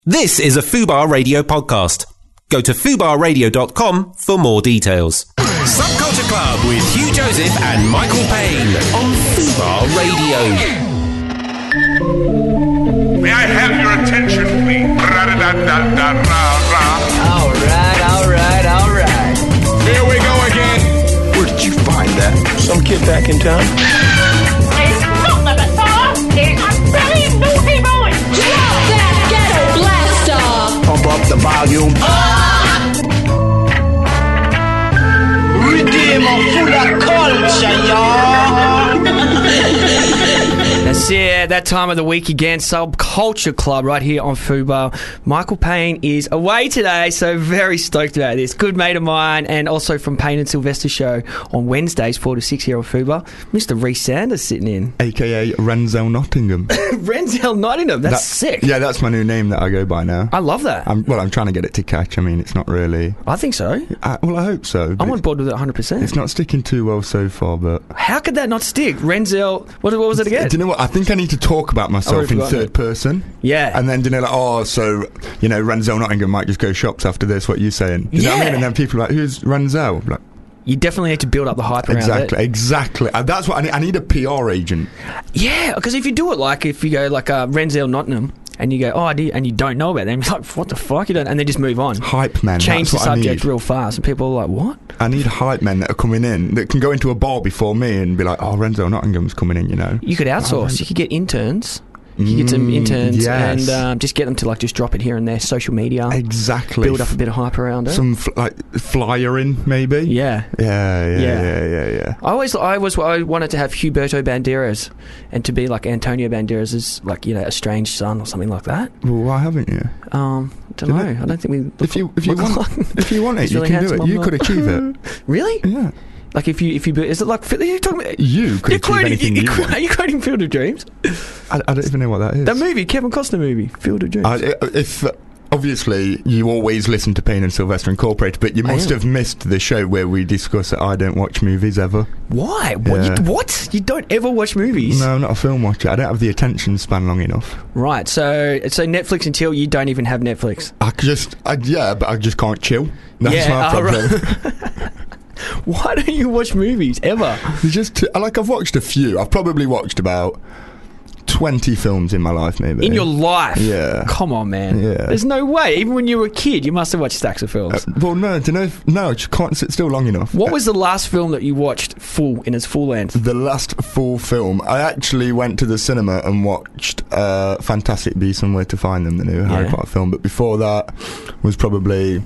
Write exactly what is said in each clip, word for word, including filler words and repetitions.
This is a Fubar Radio podcast. Go to fubar radio dot com for more details. Subculture Club with Hugh Joseph and Michael Payne on Fubar Radio. May I have your attention, please? All right, all right, all right. Here we go again. Where did you find that? Some kid back in town? It's not the Messiah. It's a brand new hero. Drop that ghetto blaster. Pump up the volume. Redeemer full of culture, y'all. That's it, that time of the week again, Subculture Club right here on Fubar. Michael Payne is away today, so very stoked about this. Good mate of mine, and also from Payne and Sylvester show on Wednesdays, four to six here on Fubar. Mister Reece Sanders sitting in. A K A Renzel Nottingham. Renzel Nottingham, that's that, sick. Yeah, that's my new name that I go by now. I love that. I'm, well, I'm trying to get it to catch. I mean, it's not really... I think so. I, well, I hope so. I'm on board with it one hundred percent. It's not sticking too well so far, but... How could that not stick? Renzel, what, what was it again? Do you know what? I think I need to talk about myself in third it. person. Yeah. And then, do you know, like, oh, so, you know, Renzel Nottingham might just go shops after this, what are you saying? Do you yeah. know what I mean? And then people are like, who's Renzel? Like, you definitely need to build up the hype around exactly, it. Exactly, exactly. That's what I need. I need a P R agent. Yeah, because if you do it like, if you go like uh, Renzel Nottingham, and you go, oh, I did, and you don't know about them, you're like, what the fuck? You don't, and they just move on. Hype men. Change that's the what subject I need. real fast, and people are like, what? I need hype men that are coming in that can go into a bar before me and be like, oh, Renzel Nottingham's coming in, you know. You could outsource. Oh, you could get interns. You could get some interns mm, yes. and um, just get them to like just drop it here and there, social media. Exactly. Build up a bit of hype around it. Some fl- like flyering, maybe. Yeah. Yeah, yeah, Yeah. yeah, yeah, yeah. I always, I was, I wanted to have Huberto Banderas, and to be like Antonio Banderas' like you know estranged son or something like that. Well, why haven't you? Um, don't know. I don't think we. Look, if you if you look want like, if you want it, you really can do it. You I'm could not. achieve it. Really? Yeah. Like if you if you is it like are you talking about? You could You're achieve quoting, anything you, you you, want. Are you quoting Field of Dreams? I, I don't even know what that is. That movie, Kevin Costner movie, Field of Dreams. I, if uh, obviously you always listen to Payne and Sylvester Incorporated, but you must have missed the show where we discuss that I don't watch movies ever. Why? What? Yeah. You, what? You don't ever watch movies? No, I'm not a film watcher. I don't have the attention span long enough. Right. So, so Netflix until you don't even have Netflix. I just, I, yeah, but I just can't chill. That's Yeah, my oh, problem. right. Why don't you watch movies ever? It's just too, like I've watched a few. I've probably watched about twenty films in my life, maybe. In your life? Yeah. Come on, man. Yeah. There's no way. Even when you were a kid, you must have watched stacks of films. Uh, well, no, do you know? If, no, I just can't sit still long enough. What was the last film that you watched full in its full length? The last full film, I actually went to the cinema and watched uh, Fantastic Beasts and Where to Find Them, the new Harry Yeah. Potter film. But before that was probably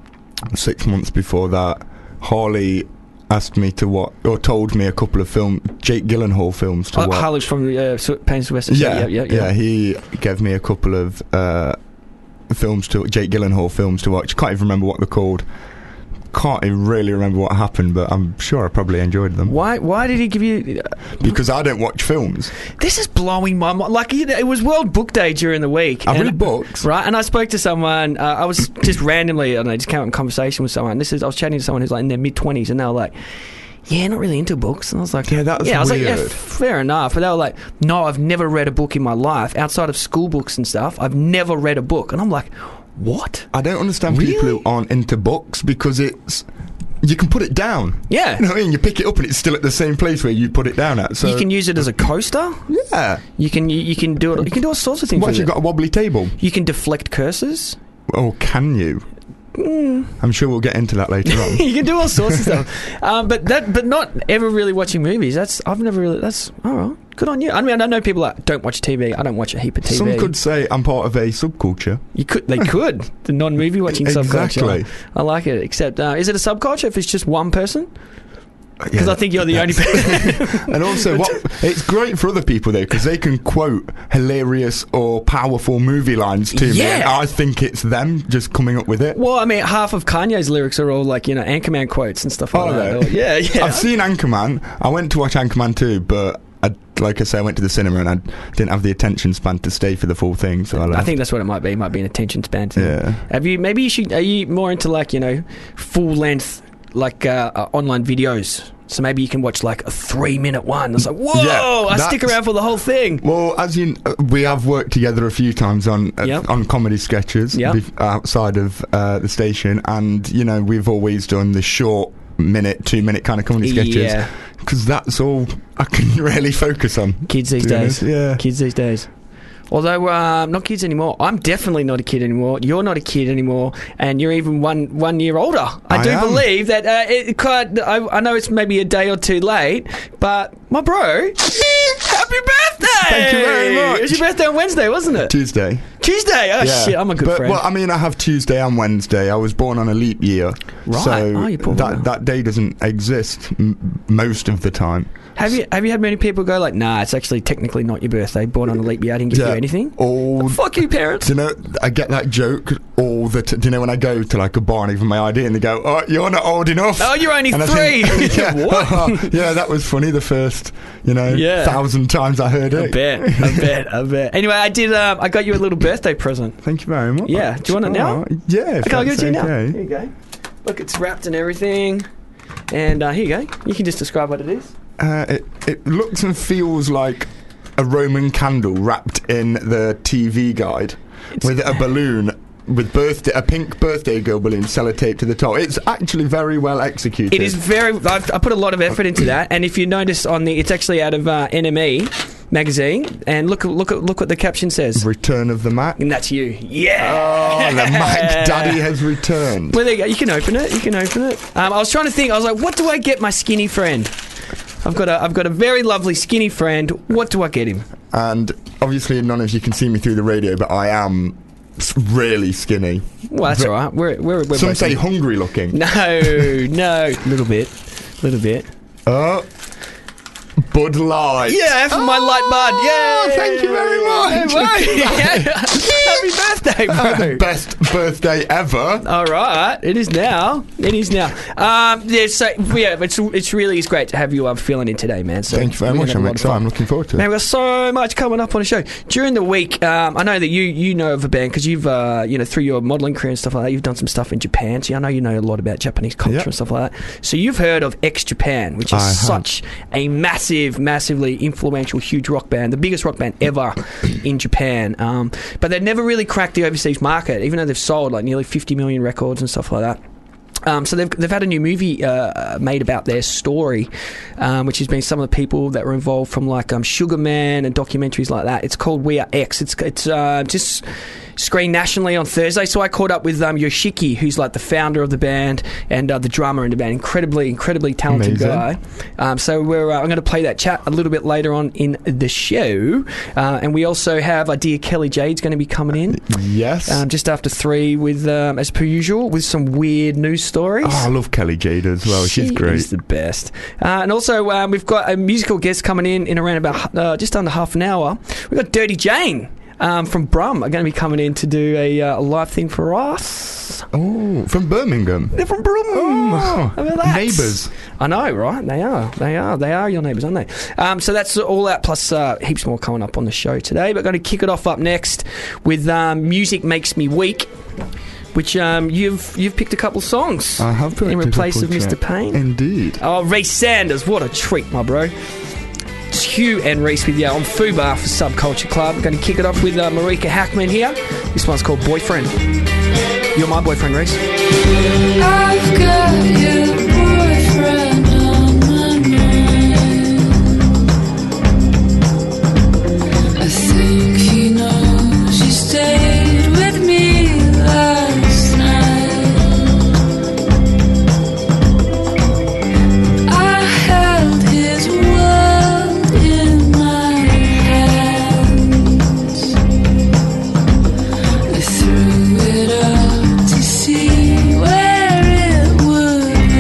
six months before that. Harley asked me to watch, or told me a couple of film Jake Gyllenhaal films to Uh, watch. Harley's from the uh, Payne Sylvester show. Yeah, Yeah, yeah, yeah, yeah. He gave me a couple of uh, films to Jake Gyllenhaal films to watch. Can't even remember what they're called. Can't even really remember what happened, but I'm sure I probably enjoyed them. Why? Why did he give you? Because I don't watch films. This is blowing my mind. Like, you know, it was World Book Day during the week. I and- read books. Right, and I spoke to someone. Uh, I was just randomly, I don't know, just came out in conversation with someone. This is, I was chatting to someone who's like in their mid twenties, and they were like, "Yeah, not really into books." And I was like, Yeah, that's yeah." I was like, "Yeah, weird. f- fair enough." But they were like, "No, I've never read a book in my life outside of school books and stuff. I've never read a book." And I'm like, "What?" I don't understand Really? people who aren't into books because it's you can put it down. Yeah. You know what I mean? You pick it up and it's still at the same place where you put it down at. So You can use it as a coaster. yeah. You can you, you can do it. You can do all sorts of things. What with you it. got a wobbly table? You can deflect curses. Oh, can you? I'm sure we'll get into that later on. You can do all sorts of stuff, um, but that, but not ever really watching movies. That's I've never really. That's all right. Good on you. I mean, I know people that don't watch T V. I don't watch a heap of T V. Some could say I'm part of a subculture. You could. They could. The non-movie watching Exactly. subculture. I like it. Except, uh, is it a subculture if it's just one person? Because I think you're the only person. And also, what it's great for other people though, because they can quote hilarious or powerful movie lines to me. Yeah. And I think it's them just coming up with it. Well, I mean, half of Kanye's lyrics are all like, you know, Anchorman quotes and stuff like Oh, that. no. Or- yeah, yeah. I've seen Anchorman. I went to watch Anchorman too, but I, like I say, I went to the cinema and I didn't have the attention span to stay for the full thing. So I, left. I think that's what it might be. It might be an attention span thing. Yeah. Have you? Maybe you should. Are you more into like you know, full length like uh, uh, online videos. So maybe you can watch like a three-minute one. It's like, whoa! Yeah, I stick that's- around for the whole thing. Well, as you, uh, we have worked together a few times on uh, Yep. on comedy sketches Yep. bef- outside of uh, the station, and you know we've always done the short minute, two minute kind of comedy sketches Yeah. because that's all I can really focus on. Kids these to be days. honest. Yeah. Kids these days. Although, uh, not kids anymore. I'm definitely not a kid anymore. You're not a kid anymore. And you're even one one year older. I, I do am. believe that uh, it quite, I, I know it's maybe a day or two late, but my bro, happy birthday! Thank you very much. It was your birthday on Wednesday, wasn't it? Tuesday. Tuesday? Oh, Yeah. shit, I'm a good but, friend. Well, I mean, I have Tuesday and Wednesday. I was born on a leap year, Right. so Oh, you're born on a- that that day doesn't exist m- most of the time. have you have you had many people go like, nah, it's actually technically not your birthday, born on a leap year, I didn't give you anything? All Fuck you, parents. Do you know, I get that joke all the t- Do you know when I go to like a bar and even my I D and they go, oh, you're not old enough. Oh, you're only And I three. think, yeah, What? yeah, that was funny the first, you know, Yeah. thousand times I heard I it. bet, I bet, I bet. Anyway, I did. Um, I got you a little birthday present. Thank you very much. Yeah, do you want it now? Oh, yeah, if Okay, I'll give it to you that's now. okay. Here you go. Look, it's wrapped and everything. And uh, here you go. You can just describe what it is. Uh, it, it looks and feels like a Roman candle wrapped in the T V guide with a balloon with birthday, a pink birthday girl balloon sellotaped to the top. It's actually very well executed. It is very. I've, I put a lot of effort into that, and if you notice on the, it's actually out of uh, N M E magazine. And look, look, look what the caption says. Return of the Mac. And that's you. Yeah. Oh, the Mac Daddy has returned. Well, there you go. You can open it. You can open it. Um, I was trying to think. I was like, what do I get my skinny friend? I've got a, I've got a very lovely skinny friend. What do I get him? And obviously, none of you can see me through the radio, but I am s- really skinny. Well, that's all right. We're, we're, we're Some both say in- hungry looking. No, no, little bit, little bit. Oh, Bud Light. Yeah, for my light bud. Oh, Yeah, thank you very much. Happy birthday, bro. Best birthday ever. All right, it is now. It is now. Um, yeah, so yeah, it's it's really is great to have you um, filling in today, man. So Thank you very we're much. gonna have I'm a lot of excited. fun. I'm looking forward to it. Man, we've got so much coming up on the show during the week. Um, I know that you you know of a band because you've uh, you know through your modelling career and stuff like that. You've done some stuff in Japan, so I know you know a lot about Japanese culture Yep. and stuff like that. So you've heard of X Japan, which is I have. such a massive, massively influential, huge rock band, the biggest rock band ever in Japan. Um, but they've never really cracked the overseas market, even though they've sold like nearly fifty million records and stuff like that. Um, so they've they've had a new movie uh, made about their story, um, which has been some of the people that were involved from like um, Sugar Man and documentaries like that. It's called We Are X. It's it's uh, just screened nationally on Thursday. So I caught up with um, Yoshiki, who's like the founder of the band and uh, the drummer in the band. Incredibly, incredibly talented Amazing. guy. Um, so we're uh, I'm going to play that chat a little bit later on in the show, uh, and we also have uh, dear Kelly Jade's going to be coming in. Yes. Um, just after three, with um, as per usual, with some weird news stories. Oh, I love Kelly Jade as well. She She's great. is the best. Uh, and also, um, we've got a musical guest coming in in around about uh, just under half an hour. We've got Dirty Jane um, from Brum are going to be coming in to do a, uh, a live thing for us. Oh, from Birmingham. They're from Brum. Oh, How about that? neighbours. I know, right? They are. They are. They are your neighbours, aren't they? Um, so that's all that, plus uh, heaps more coming up on the show today. But going to kick it off up next with um, Music Makes Me Weak, which um, you've you've picked a couple songs. I have picked in a place couple of Mister tracks. Payne. Indeed. Oh, Reese Sanders, what a treat, my bro. It's Hugh and Reese with you on Fubar for Subculture Club. We're going to kick it off with uh, Marika Hackman here. This one's called Boyfriend. You're my boyfriend, Reese. I've got your boyfriend on my mind. I think he knows you stayed with me last night. I held his world in my hands. I threw it up to see where it would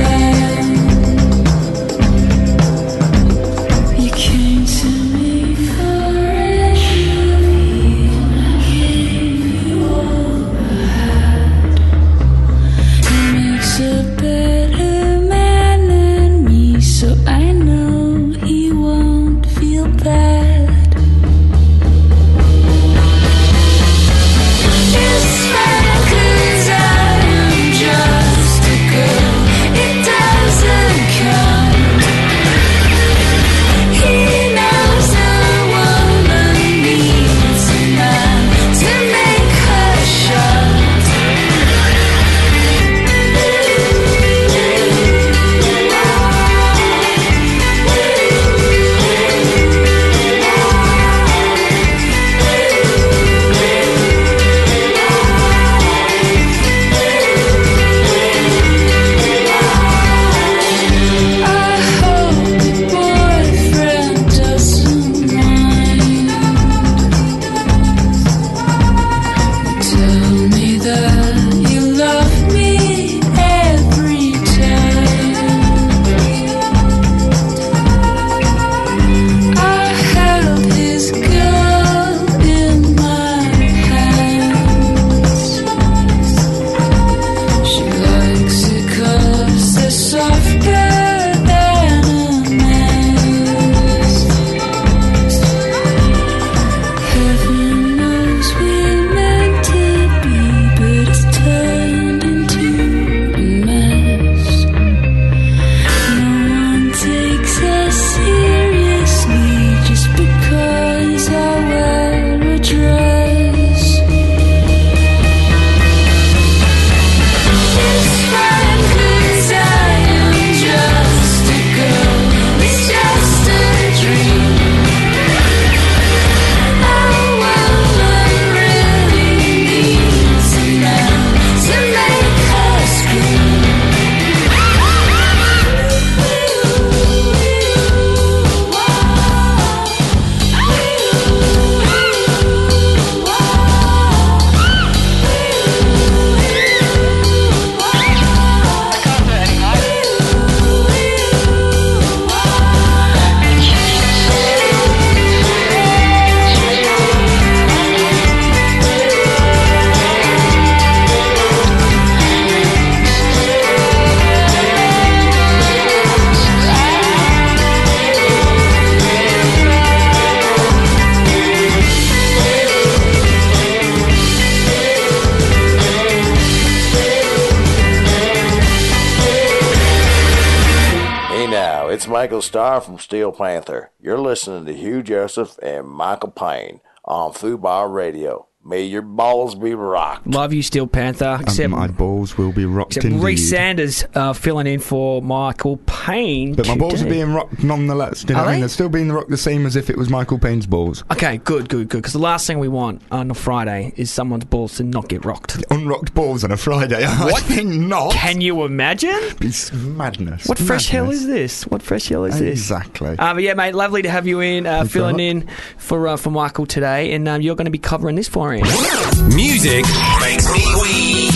Michael Starr from Steel Panther. You're listening to Hugh Joseph and Michael Payne on Fubar Radio. May your balls be rocked. Love you, Steel Panther. And Except, my balls will be rocked except indeed. Reece Sanders uh, filling in for Michael Payne. But my balls are today. being rocked nonetheless. Do you know Are what I mean? they? They're still being rocked the same as if it was Michael Payne's balls. Okay, good, good, good. Because the last thing we want on a Friday is someone's balls to not get rocked. Unrocked balls on a Friday. I What? think not. Can you imagine? It's madness. What fresh hell Madness. is this? What fresh hell is this? Exactly. Uh, but yeah, mate, lovely to have you in, uh, Thanks filling a lot. in for uh, for Michael today, and um, you're going to be covering this for him. Music makes me weak.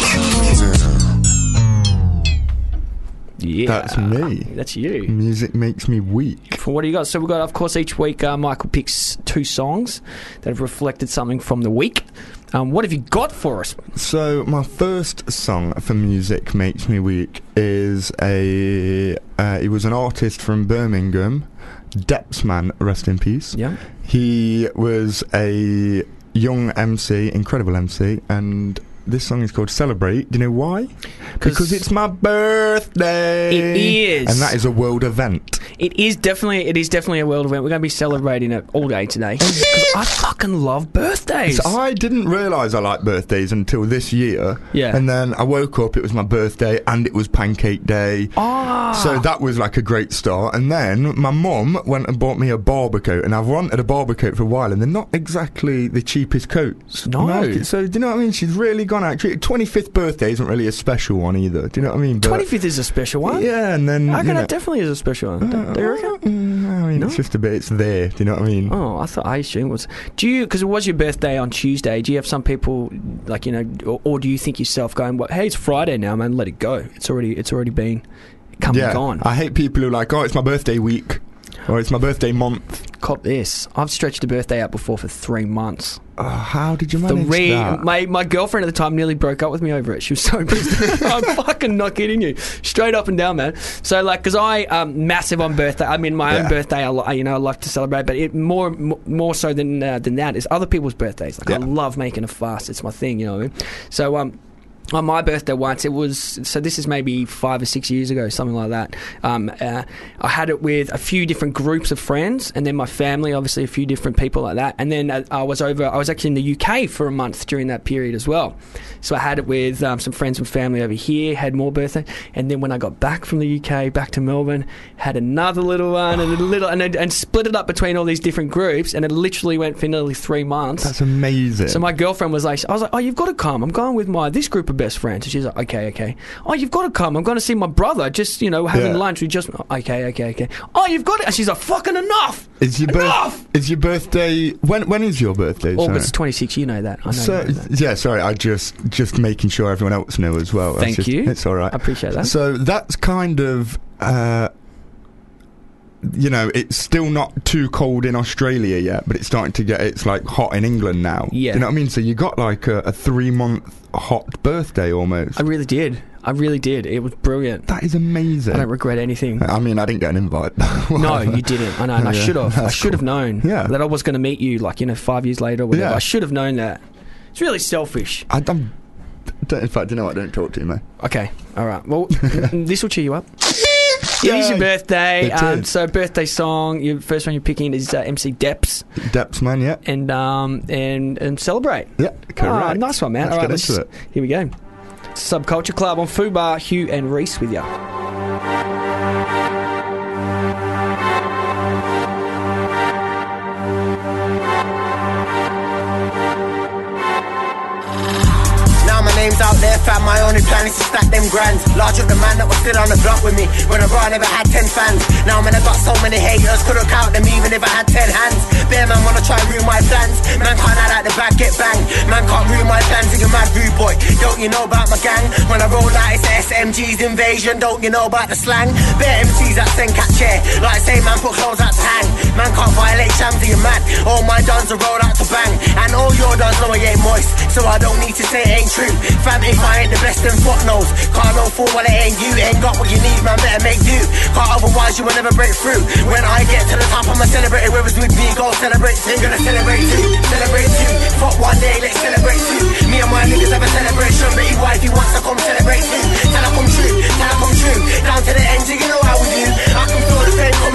Yeah, That's me. That's you. Music makes me weak. For what do you got? So we've got, of course, each week uh, Michael picks two songs that have reflected something from the week. Um, what have you got for us? So my first song for Music Makes Me Weak is a. Uh, he was an artist from Birmingham, Depsman, rest in peace. Yeah. He was a young M C, incredible M C, and this song is called Celebrate. Do you know why? Because it's my birthday. It is. And that is a world event. It is definitely it is definitely a world event. We're going to be celebrating it all day today because I fucking love birthdays. So I didn't realise I liked birthdays until this year. Yeah. And then I woke up, it was my birthday, and it was Pancake Day. Ah. So that was like a great start. And then my mum went and bought me a barber coat, and I've wanted a barber coat for a while, and they're not exactly the cheapest coats. No. Market. So do you know what I mean? She's really gone out. twenty-fifth birthday isn't really a special one either. Do you know what I mean? But- twenty-fifth is a special one. Yeah, and then I you reckon know, that definitely is a special one. Do you reckon? Mm, I mean, No? it's just a bit. It's there. Do you know what I mean? Oh, I thought I assumed it was. Do you? Because it was your birthday on Tuesday. Do you have some people like you know, or, or do you think yourself going, "Well, hey, it's Friday now, man. Let it go. It's already, it's already been come yeah, and gone." I hate people who are like, oh, it's my birthday week, or it's my birthday month. Cop this. I've stretched a birthday out before for three months. Oh, how did you manage Three. that? My my girlfriend at the time nearly broke up with me over it. She was so pissed. I'm fucking not kidding you. Straight up and down, man. So like, because I um massive on birthday. I mean, my Yeah. own birthday. I, li- you know I like to celebrate, but it more m- more so than uh, than that is other people's birthdays. Like Yeah. I love making a fuss. It's my thing. You know what I mean? So um. On my birthday once, it was, so this is maybe five or six years ago, something like that. Um, uh, I had it with a few different groups of friends, and then my family, obviously a few different people like that. And then uh, I was over, I was actually in the U K for a month during that period as well. So I had it with um, some friends and family over here, had more birthday. And then when I got back from the U K, back to Melbourne, had another little one, and a little, and, and split it up between all these different groups, and it literally went for nearly three months. That's amazing. So my girlfriend was like, I was like, oh, you've got to come. I'm going with my this group of best friends. And she's like, okay, okay. Oh, you've got to come. I'm going to see my brother. Just you know, having Yeah. lunch. We just okay, okay, okay. Oh, you've got it. And she's like, fucking enough. is your Enough! birth? Is your birthday? When? When is your birthday? Sorry. August twenty-sixth. You know that. I know. So you know that. yeah, sorry. I just just making sure everyone else knew as well. That's Thank just- you. It's all right. I appreciate that. So that's kind of. Uh, you know, it's still not too cold in Australia yet, but it's starting to get, it's like hot in England now. Yeah. Do you know what I mean? So you got like a, a three month hot birthday almost. I really did. I really did. It was brilliant. That is amazing. I don't regret anything. I mean, I didn't get an invite. No, you didn't. I know. And I Yeah, should have. I that's should have cool. known Yeah. that I was going to meet you, like, you know, five years later or whatever. Yeah. I should have known that. It's really selfish. I don't, don't, in fact, you know what? Don't talk to me. Okay. All right. Well, this will cheer you up. It is your Yay. birthday. It Um, is. so, birthday song. Your first one you're picking is uh, M C Depps, Depths, man, yeah. and um and and celebrate. Yeah, correct. Ah, nice one, man. Let's All right, get let's into it. here we go. Subculture Club on Fubar. Hugh and Reece with you. Now my name's out there, fam, my only plan is to stack them grands. Large up the man that was still on the block with me when I brought never had ten fans. Now man, I got so many haters, couldn't count them even if I had ten hands. Bear man wanna try ruin my plans. Man can't add out the bag, get banged. Man can't ruin my plans, you mad rude boy. Don't you know about my gang? When I roll out, it's the S M G's invasion. Don't you know about the slang? Bear M Cs that send catch chair. Like say man, put clothes out to hang. Man can't violate shams, you mad. All my dons are rolled out to bang. And all your dons know I ain't moist, so I don't need to say it ain't true. Fam, if I ain't the best, then fuck knows. Can't know full well it ain't you. Ain't got what you need, man, better make do. Can't otherwise you will never break through. When I get to the top, I'ma celebrate. Whoever's with me, go celebrate. Ain't gonna celebrate too. Celebrate too. Fuck one day, let's celebrate too. Me and my niggas have a celebration. But he wifey wants to come celebrate too. Tell her come true, tell her come true. Down to the end, you know how we do. I can feel the same coming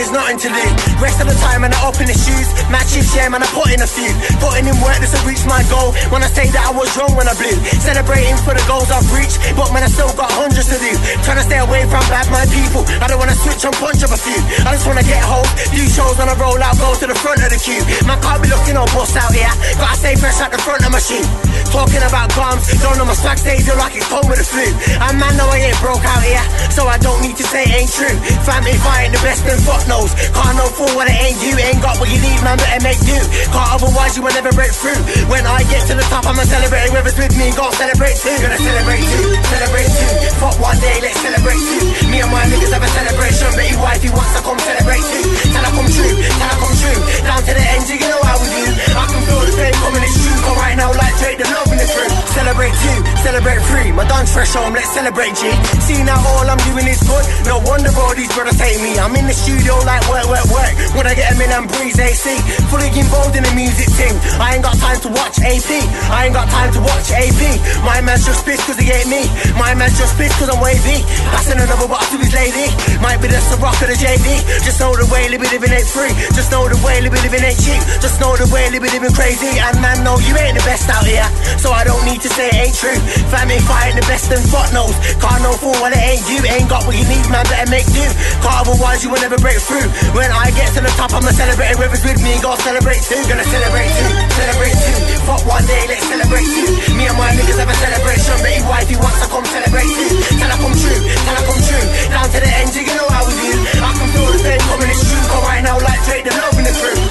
there's nothing to lose. Rest of the time, man, I up in the shoes. Match shift, yeah, man, I put in a few. Putting in work just to reach my goal. When I say that I was wrong when I blew. Celebrating for the goals I've reached. But man, I still got hundreds to do. Trying to stay away from bad mind people. I don't wanna switch and punch up a few. I just wanna get home. Few shows when I roll out, go to the front of the queue. Man, can't be looking all bust out here. Gotta stay fresh at the front of my shoe. Talking about gums, don't know my swag stays feel like it's cold with the flu. And man, no, I ain't broke out here, so I don't need to say it ain't true. Family, if I ain't the best, then fuck knows. Can't know for what it ain't you. Ain't got what you need, man, better make do. Can't otherwise you will never break through. When I get to the top, I'ma celebrate. Whoever's with me, go celebrate too. Gonna celebrate too, celebrate too. Fuck one day, let's celebrate too. Me and my niggas have a celebration, but your wifey wants to come celebrate too. Tell her come true, tell her come true. Down to the end, you know how we do. I can feel the pain coming, it's true. Come right now, like Drake, the love in the truth. Celebrate too, celebrate free. My dance fresh home, let's celebrate G. See now all I'm doing is good. No wonder bro, these brothers hate me. I'm in the studio like work, work, work. When I get a million breeze, A C. Fully involved in the music thing. I ain't got time to watch A P. I ain't got time to watch A P. My man's just pissed cause he ain't me. My man's just pissed cause I'm wavy. Passing another box to his lady. Might be the Ciroc or the J D. Just know the way they be living ain't free. Just know the way they be living ain't cheap. Just know the way they be living crazy. And man, no, you ain't the best out here, so I don't need to say it ain't true. Fam, if I ain't the best, then fuck knows. Can't know for what it ain't you. Ain't got what you need, man, better make do. Cause otherwise you will never break through. When I get to the top, I'ma celebrate. Whoever's with me, go celebrate too. Gonna celebrate too, celebrate too. Fuck one day, let's celebrate too. Me and my niggas have a celebration, but his wifey wants to come celebrate too. Tell her come true, tell her come true. Down to the end, you know how we do. I can feel the pain coming, it's true. Come right now, like Drake, the love in the truth.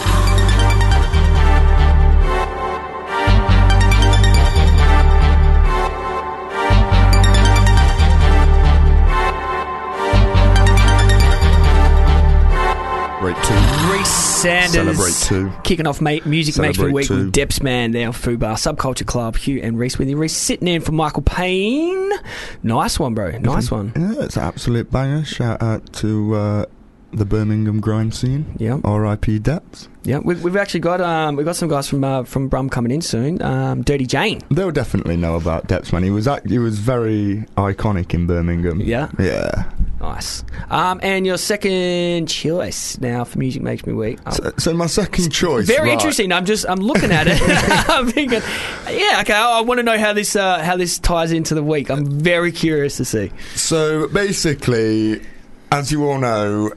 Reece Sanders Celebrate too. Kicking off ma- Music Makes Me Celebrate Week too. with Depths Man there on Fubar Subculture Club. Hugh and Reece with you. Reece sitting in for Michael Payne. Nice one, bro. Nice one. Yeah, it's an absolute banger. Shout out to uh, the Birmingham grime scene. Yeah. R I P Depths. Yeah, we've, we've actually got um, we've got some guys from uh, from Brum coming in soon. Um, Dirty Jane. They'll definitely know about Depths, man. He was act- he was very iconic in Birmingham. Yeah. Yeah. Nice. Um, and your second choice now for Music Makes Me Weak. Um, So, so my second choice. Very right. interesting. I'm just I'm looking at it. I'm thinking, yeah, okay. I, I want to know how this uh, how this ties into the week. I'm very curious to see. So basically, as you all know,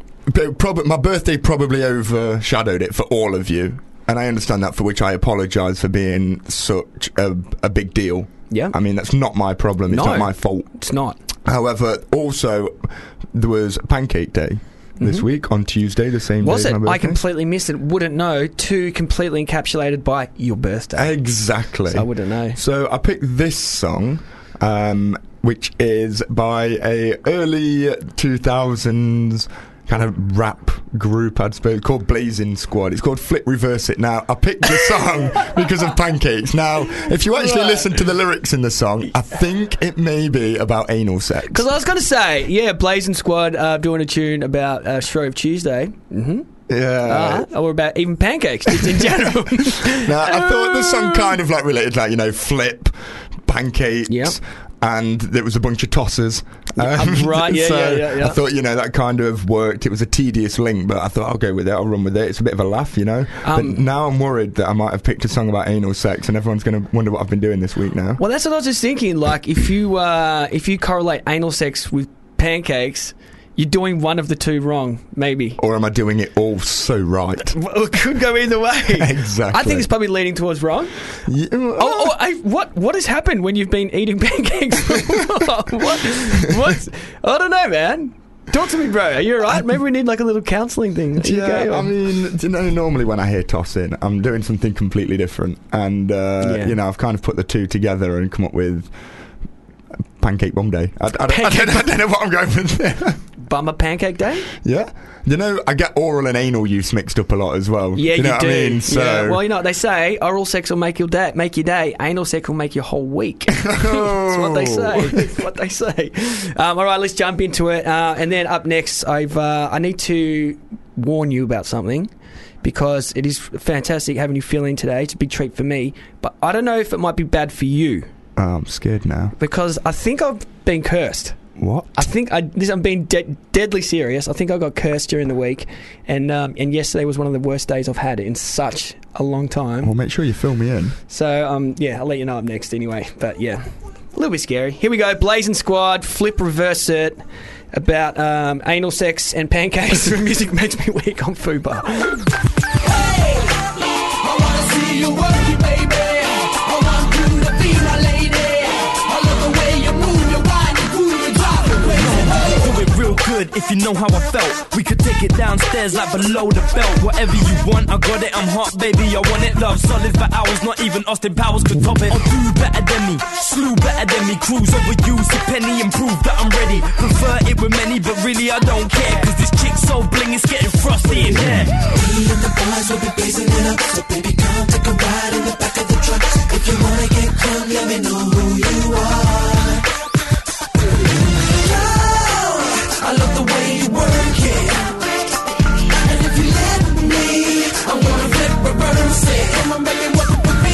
prob- my birthday probably overshadowed it for all of you, and I understand that, for which I apologise for being such a, a big deal. Yeah. I mean, that's not my problem. It's No. not my fault. It's not. However, also there was Pancake Day this Mhm. week on Tuesday, the same Was day it? as my I birthday. completely missed it. Wouldn't know. Too completely encapsulated by your birthday. Exactly. So I wouldn't know. So I picked this song, um, which is by a early two thousands kind of rap group, I'd suppose, called Blazing Squad. It's called Flip Reverse It. Now, I picked the song because of pancakes. Now, if you actually Right. listen to the lyrics in the song, I think it may be about anal sex. Because I was going to say, yeah, Blazing Squad uh, doing a tune about uh, Shrove Tuesday. Mm-hmm. Yeah. Uh, or about even pancakes, just in general. Now, I thought the song kind of like related, like, you know, flip, pancakes. Yep. And there was a bunch of tossers. Um, right, yeah, so yeah, yeah, yeah. I thought, you know, that kind of worked. It was a tedious link, but I thought I'll go with it. I'll run with it. It's a bit of a laugh, you know. Um, but now I'm worried that I might have picked a song about anal sex, and everyone's going to wonder what I've been doing this week now. Well, that's what I was just thinking. Like, if you uh, if you correlate anal sex with pancakes, you're doing one of the two wrong, maybe. Or am I doing it all so right? Well, it could go either way. Exactly. I think it's probably leaning towards wrong. Yeah, Oh, oh I, what what has happened when you've been eating pancakes? what? What? I don't know, man. Talk to me, bro. Are you alright? Maybe we need like a little counselling thing. Are you Yeah, okay, or- I mean, do you know, normally when I hear tossing, I'm doing something completely different. And, uh, Yeah. you know, I've kind of put the two together and come up with Pancake Bum Day. I, I, don't- I, Pancake don't, I don't know what I'm going with. Bummer Pancake Day? Yeah. You know, I get oral and anal use mixed up a lot as well. Yeah, you know you what do. I mean? So, Yeah. Well, you know what they say: oral sex will make your day, make your day. Anal sex will make your whole week. That's what they say. That's what they say. Um, all right, let's jump into it. Uh, and then up next, I've uh, I need to warn you about something, because it is fantastic having you fill in today. It's a big treat for me, but I don't know if it might be bad for you, Oh, I'm scared now. because I think I've been cursed. What? I think I, this, I'm being de- deadly serious. I think I got cursed during the week, and um, and yesterday was one of the worst days I've had in such a long time. Well, make sure you fill me in. So um, yeah, I'll let you know up next anyway. But yeah, a little bit scary. Here we go, Blazing Squad, Flip Reverse It, about um, anal sex and pancakes. The music makes me weak on Fubar. Hey, I wanna see you work it, baby. I want you to be my lady. I love the way you move your body. Do it real good if you know how I felt. We could take it downstairs like below the belt. Whatever you want, I got it. I'm hot, baby. I want it. Love solid for hours. Not even Austin Powers could top it. I'll do better than me, slew better than me. Cruise overuse a penny and prove that I'm ready. Prefer it with many, but really I don't care. Cause this chick's so bling, it's getting frosty in here. Me and the boys will be blazing it up. So baby, come take a ride in the back of the truck. If you wanna get crunk, let me know who you are. I love the way you work it. And if you let me, I'm gonna flip reverse it. Come on, baby, what with me?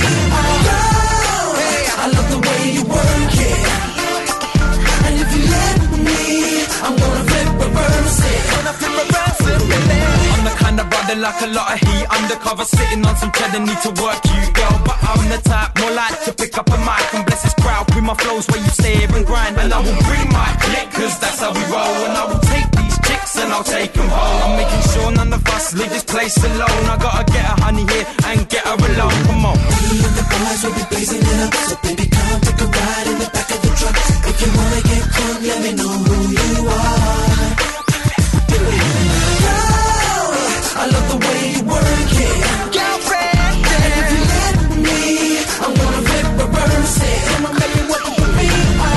I love the way you work it. And if you let me, I'm gonna flip reverse it. Gonna flip reverse it, baby. I'm the kind of brother like a lot of heat. Undercover sitting on some cheddar, need to work you, girl. But I'm the type more like to pick up a mic and bless this crowd with my flows where you stay and grind. And I will bring my click, cause that's how we roll. And I will take these chicks and I'll take them home. I'm making sure none of us leave this place alone. I gotta get her honey here and get her alone. Come on. Me and the boys will be blazing it up. So baby, come take a ride in the back of the truck. If you wanna get crunk, let me know who you are. I love the way you work it, girlfriend. And if you let me, I'm gonna flip reverse it. Come on, baby, what with me?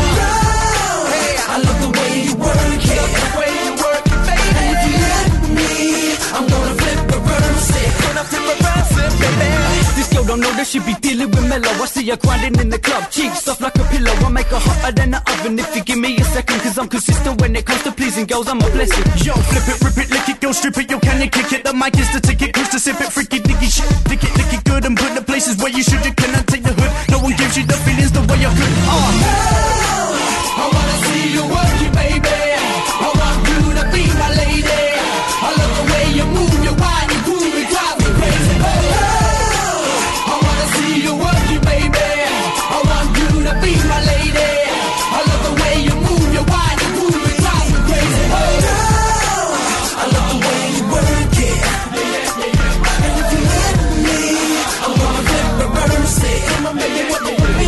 I love the way you work it, the way you work it, baby. And if you let me, I'm gonna flip reverse it. Gonna flip reverse it, baby. This girl don't know that she be dealing with mellow. I see her grinding in the club, cheap soft like a pillow. I make her hotter than the oven if you give me a second. Cause I'm consistent when it comes to pleasing girls, I'm a blessing. Yo, flip it, rip it, lick it, go strip it. Yo, can you kick it? The mic is the ticket, cruise to sip it. Freaky, dicky shit, lick it, lick it good. And put the places where you should. You cannot take the hood. No one gives you the feelings the way you could. Oh, I wanna see you work it, baby. I want you to be my lady. I love the way you move your body, groove it, drive me crazy. I wanna see you work it, baby. I want you to be my lady. I love the way you move your body, groove it, drive me crazy. I love the way you work it. And if you let me, I'm gonna flip reverse it. Come on, baby, what with me?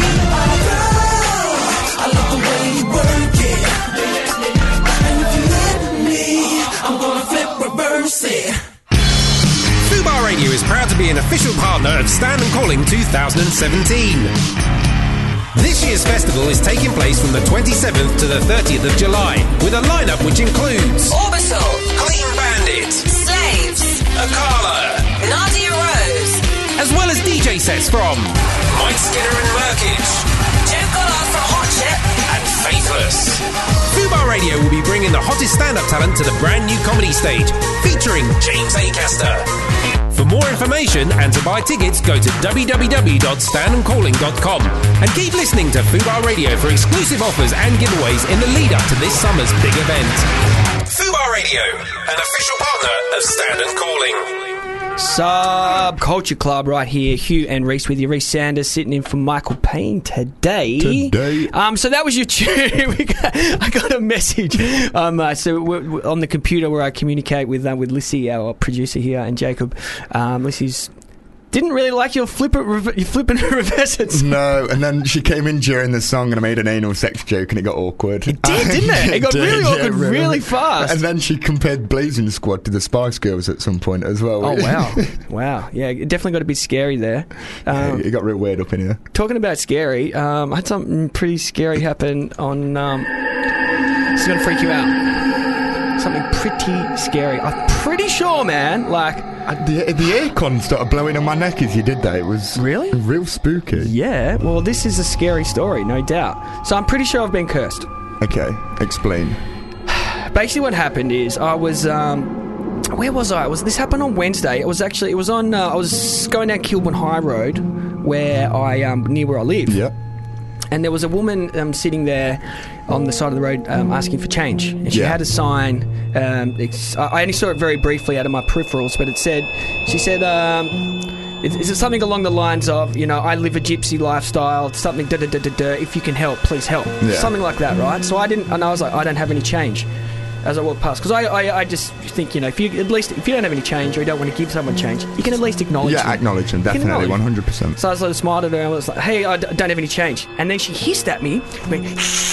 I love the way you work it. And if you let me, I'm gonna flip reverse it. Fubar Radio is proud to be an official partner of Stand and Calling two thousand seventeen. This year's festival is taking place from the twenty-seventh to the thirtieth of July, with a lineup which includes Orbital, Clean Bandit, Slaves, Akala, Nadia Rose, as well as D J sets from Mike Skinner and Merkage, Joe Goddard from Hot Chip, and Faithless. Fubar Radio will be bringing the hottest stand-up talent to the brand new comedy stage, featuring James Acaster. For more information and to buy tickets, go to w w w dot stand and calling dot com and keep listening to Fubar Radio for exclusive offers and giveaways in the lead-up to this summer's big event. Fubar Radio, an official partner of Stand and Calling. Subculture Club right here. Hugh and Reese with you. Reese Sanders sitting in for Michael Payne today. Today. Um, so that was your tune. we got, I got a message. Um, uh, so we're, we're on the computer where I communicate with uh, with Lissy, our producer here, and Jacob. Um, Lissy's didn't really like your flip it, rev- your flipping reverse it. No, and then she came in during the song and I made an anal sex joke and it got awkward. It did, didn't it? It got did, really yeah, awkward really, really fast. And then she compared Blazing Squad to the Spice Girls at some point as well. Oh, wow. Wow. Yeah, it definitely got a bit scary there. Um, yeah, it got real weird up in here. Talking about scary, um, I had something pretty scary happen on... Um, this is going to freak you out. Something pretty scary. I'm pretty sure, man, like... Uh, the, the aircon started blowing on my neck as you did that. It was really real spooky. Yeah, well, this is a scary story, no doubt. So I'm pretty sure I've been cursed. Okay, explain. Basically what happened is I was... Um, where was I? Was This happened on Wednesday. It was actually... It was on... Uh, I was going down Kilburn High Road, where I... Um, near where I live. Yep. and there was a woman um, sitting there on the side of the road um, asking for change. And she Yeah. had a sign. Um, it's, I I only saw it very briefly out of my peripherals, but it said, she said, um, is is it something along the lines of, you know, I live a gypsy lifestyle, something da da da da da, if you can help, please help. Yeah. Something like that, right? So I didn't, and I was like, I don't have any change as I walked past. Because I, I, I just think, you know, if you at least, if you don't have any change or you don't want to give someone change, you can at least acknowledge Yeah, them. acknowledge them, You can definitely, acknowledge. one hundred percent. So I was like, smiled at her and I was like, hey, I d- don't have any change. And then she hissed at me, went,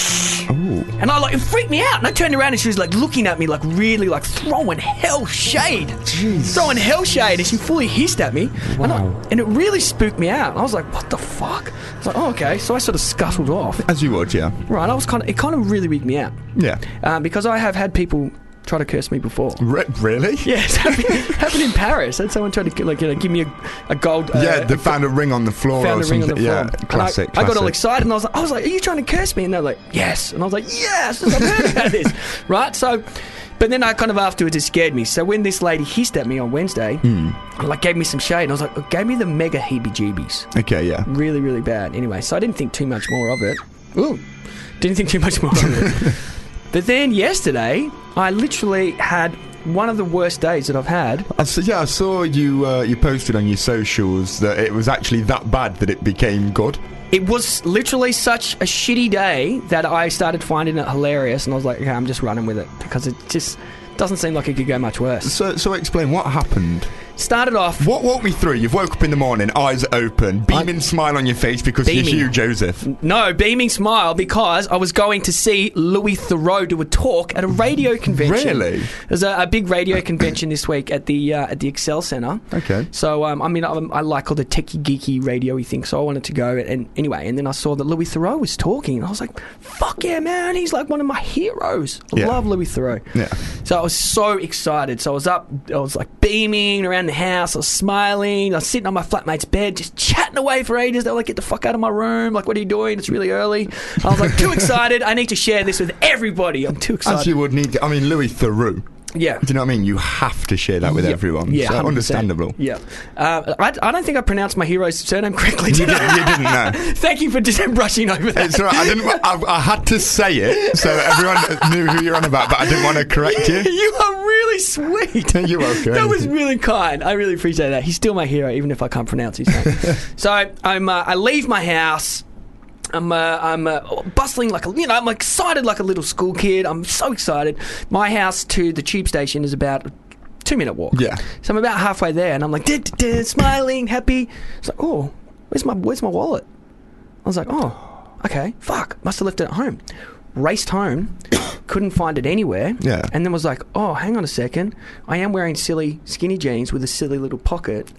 Ooh. and I like, it freaked me out. And I turned around and she was like looking at me, like really like throwing hell shade. Jeez. Throwing hell shade. And she fully hissed at me. And, I, and it really spooked me out. And I was like, what the fuck? I was like, oh, okay. So I sort of scuttled off. As you would, yeah. Right. I was kind of, it kind of really weirded me out. Yeah. Um, because I have had people try to curse me before. Re- really? Yeah, it's happened, happened in Paris. Had someone try to like, you know, give me a, a gold. Uh, Yeah, they found a ring on the floor found or a ring on something. the floor. Yeah, And classic, I, I got all classic. excited and I was like, I was like, are you trying to curse me? And they're like, yes. And I was like, yes, I've heard about this, right? So, but then I kind of afterwards it scared me. So when this lady hissed at me on Wednesday, Hmm. like gave me some shade, and I was like, it gave me the mega heebie-jeebies. Okay, yeah. Really, really bad. Anyway, so I didn't think too much more of it. Ooh, didn't think too much more of it. But then yesterday, I literally had one of the worst days that I've had. I saw, yeah, I saw you. Uh, you posted on your socials that it was actually that bad that it became good. It was literally such a shitty day that I started finding it hilarious, and I was like, okay, I'm just running with it because it just doesn't seem like it could go much worse. So, so explain what happened. Started off. What walk me through? You've woke up in the morning, eyes open, beaming smile on your face because Beaming. you're Hugh Joseph. No, beaming smile because I was going to see Louis Theroux do a talk at a radio convention. Really? There's a, a big radio convention this week at the uh, at the Excel Centre. Okay. So, um, I mean, I, I like all the techie, geeky radio-y things, so I wanted to go. And anyway, and then I saw that Louis Theroux was talking, and I was like, fuck yeah, man, he's like one of my heroes. I Yeah. love Louis Theroux. Yeah. So I was so excited. So I was up, I was like beaming around the house, I was smiling, I was sitting on my flatmate's bed, just chatting away for ages. They were like, get the fuck out of my room. Like, what are you doing? It's really early. I was like, too excited. I need to share this with everybody. I'm too excited. As you would need to. I mean, Louis Theroux. Yeah. Do you know what I mean? You have to share that with Yeah. everyone. Yeah, So one hundred percent. understandable. Yeah. Uh, I, I don't think I pronounced my hero's surname correctly. You, Did did, you didn't know. Thank you for just brushing over that. It's all right. I didn't. I, I had to say it so everyone knew who you're on about, but I didn't want to correct you. You are really sweet. You're welcome. That was really kind. I really appreciate that. He's still my hero, even if I can't pronounce his name. So I'm. Uh, I leave my house. I'm. Uh, I'm uh, bustling like a. You know. I'm excited like a little school kid. I'm so excited. My house to the tube station is about a two minute walk. Yeah. So I'm about halfway there, and I'm like, "Duh, duh, duh," smiling, happy. It's like, oh, where's my Where's my wallet? I was like, oh, okay, fuck, must have left it at home. Raced home, couldn't find it anywhere. Yeah. And then was like, oh, hang on a second. I am wearing silly skinny jeans with a silly little pocket.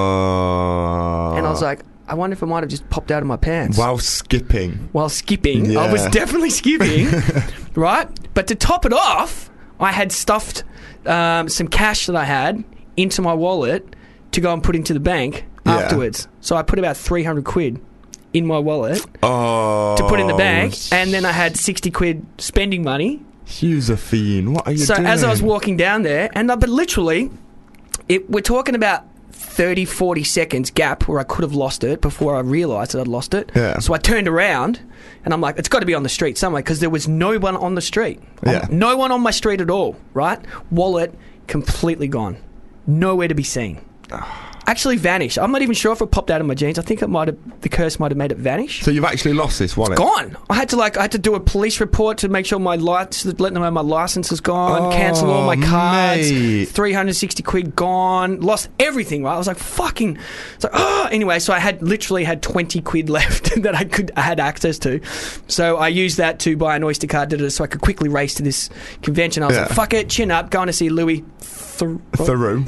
Uh, And I was like, I wonder if it might have just popped out of my pants. while skipping. While skipping. I Yeah. was definitely skipping. Right? But to top it off, I had stuffed um, some cash that I had into my wallet to go and put into the bank Yeah. afterwards. So I put about three hundred quid in my wallet Oh. to put in the bank, and then I had sixty quid spending money. Josephine, what are you So doing? as I was walking down there, and I, but literally, it, we're talking about thirty, forty seconds gap where I could have lost it before I realised that I'd lost it. Yeah. So I turned around, and I'm like, it's got to be on the street somewhere, because there was no one on the street. Yeah. On- no one on my street at all, right? Wallet completely gone. Nowhere to be seen. Actually vanished. I'm not even sure if it popped out of my jeans. I think it might have, the curse might have made it vanish. So you've actually lost this wallet? Gone. I had to like I had to do a police report to make sure my lights, let them know my license is gone, Oh, cancel all my cards, mate. three hundred sixty quid gone, lost everything. Right, I was like fucking. It's like oh, anyway. So I had literally had twenty quid left that I could I had access to. So I used that to buy an Oyster card, did it so I could quickly race to this convention. I was Yeah. like, fuck it, chin up, going to see Louis. Thur- Theroux.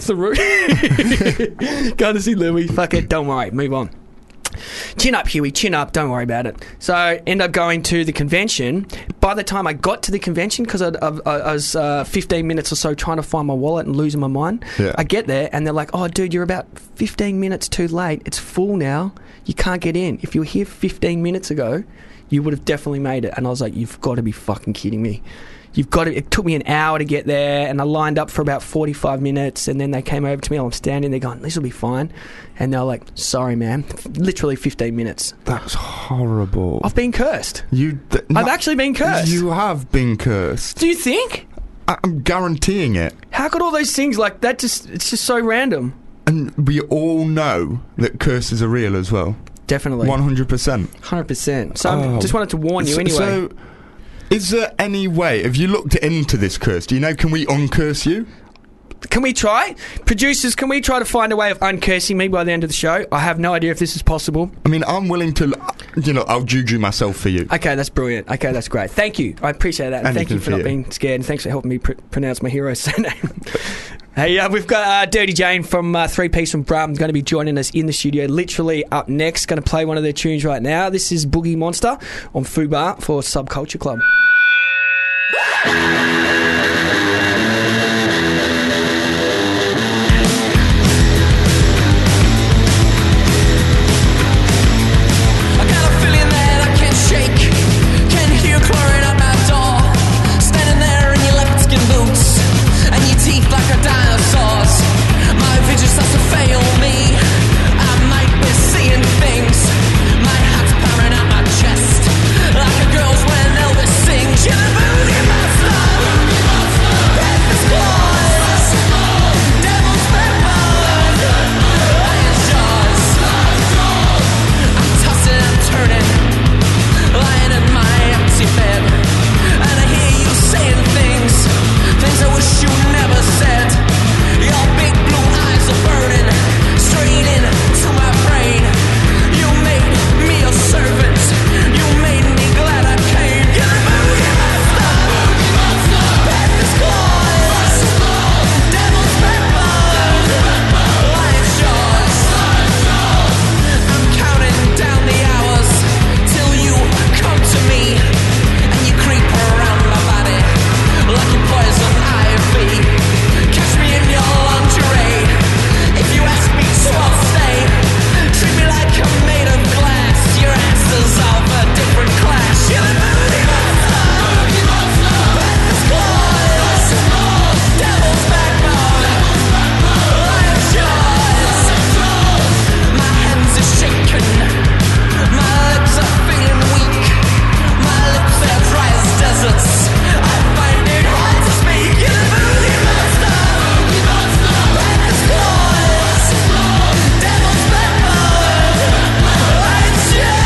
Theroux. Going to see Louis. Fuck it, don't worry, move on. Chin up, Huey, chin up, don't worry about it. So I end up going to the convention. By the time I got to the convention, because I, I, I was uh, fifteen minutes or so trying to find my wallet and losing my mind, Yeah. I get there and they're like, oh, dude, you're about fifteen minutes too late. It's full now. You can't get in. If you were here fifteen minutes ago, you would have definitely made it. And I was like, you've got to be fucking kidding me. you've got to, it took me an hour to get there, and I lined up for about forty-five minutes, and then they came over to me, I'm standing there going, this will be fine. And they're like, sorry, man. Literally fifteen minutes. That's horrible. I've been cursed. You, th- I've no- actually been cursed. You have been cursed. Do you think? I- I'm guaranteeing it. How could all those things like that just, it's just so random. And we all know that curses are real as well. Definitely. one hundred percent. one hundred percent. So I Oh. just wanted to warn you So- anyway. So, is there any way, have you looked into this curse? Do you know, can we uncurse you? Can we try? Producers, can we try to find a way of uncursing me by the end of the show? I have no idea if this is possible. I mean, I'm willing to, you know, I'll juju myself for you. Okay, that's brilliant. Okay, that's great. Thank you. I appreciate that. And thank Anything you for for not you. being scared. And thanks for helping me pr- pronounce my hero's surname. Hey, uh, we've got uh, Dirty Jane from uh, Three Piece from Brum going to be joining us in the studio literally up next. Going to play one of their tunes right now. This is Boogie Monster on Fubar for Subculture Club. I got a feeling that I can't shake. Can hear you clawing at my door. Standing there in your leopard skin boots and your teeth like a dinosaur's. My vision starts to fail me. I might be seeing things. My heart's pounding out my chest like a girl's when Elvis sings. You're the boogie monster. Death's claws. Devil's backbone. Lion's jaws. I'm tossing and turning, lying in my empty bed, and I hear you saying things, things I wish you never said. Your big blue eyes are burning, straight into my brain. You made me a servant, you made me glad I came. You're the boogie monster, Death's claws, devil's backbone, lion's jaws. I'm counting down the hours till you come to me and you creep around my body like a poison ivy. Catch me in your lingerie. If you ask me to, I'll stay. Treat me like I'm made of glass. Your ass is of a different class. You're the boogie monster. Death's claws. Devil's backbone. Lion's jaws. My hands are shaking. My legs are feeling weak. My lips are dry as deserts. I find it hard to speak. You're the boogie monster. Death's claws. Devil's backbone. Lion's jaws.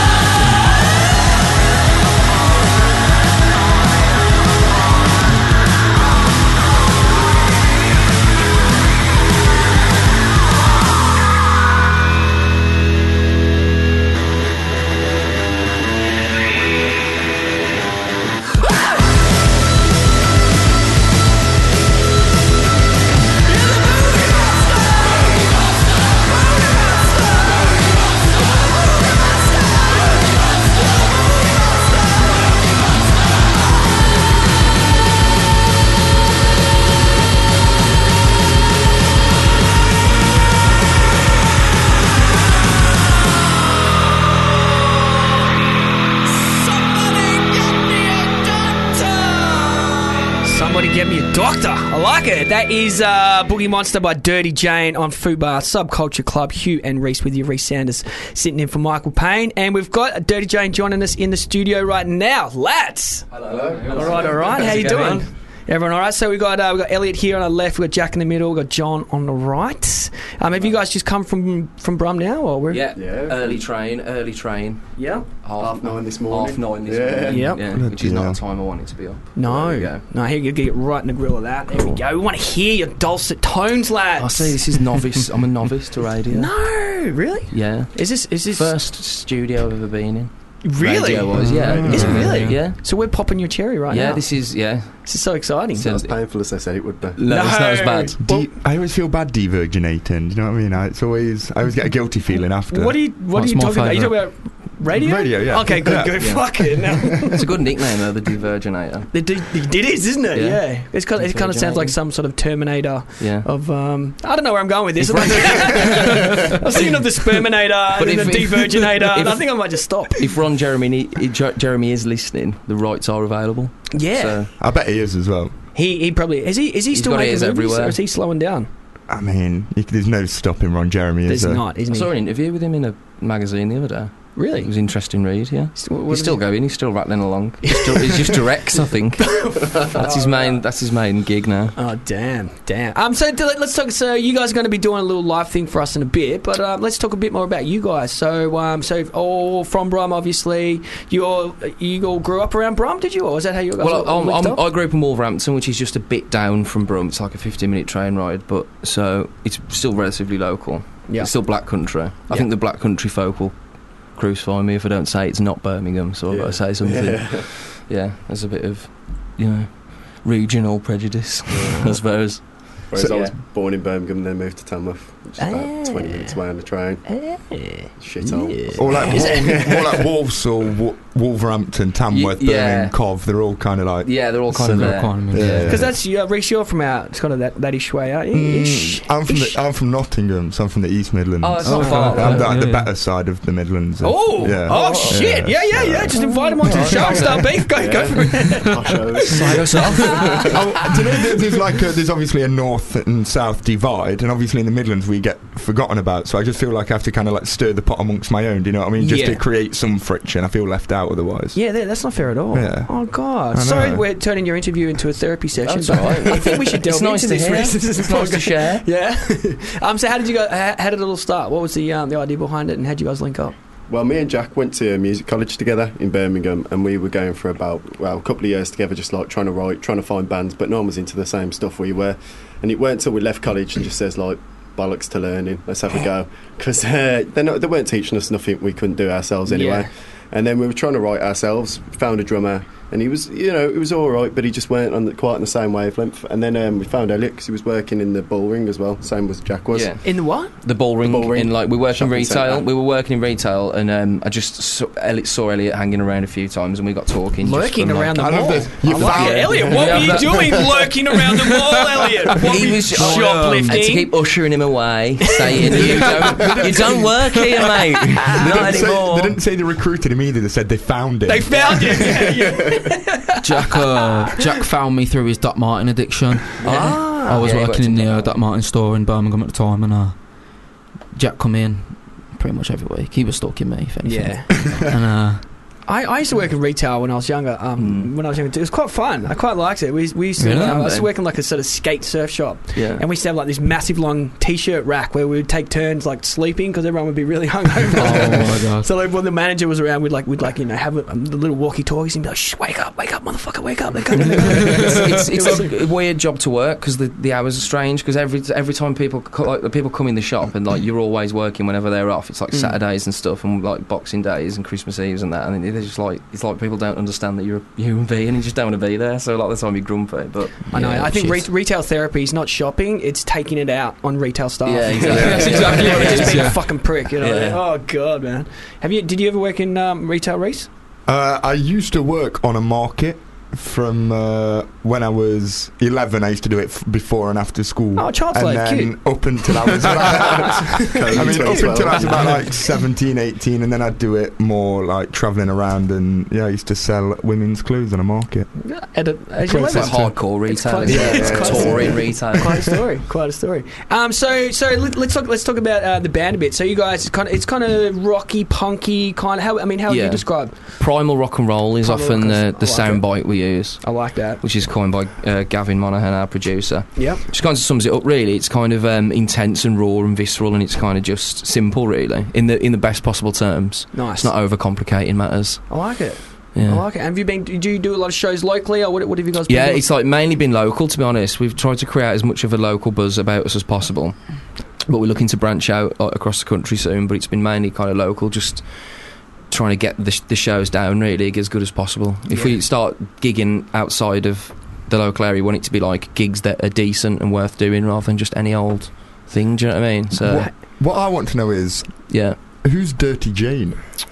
Somebody get me a doctor. I like it. That is uh, Boogie Monster by Dirty Jane on Fubar Subculture Club. Hugh and Reese with you. Reese Sanders sitting in for Michael Payne. And we've got Dirty Jane joining us in the studio right now. Lads. Hello. All right, all right. How How's you it going? doing? Everyone all right? So we've got, uh, we've got Elliot here on the left. We've got Jack in the middle. We've got John on the right. Um, have you guys just come from, from Brum now? Or we're Yeah, early train, early train. Yeah. Half, Half nine this morning. Half nine this Yeah. morning. Yep. Yeah, Bloody which is not hell. the time I wanted to be up. No. There we go. No, here you get right in the grill of that. There we go. We want to hear your dulcet tones, lads. I see. This is novice. I'm a novice to radio. No, really? Yeah. Is this is this First studio I've ever been in. really? Radio was, yeah. Is it really? Yeah. So we're popping your cherry right Yeah, now. this is, yeah. This is so exciting. Not as painful as they said it would be. No, it's not as bad. De- I always feel bad de-virginating. Do you know what I mean? I, it's always I always get a guilty feeling after. What are you What What's are you my talking about? Are you talking favourite? about Radio? Radio, yeah. Okay, good, Yeah. good. Yeah. Fuck it. No. It's a good nickname though, the Diverginator. It, it, it is, isn't it? Yeah. Yeah. It's kind of, it kind of sounds like some sort of Terminator Yeah. of, um, I don't know where I'm going with this. I was thinking of the Sperminator But and if- the Diverginator, and if- I think I might just stop. If Ron Jeremy he, Jeremy is listening, the rights are available. Yeah. So, I bet he is as well. He he probably, is he, is he He's still got making ears movies, everywhere. or is he slowing down? I mean, you, there's no stopping Ron Jeremy. There's is there? not, I isn't saw he? an interview with him in a magazine the other day. Really? It was an interesting read, yeah. What He's is still he- going, he's still rattling along. He's, still, he's just directs, I think. That's his main that's his main gig now. Oh damn, damn. Um, so d- let's talk. So you guys are going to be doing a little live thing for us in a bit, but um, let's talk a bit more about you guys. So, um, so all from Brum, obviously. You all you all grew up around Brum, did you, or was that how you guys? Well, all I'm, linked I'm, up? I grew up in Wolverhampton, which is just a bit down from Brum. It's like a fifteen minute train ride, but so it's still relatively local. Yeah. It's still Black Country. I Yeah. think the Black Country folk will crucify me if I don't say it's not Birmingham, so I've got to say something. Yeah. Yeah, there's a bit of, you know, regional prejudice, I suppose. Whereas So- I was Yeah. born in Birmingham and then moved to Tamworth, which is about twenty minutes away on the train. Shit hole. Or like, Wol- more like Walsall, Wo- Wolverhampton, Tamworth, Y- yeah. Birmingham, Cov. They're all kind of like. Yeah, they're all kind similar. of there. Kind of, Yeah. Because that's uh, Reece, you're from out. It's kind of that that ish way out. Mm, Ish. I'm from the, I'm from Nottingham, so I'm from the East Midlands. Oh, it's not Oh, far. I'm yeah, like the yeah. better side of the Midlands. Oh, yeah. oh shit! Yeah, yeah, yeah. Just invite him onto the show and start beef. Go, go for it. Posh shows. Side us off. Oh, do you know, there- there's like a, there's obviously a north and south divide, and obviously in the Midlands we get forgotten about. So I just feel like I have to kind of like stir the pot amongst my own. Do you know what I mean? Just Yeah. to create some friction. I feel left out otherwise. Yeah, that- that's not fair at all. Yeah. Oh god. I Sorry, know. we're turning your interview into a therapy session. That's but all right. I think we should delve It's nice into to this. hear. Reece. This is It's nice to podcast. share. Yeah. um. So how did you go? How, how did it all start? What was the um, the idea behind it, and how did you guys link up? Well, me and Jack went to music college together in Birmingham, and we were going for about well a couple of years together, just like trying to write, trying to find bands, but no one was into the same stuff we were. And it weren't until we left college and just says like, bollocks to learning, let's have a go, because uh, they no, they weren't teaching us nothing we couldn't do ourselves anyway. Yeah. And then we were trying to write ourselves, found a drummer, and he was, you know, it was all right, but he just weren't on the, quite on the same wavelength. And then um, we found Elliot, because he was working in the bull ring as well, same as Jack was. Yeah. In the what? The ball ring, ball ring. in like we work in Shopping retail. centre. We were working in retail, and um, I just saw Elliot, saw Elliot hanging around a few times, and we got talking. just Lurking from, around like, the I mall. love this. You I like found- it. Elliot, what Yeah, were you that- doing lurking around the mall, Elliot? What He were you was shoplifting? I had to keep ushering him away, saying, "You don't, you don't work here, mate. They Not didn't, say, anymore." they didn't say they recruited him either. They said they found him. They found you. Yeah, yeah. Jack, uh, Jack found me through his Doc Martin addiction. Ah. I was Yeah, he working worked in in the Doc uh, Martin. Doc Martin store in Birmingham at the time, and uh, Jack come in pretty much every week. He was stalking me, if anything. Yeah. And uh, I, I used to work in retail when I was younger. Um, when I was younger, too. It was quite fun. I quite liked it. We, we used to. Really? Um, I used to work in like a sort of skate surf shop, Yeah. and we used to have like this massive long T-shirt rack where we would take turns like sleeping because everyone would be really hungover. oh my god. So like, when the manager was around, we'd like we'd like you know have a, um, the little walkie-talkies and be like, "Shh, wake up, wake up, motherfucker, wake up!" Wake up. it's, it's, it's a weird job to work because the, the hours are strange. Because every every time people co- like the people come in the shop and like you're always working whenever they're off. It's like Mm. Saturdays and stuff, and like Boxing Days and Christmas Eves and that. And they're just like it's like people don't understand that you're a human being and you just don't want to be there. So a lot of the time you're grumpy. But I know. yeah, I think re- shit. retail therapy is not shopping; it's taking it out on retail staff. Yeah, exactly. That's exactly what it is. Just being Yeah. a fucking prick, you know. Yeah. Oh god, man. Have you? Did you ever work in um, retail, Reece? Uh, I used to work on a market from uh, when I was eleven. I used to do it f- before and after school. Oh, child's and play, then cute. up until I was like, I mean, up until I was about like like seventeen, eighteen, and then I'd do it more like travelling around, and yeah, I used to sell women's clothes on a market. At a, as you Close live. It's like hardcore It's retail. quite- isn't yeah, it? it's It's quite- touring retail. Quite a story. Quite a story. Um, so, so let, let's talk. Let's talk about uh, the band a bit. So, you guys, it's kind of, it's kind of rocky, punky, kind of. How I mean, how would Yeah. you describe? Primal rock and roll is Primal often rock and- the, I the like sound it. bite we use, I like that. which is coined by uh, Gavin Monaghan, our producer. Yep. Just kind of sums it up. Really, it's kind of um, intense and raw and visceral, and it's kind of just simple, really, in the in the best possible terms. Nice. It's not overcomplicating matters. I like it. Yeah. I like it. Have you been? Do you do a lot of shows locally, or what, what have you guys? Been Yeah, doing? it's like mainly been local, to be honest. We've tried to create as much of a local buzz about us as possible, but we're looking to branch out like, across the country soon. But it's been mainly kind of local, just trying to get the, sh- the shows down really as good as possible. If Yeah. we start gigging outside of the local area, we want it to be like gigs that are decent and worth doing rather than just any old thing. Do you know what I mean? So What, what I want to know is yeah. who's Dirty Jane?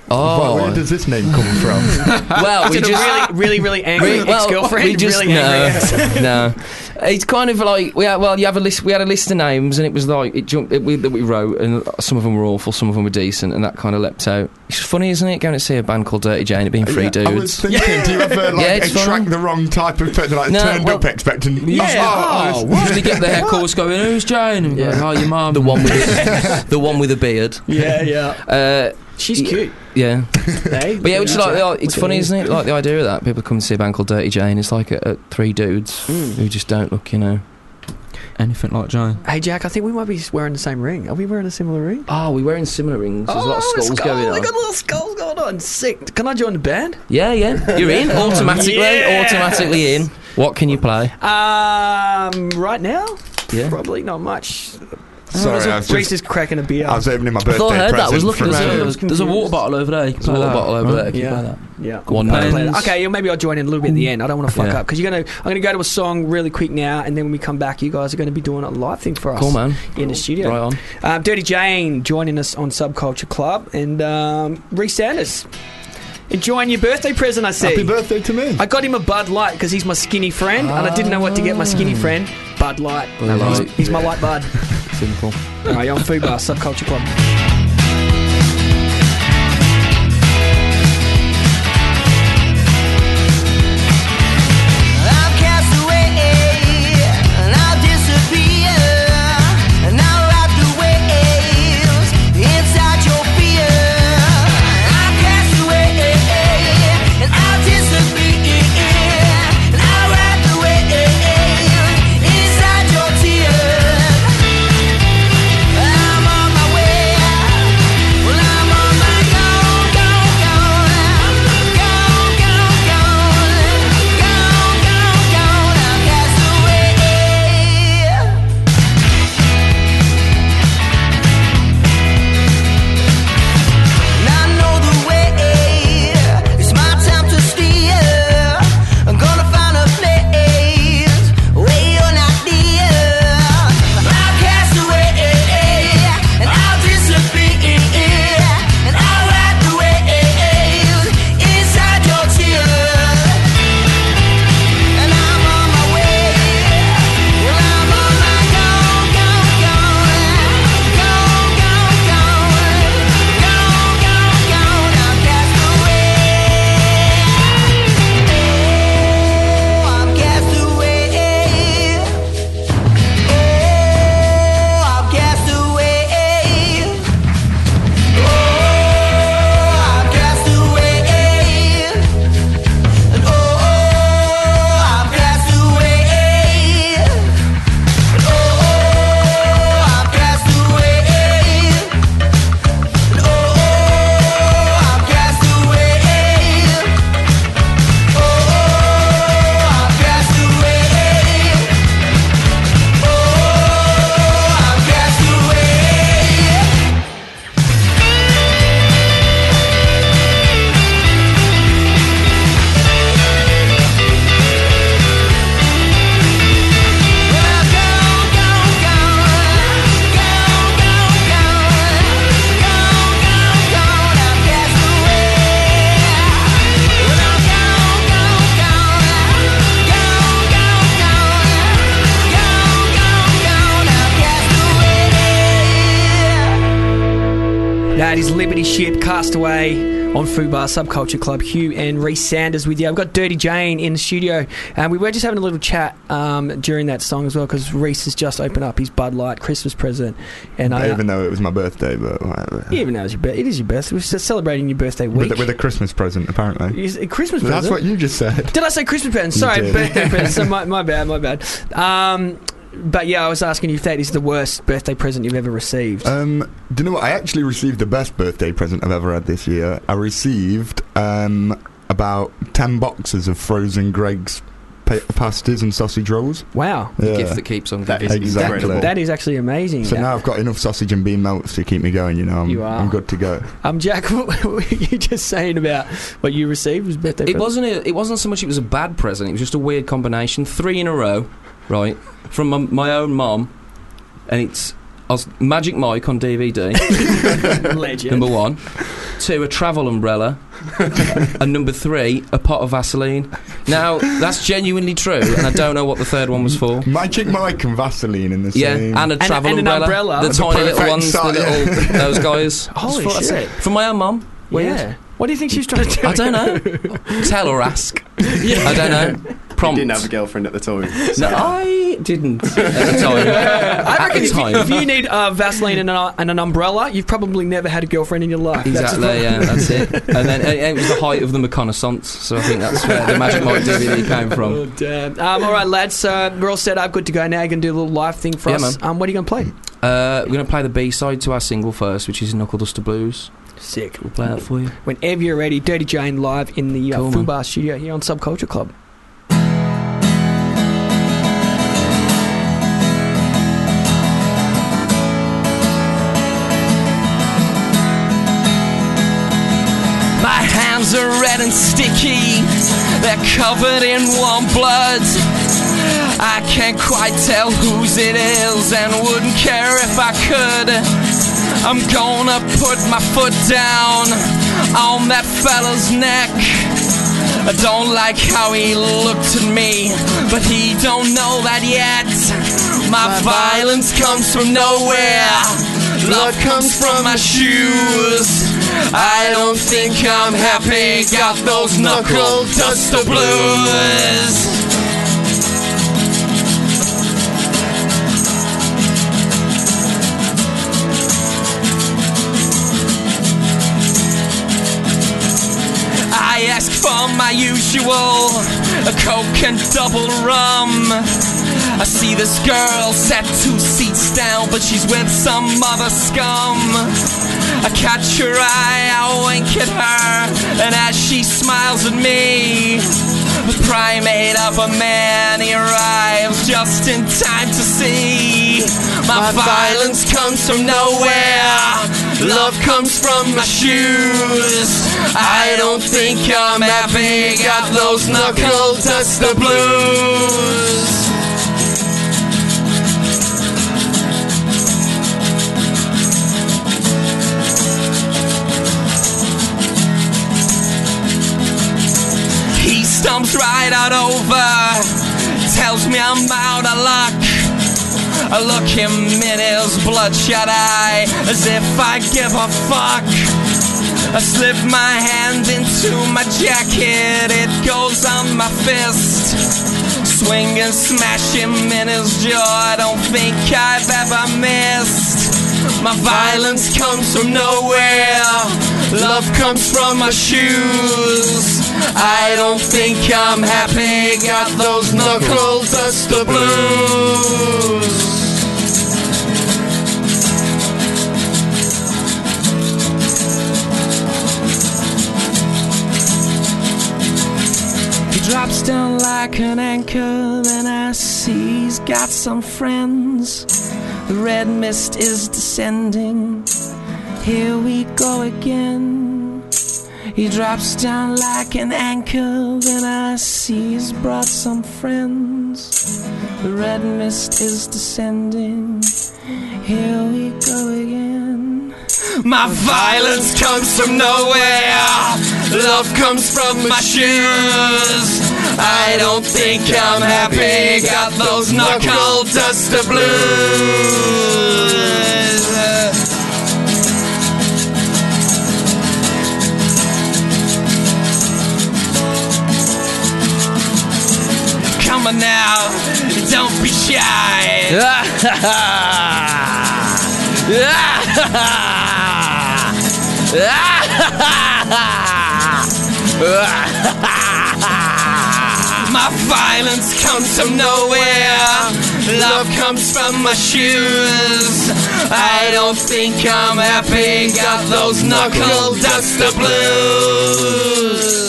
Oh. Where does this name come from? Well, we Is it just a really, really, really angry We- well, ex-girlfriend. we just really angry ex. no, no. It's kind of like we had, well, you have a list. We had a list of names, and it was like it jumped it, we, that we wrote, and some of them were awful, some of them were decent, and that kind of leapt out. It's funny, isn't it, going to see a band called Dirty Jane, it being three Yeah, dudes. I was thinking, do you ever like Yeah, it's attract fun. the wrong type of person? Like No, turned well- up expecting. Yeah. Oh, Oh, usually get the hair course going. Who's Jane? And Yeah. go, oh, your mum. The one with the, the one with a beard. Yeah, yeah. Uh, She's cute. Yeah. Hey, But yeah, which is like the, it's Look at funny, him. isn't it? Like the idea of that. People come and see a band called Dirty Jane. It's like a, a three dudes who just don't look, you know. Anything like Jane. Hey, Jack, I think we might be wearing the same ring. Are we wearing a similar ring? Oh, we're wearing similar rings. There's a lot of skulls skull. going We on. got little skulls going on. Sick. Can I join the band? Yeah, yeah. You're in automatically. Yes. Automatically in. What can you play? Um, right now, Yeah. probably not much. Sorry, I was Reese just- is cracking a beer. I was opening my I birthday thought I heard that. I was present looking from- at There's, it. a, was there's a water bottle over there. You can There's a play water that. bottle over there. Can you Yeah. play that? Yeah, One I'll play man. that. Okay, yeah, maybe I'll join in a little bit at the end. I don't want to fuck Yeah. up because you're gonna. I'm gonna go to a song really quick now, and then when we come back, you guys are going to be doing a live thing for us. Cool, man. In the studio. Right on. Um, Dirty Jane joining us on Subculture Club, and um, Reece Sanders enjoying your birthday present. I see. Happy birthday to me. I got him a Bud Light because he's my skinny friend, and I didn't know what to get my skinny friend. Bud Light. Bud He's- Light. He's, my light bud. Simple. All right, you're on Food Bar Subculture Club. I'm cast away, and I'll disappear, and I'll ride the waves inside your fear. I'm cast away, and I'll disappear, and I'll ride the waves inside your tears. I'm on my way, well I'm on my gone, gone, gone, gone, gone, gone, gone, gone, gone. I'm cast away. And I know the way. It's my time to steal. I'm gonna find a place where you're not near. I'll cast away, and I'll disappear, and I'll ride the waves inside your tears. And I'm on my way. Well, I'm on my gone, gone, gone, gone, gone, gone, gone, gone, gone. I'm cast away. Oh, I'm cast away. Oh, I'm cast away. Oh, I'm cast away. And oh, I'm cast away. And oh, I'm cast away. And oh, I'm cast away. Oh, I'm cast away. Oh, I'm cast away. That is Liberty Ship, Castaway on Fubar Subculture Club. Hugh and Reece Sanders with you. I've got Dirty Jane in the studio, and we were just having a little chat um, during that song as well because Reece has just opened up his Bud Light Christmas present, and I Even though it was my birthday, but whatever. even though it's your birthday, it is your birthday. We're celebrating your birthday week. With, a- with a Christmas present, apparently. Is it a Christmas That's present? what you just said. Did I say Christmas present? You Sorry, did. birthday present. So my, my bad, my bad. Um, but yeah, I was asking you if that is the worst birthday present you've ever received. Um, do you know what? I actually received the best birthday present I've ever had this year. I received um, about ten boxes of frozen Greg's pa- pasties and sausage rolls. Wow. Yeah. Gift that keeps on That giving. is Exactly. incredible. That is actually amazing. So That- now I've got enough sausage and bean melts to keep me going, you know. I'm, You are. I'm good to go. Um, Jack, what were you just saying about what you received was birthday It present? wasn't. A, it wasn't so much. It was a bad present. It was just a weird combination. Three in a row, right, from my, my own mom, and it's I was, Magic Mike on D V D. Legend. Number one. two, a travel umbrella, and number three, a pot of Vaseline. Now, that's genuinely true, and I don't know what the third one was for. Magic Mike and Vaseline in the Yeah, same. and a travel and an umbrella. umbrella. The tiny little perfect ones, the size, little, yeah. those guys. Holy That's shit. it. From my own mum. Weird. Yeah. What do you think she's trying to do? I don't know. Tell or ask. I don't know. Prompt. You didn't have a girlfriend at the time. No, I didn't at the time. I At reckon the if you, time. if you need uh, Vaseline and an, and an umbrella, you've probably never had a girlfriend in your life. Exactly, That's yeah, that's it. And then it, it was the height of the reconnaissance, so I think that's where the Magic Mike D V D came from. Oh, damn. Um, all right, lads, uh, we're all set up, good to go now. You're going to do a little live thing for Yeah, us. man. Um, what are you going to play? Uh, we're going to play the B-side to our single first, which is Knuckle Duster Blues. Sick. We'll play that for you. Whenever you're ready, Dirty Jane live in the uh, Cool, man. Fubar studio here on Subculture Club. My hands are red and sticky, they're covered in warm blood. I can't quite tell whose it is and wouldn't care if I could. I'm gonna put my foot down on that fella's neck. I don't like how he looked at me, but he don't know that yet. My violence comes from nowhere, love comes from my shoes. I don't think I'm happy, got those knuckle duster blues. I ask for my usual, a coke and double rum. I see this girl sat two seats down, but she's with some other scum. I catch her eye, I wink at her, and as she smiles at me, the primate of a man, he arrives just in time to see. My violence comes from nowhere, love comes from my shoes. I don't think I'm happy, got those knuckle duster blues. He stumps right out over, tells me I'm out of luck. I look him in his bloodshot eye, as if I give a fuck. I slip my hand into my jacket, it goes on my fist. Swing and smash him in his jaw, I don't think I've ever missed. My violence comes from nowhere, love comes from my shoes. I don't think I'm happy, got those knuckle duster blues. He drops down like an anchor, then I see he's got some friends. The red mist is descending, here we go again. He drops down like an anchor, then I see he's brought some friends. The red mist is descending, here we go again. My violence comes from nowhere, love comes from my shoes. I don't think I'm happy, got those knuckle duster blues. Come on now, don't be shy. My violence comes from nowhere, love comes from my shoes. I don't think I'm happy, got those knuckle duster blues.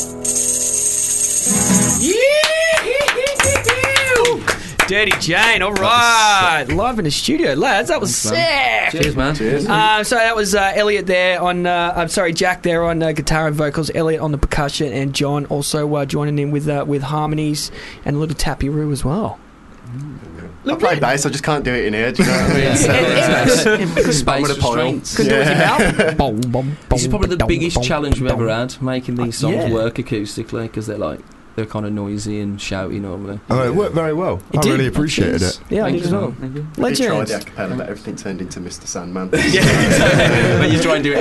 Dirty Jane, all right. Live in the studio, lads. That was sick. Cheers, man. Cheers. Uh, so that was uh, Elliot there on, uh, I'm sorry, Jack there on uh, guitar and vocals, Elliot on the percussion, and John also uh, joining in with uh, with harmonies and a little tappy-roo as well. I play bass, I just can't do it in here. Do you know what I mean? So, uh, Space I'm gonna restraints. pile. Yeah. This is probably the biggest challenge we've ever had, making these songs Yeah. work acoustically, because they're like they're kind of noisy and shouty normally. Oh, it worked very well. I did. really appreciated it. Yeah, I Thank did as you. well. Thank you. I did try Legends. the acapella, but everything turned into Mister Sandman. But you try and do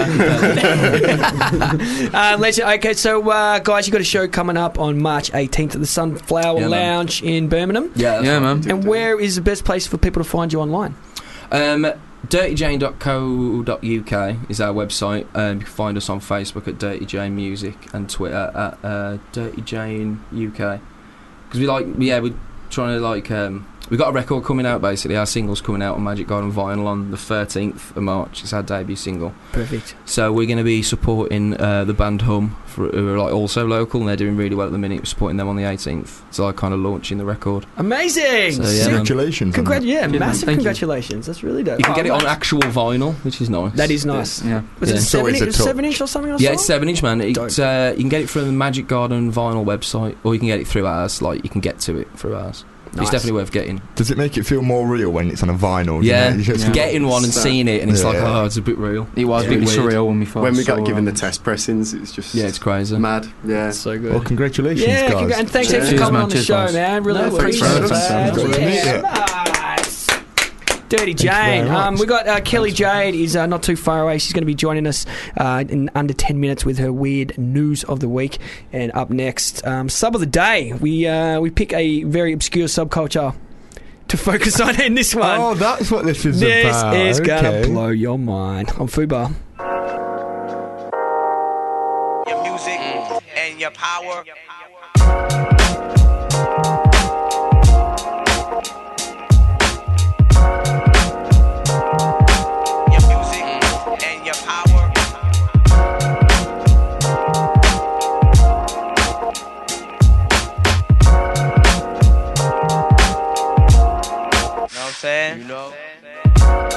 it. uh, legend. Okay, so uh, guys, you got a show coming up on March eighteenth at the Sunflower Yeah, man. Lounge in Birmingham. Yeah, Yeah, man. And where is the best place for people to find you online? Um, dirty jane dot co dot U K is our website. Um, you can find us on Facebook at Dirty Jane Music and Twitter at uh, Dirty Jane U K. Because we like, yeah, we're trying to like, um, we got a record coming out basically. Our single's coming out on Magic Garden Vinyl on the thirteenth of March. It's our debut single. Perfect. So we're going to be supporting uh, the band Hum, for, who are like also local, and they're doing really well at the minute. We're supporting them on the eighteenth. So like kind of launching the record. Amazing! So, yeah, man. Congratulations. on Congrat- that. yeah, man. massive Thank you. congratulations. That's really dope. You can Oh, get it on nice. actual vinyl, which is nice. That is nice. Yeah. Was Yeah. it So seven, is it inch, top? seven inch or something? Or Yeah, so? it's seven inch, man. Dope. It's, uh, you can get it from the Magic Garden vinyl website, or you can get it through ours. Like you can get to it through ours. Nice. It's definitely worth getting. Does it make it feel more real when it's on a vinyl? you Yeah, know? You just- Yeah. getting one and So- seeing it, and it's like, Yeah. oh, it's a bit real. It was Yeah. a bit Weird. surreal when we first When we got saw, given the um, test pressings, it's just Yeah, it's crazy. mad. Yeah. So good. Well, congratulations, Yeah, guys. congra- and thanks Cheers. for Cheers, coming man. on the Cheers, show, guys. man. Really No, thanks appreciate for it. having us. Good to meet you. Nice. Dirty you very Jane. much. Um, we got uh, Kelly Jade is uh, not too far away. She's going to be joining us uh, in under ten minutes with her weird news of the week. And up next, um, sub of the day. We uh, we pick a very obscure subculture to focus on in this one. Oh, that's what this is this about. is gonna Okay. blow your mind. On Fubar. Your music and your power. Your music and your power. Know what I'm saying? You know.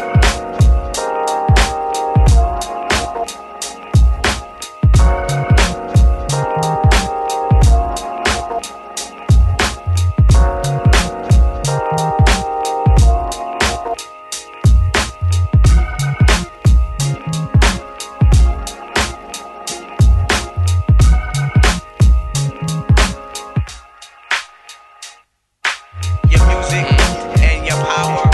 Your music and your power.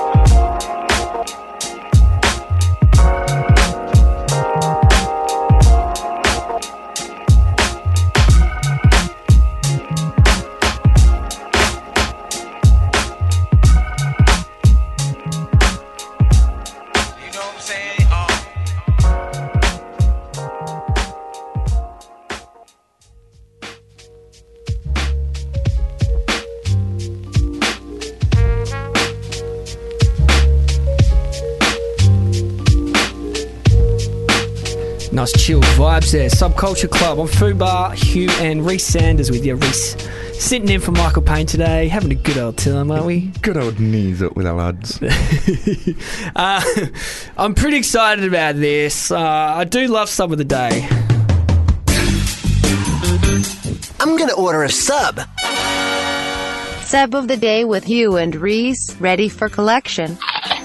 You know what I'm saying? Uh, Nice chill vibes there. Subculture Club on Fubar. Hugh and Reese Sanders with you. Reese sitting in for Michael Payne today, having a good old time, aren't we? Good old knees up with our lads. uh, I'm pretty excited about this. Uh, I do love Sub of the Day. I'm gonna order a sub. Sub of the day with Hugh and Reese, ready for collection.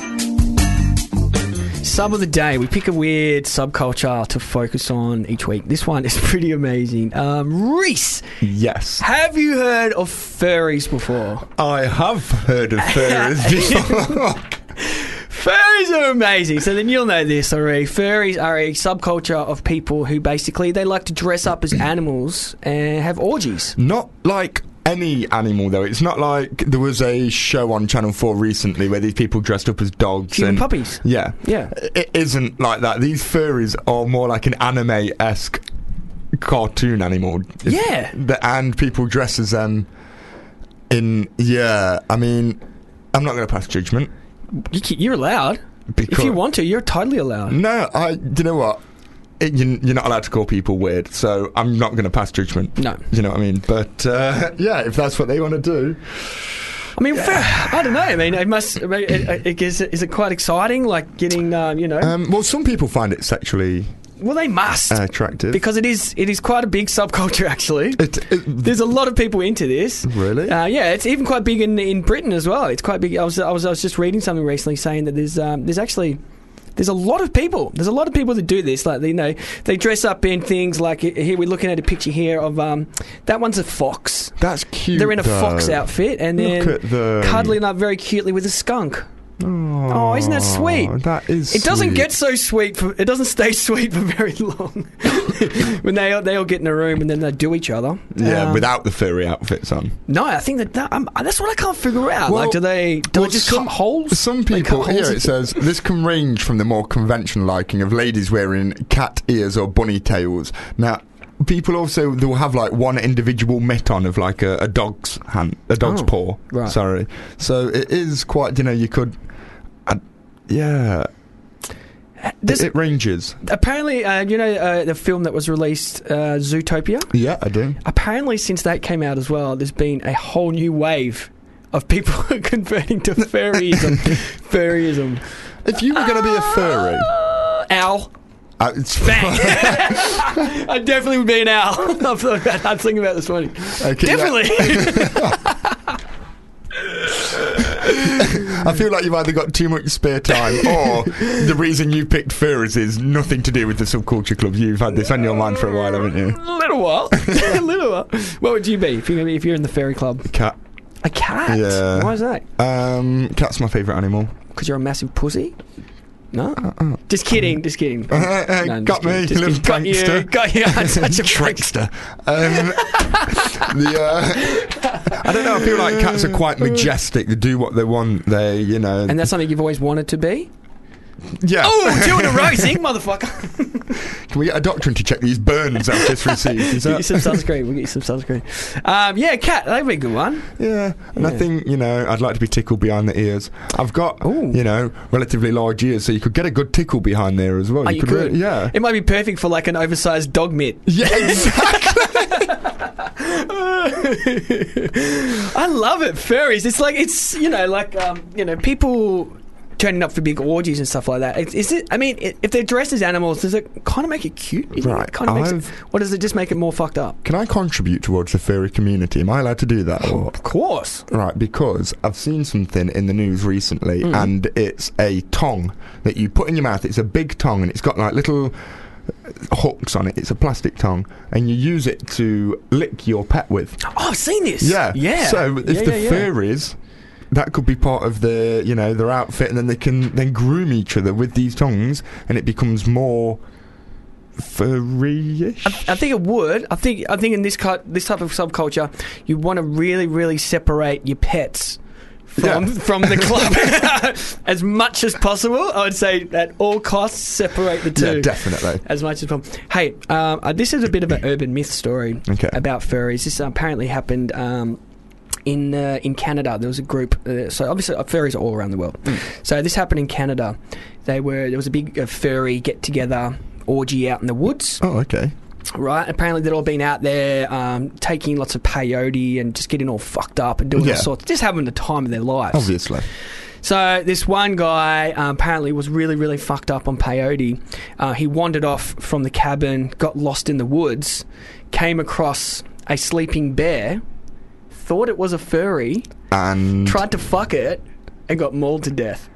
Sub of the Day. We pick a weird subculture to focus on each week. This one is pretty amazing. Um, Reese, Yes. have you heard of furries before? I have heard of furries before. Furries are amazing. So then you'll know this already. Furries are a subculture of people who basically they like to dress up as animals and have orgies. Not like any animal, though. It's not like there was a show on Channel four recently where these people dressed up as dogs. Human and puppies. Yeah. Yeah. It isn't like that. These furries are more like an anime-esque cartoon animal. Yeah. The, and people dress as them in... Yeah, I mean, I'm not going to pass judgment. You can, you're allowed. Because if you want to, you're totally allowed. No, I... Do you know what? It, you, you're not allowed to call people weird, so I'm not going to pass judgment. No. You know what I mean? But, uh, yeah, if that's what they want to do... I mean, fair, I don't know. I mean, it must. I mean, it, it, is, it, is it quite exciting? Like getting, um, you know. Um, well, some people find it sexually Well, they must. Uh, attractive. Because it is it is quite a big subculture, actually. It, it, There's a lot of people into this. Really? Uh, yeah, it's even quite big in, in Britain as well. It's quite big. I was I was I was just reading something recently saying that there's um, there's actually there's a lot of people. There's a lot of people that do this. Like, you know, they dress up in things like, here we're looking at a picture here of um, that one's a fox. That's cute. They're in a though. fox outfit and Look then at them. cuddling up very cutely with a skunk. Oh, Oh, isn't that sweet? That is. It doesn't sweet. get so sweet. For, it doesn't stay sweet for very long. When they all- they all get in a room and then they do each other. Yeah, Um, without the furry outfits on. No, I think that, that um, that's what I can't figure out. Well- like, do they do well, they just some- cut holes? Some They people cut holes here in- it says this can range from the more conventional liking of ladies wearing cat ears or bunny tails. Now, people also they'll have like one individual mitt on of like a, a dog's hand, a dog's Oh, paw. right. Sorry. So it is quite. You know, you could. Uh, yeah. Does- it, it ranges. Apparently, uh, you know uh, the film that was released, uh, Zootopia? Yeah, I do. Apparently, since that came out as well, there's been a whole new wave of people converting to furryism. Furryism. If you were going to be a furry, Owl. uh, it's Bang. I definitely would be an owl. I've thought about, I was thinking about this morning. Okay, Definitely. I feel like you've either got too much spare time or the reason you picked furries is nothing to do with the subculture club. You've had this on your mind for a while, haven't you? A little while. A little while. What would you be if you're, if you're in the fairy club? Cat. A cat? Yeah. Why is that? Um, cat's my favourite animal. Because you're a massive pussy? No? Uh-uh. Just kidding, just kidding. Uh, uh, No, got just me, kidding, just little kidding. Got you, prankster. got you. I'm such a Trickster. Um, the, uh, I don't know, I feel like cats are quite majestic. They do what they want. They, you know... And that's something you've always wanted to be? Yeah. Oh, two in a row, see, motherfucker. Can we get a doctor in to check these burns I've just received? Is Get you that... some sunscreen. We'll get you some sunscreen. Um, yeah, cat. That'd be a good one. Yeah, and Yeah. I think, you know, I'd like to be tickled behind the ears. I've got, Ooh. you know, relatively large ears, so you could get a good tickle behind there as well. Oh, you could. really- yeah. It might be perfect for like an oversized dog mitt. Yeah, exactly. I love it, furries. It's like it's you know like um, you know people turning up for big orgies and stuff like that. Is, is it? I mean, it, if they're dressed as animals, does it kind of make it cute? You think Right, It kind of makes it, I've- or does it just make it more fucked up? Can I contribute towards the furry community? Am I allowed to do that? Or? Of course. Right, because I've seen something in the news recently, Mm. and it's a tongue that you put in your mouth. It's a big tongue, and it's got like little hooks on it. It's a plastic tongue, and you use it to lick your pet with. Oh, I've seen this. Yeah, yeah. So if Yeah, the yeah, yeah. furries, that could be part of their, you know, their outfit, and then they can then groom each other with these tongues, and it becomes more furry-ish. I, I think it would. I think. I think in this cut, this type of subculture, you want to really, really separate your pets from Yeah. from the club as much as possible. I would say at all costs separate the two. Yeah, definitely. As much as possible. Hey, um, uh, this is a bit of an urban myth story Okay. about furries. This apparently happened. Um, In uh, in Canada, there was a group. Uh, so obviously, uh, furries are all around the world. So this happened in Canada. They were there was a big uh, furry get together orgy out in the woods. Oh, okay. Right. Apparently, they'd all been out there um, taking lots of peyote and just getting all fucked up and doing Yeah. all sorts, just having the time of their lives. Obviously. So this one guy um, apparently was really, really fucked up on peyote. Uh, he wandered off from the cabin, got lost in the woods, came across a sleeping bear, thought it was a furry, And tried to fuck it, and got mauled to death.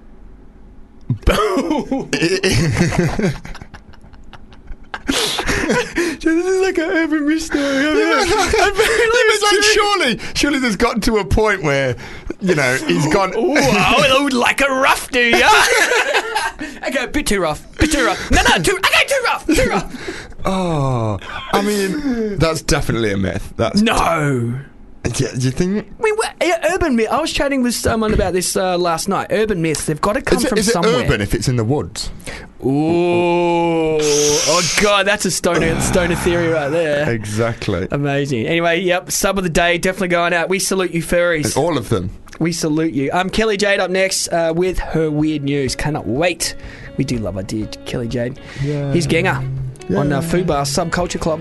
So this is like an urban myth story. It's like surely, surely there's gotten to a point where, you know, he's gone. Ooh, I would like a rough, do ya? Okay, a bit too rough. Bit too rough. No, no, too. Okay, too rough. Too rough. Oh, I mean, that's definitely a myth. That's No. Do you think? I mean, wha- uh, urban myth. I was chatting with someone about this uh, last night. Urban myths. They've got to come Is it, from is it somewhere. urban if it's in the woods? Ooh. Oh, God, that's a stoner, stoner theory right there. Exactly. Amazing. Anyway, yep, sub of the day, definitely going out. We salute you, furries. And all of them. We salute you. Um, Kelly Jade up next uh, with her weird news. Cannot wait. We do love our dear Kelly Jade. Yeah. Here's Genga on uh, Fubar Subculture Club.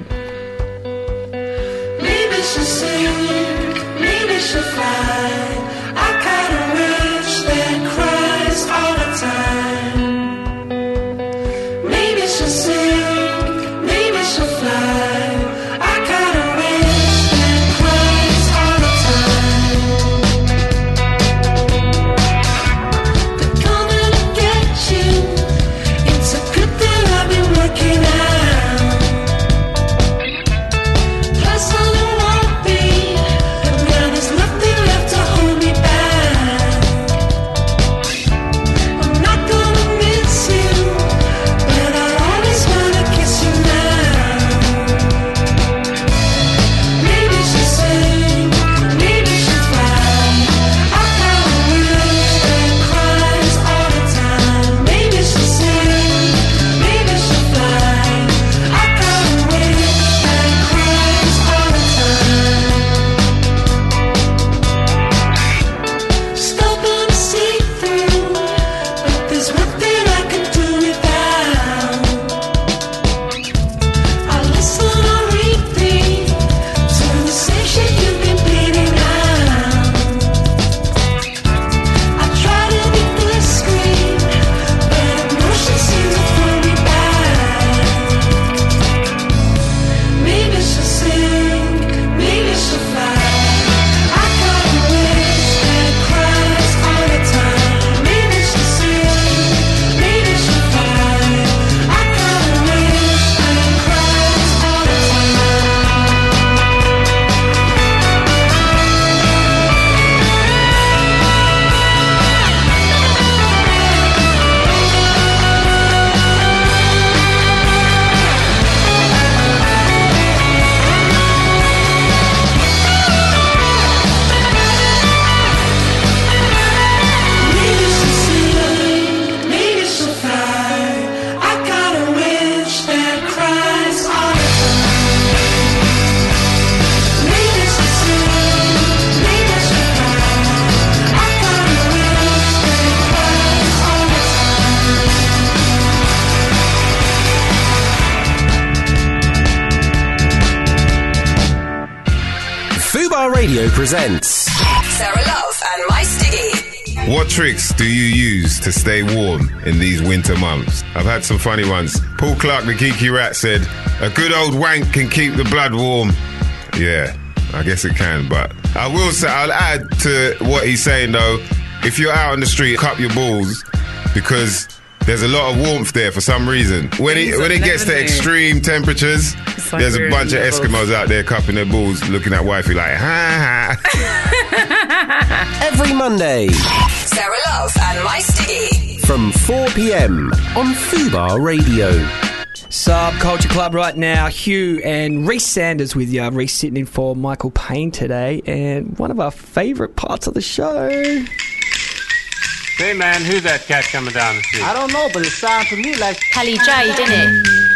Maybe she'll sing, maybe she'll fly. I kinda wish that cries all the time. Maybe she'll sing, Fubar Radio presents Sarah Love and My Stiggy. What tricks do you use to stay warm in these winter months? I've had some funny ones. Paul Clark, the geeky rat, said, a good old wank can keep the blood warm. Yeah, I guess it can, but I will say, I'll add to what he's saying though, if you're out on the street, cup your balls, because there's a lot of warmth there for some reason. When it when it gets to extreme temperatures, like there's a really bunch of beautiful. Eskimos out there cupping their balls, looking at wifey like, ha ha. every Monday Sarah Love and My Stiggy. from four p.m. on Fubar Radio. Subculture Club right now. Hugh and Reese Sanders with you. Reese sitting in for Michael Payne today, and one of our favourite parts of the show. Hey man, who's that cat coming down the street? I don't know, but it sounds to me like Kelly J, didn't it?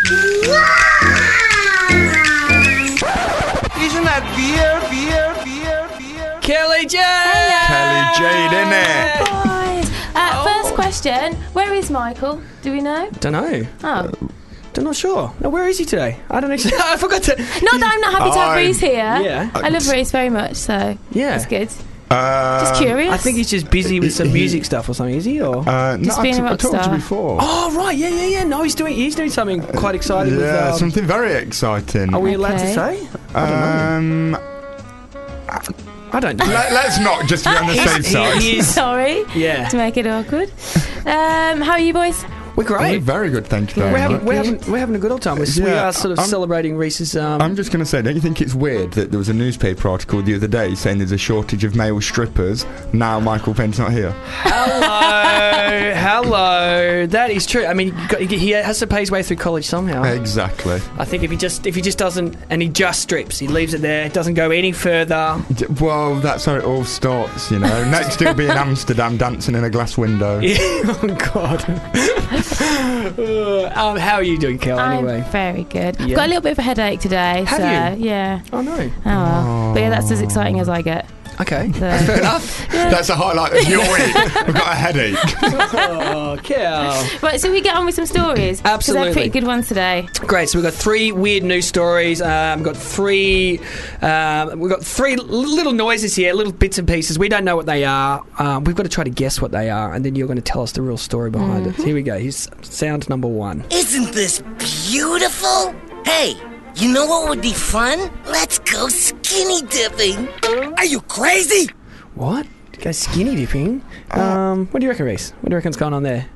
Isn't that beer, beer, beer, beer? Kelly J! Kelly Jade, innit? Boys. Uh, First question, where is Michael? Do we know? Don't know. Oh. I'm not sure. No, where is he today? I don't actually. I forgot to. Not that I'm not happy to have I- Reese here. Yeah. I love Reese very much, so Yeah. that's good. Uh, Just curious. I think he's just busy with some music stuff or something, is he? Or Uh, no, Just I, being t- a I rock told you star. before. oh right, yeah, yeah, yeah. No, he's doing he's doing something quite exciting. with, yeah, um, something very exciting. Are we allowed to Okay. say? I don't know. Um, I don't know. let, let's not just be on the He's- safe he- side. he is- Sorry Yeah, to make it awkward. Um, how are you boys? we're great. Very good, thank you very We're much. having, we're, having, we're having a good old time. We're, we Yeah, are sort of I'm- celebrating Reese's. Um, I'm just going to say, don't you think it's weird that there was a newspaper article the other day saying there's a shortage of male strippers? Now Michael Payne's not here. hello, hello. That is true. I mean, you got, he has to pay his way through college somehow. Exactly. I think if he just if he just doesn't and he just strips, he leaves it there, doesn't go any further. D- Well, that's how it all starts, you know. Next he'll be in Amsterdam dancing in a glass window. oh God. Uh, um, how are you doing, Kel? Anyway, I'm very good. Yeah. I've got a little bit of a headache today. Have so, you? Yeah. Oh no. Oh well. But yeah, that's as exciting as I get. Okay, So- that's fair enough. That's a highlight of your week. We've got a headache. Oh, Kel. Right, so we get on with some stories. 'cause Absolutely. they're pretty good ones today. Great. So we've got three weird news stories. Um, we've got three. Um, we've got three l- little noises here, little bits and pieces. We don't know what they are. Um, we've got to try to guess what they are, and then you're going to tell us the real story behind it. Here we go. Here's sound number one. Isn't this beautiful? Hey, you know what would be fun? Let's go skinny dipping. Are you crazy? What? Go skinny dipping? Um, what do you reckon, Reese? What do you reckon's going on there?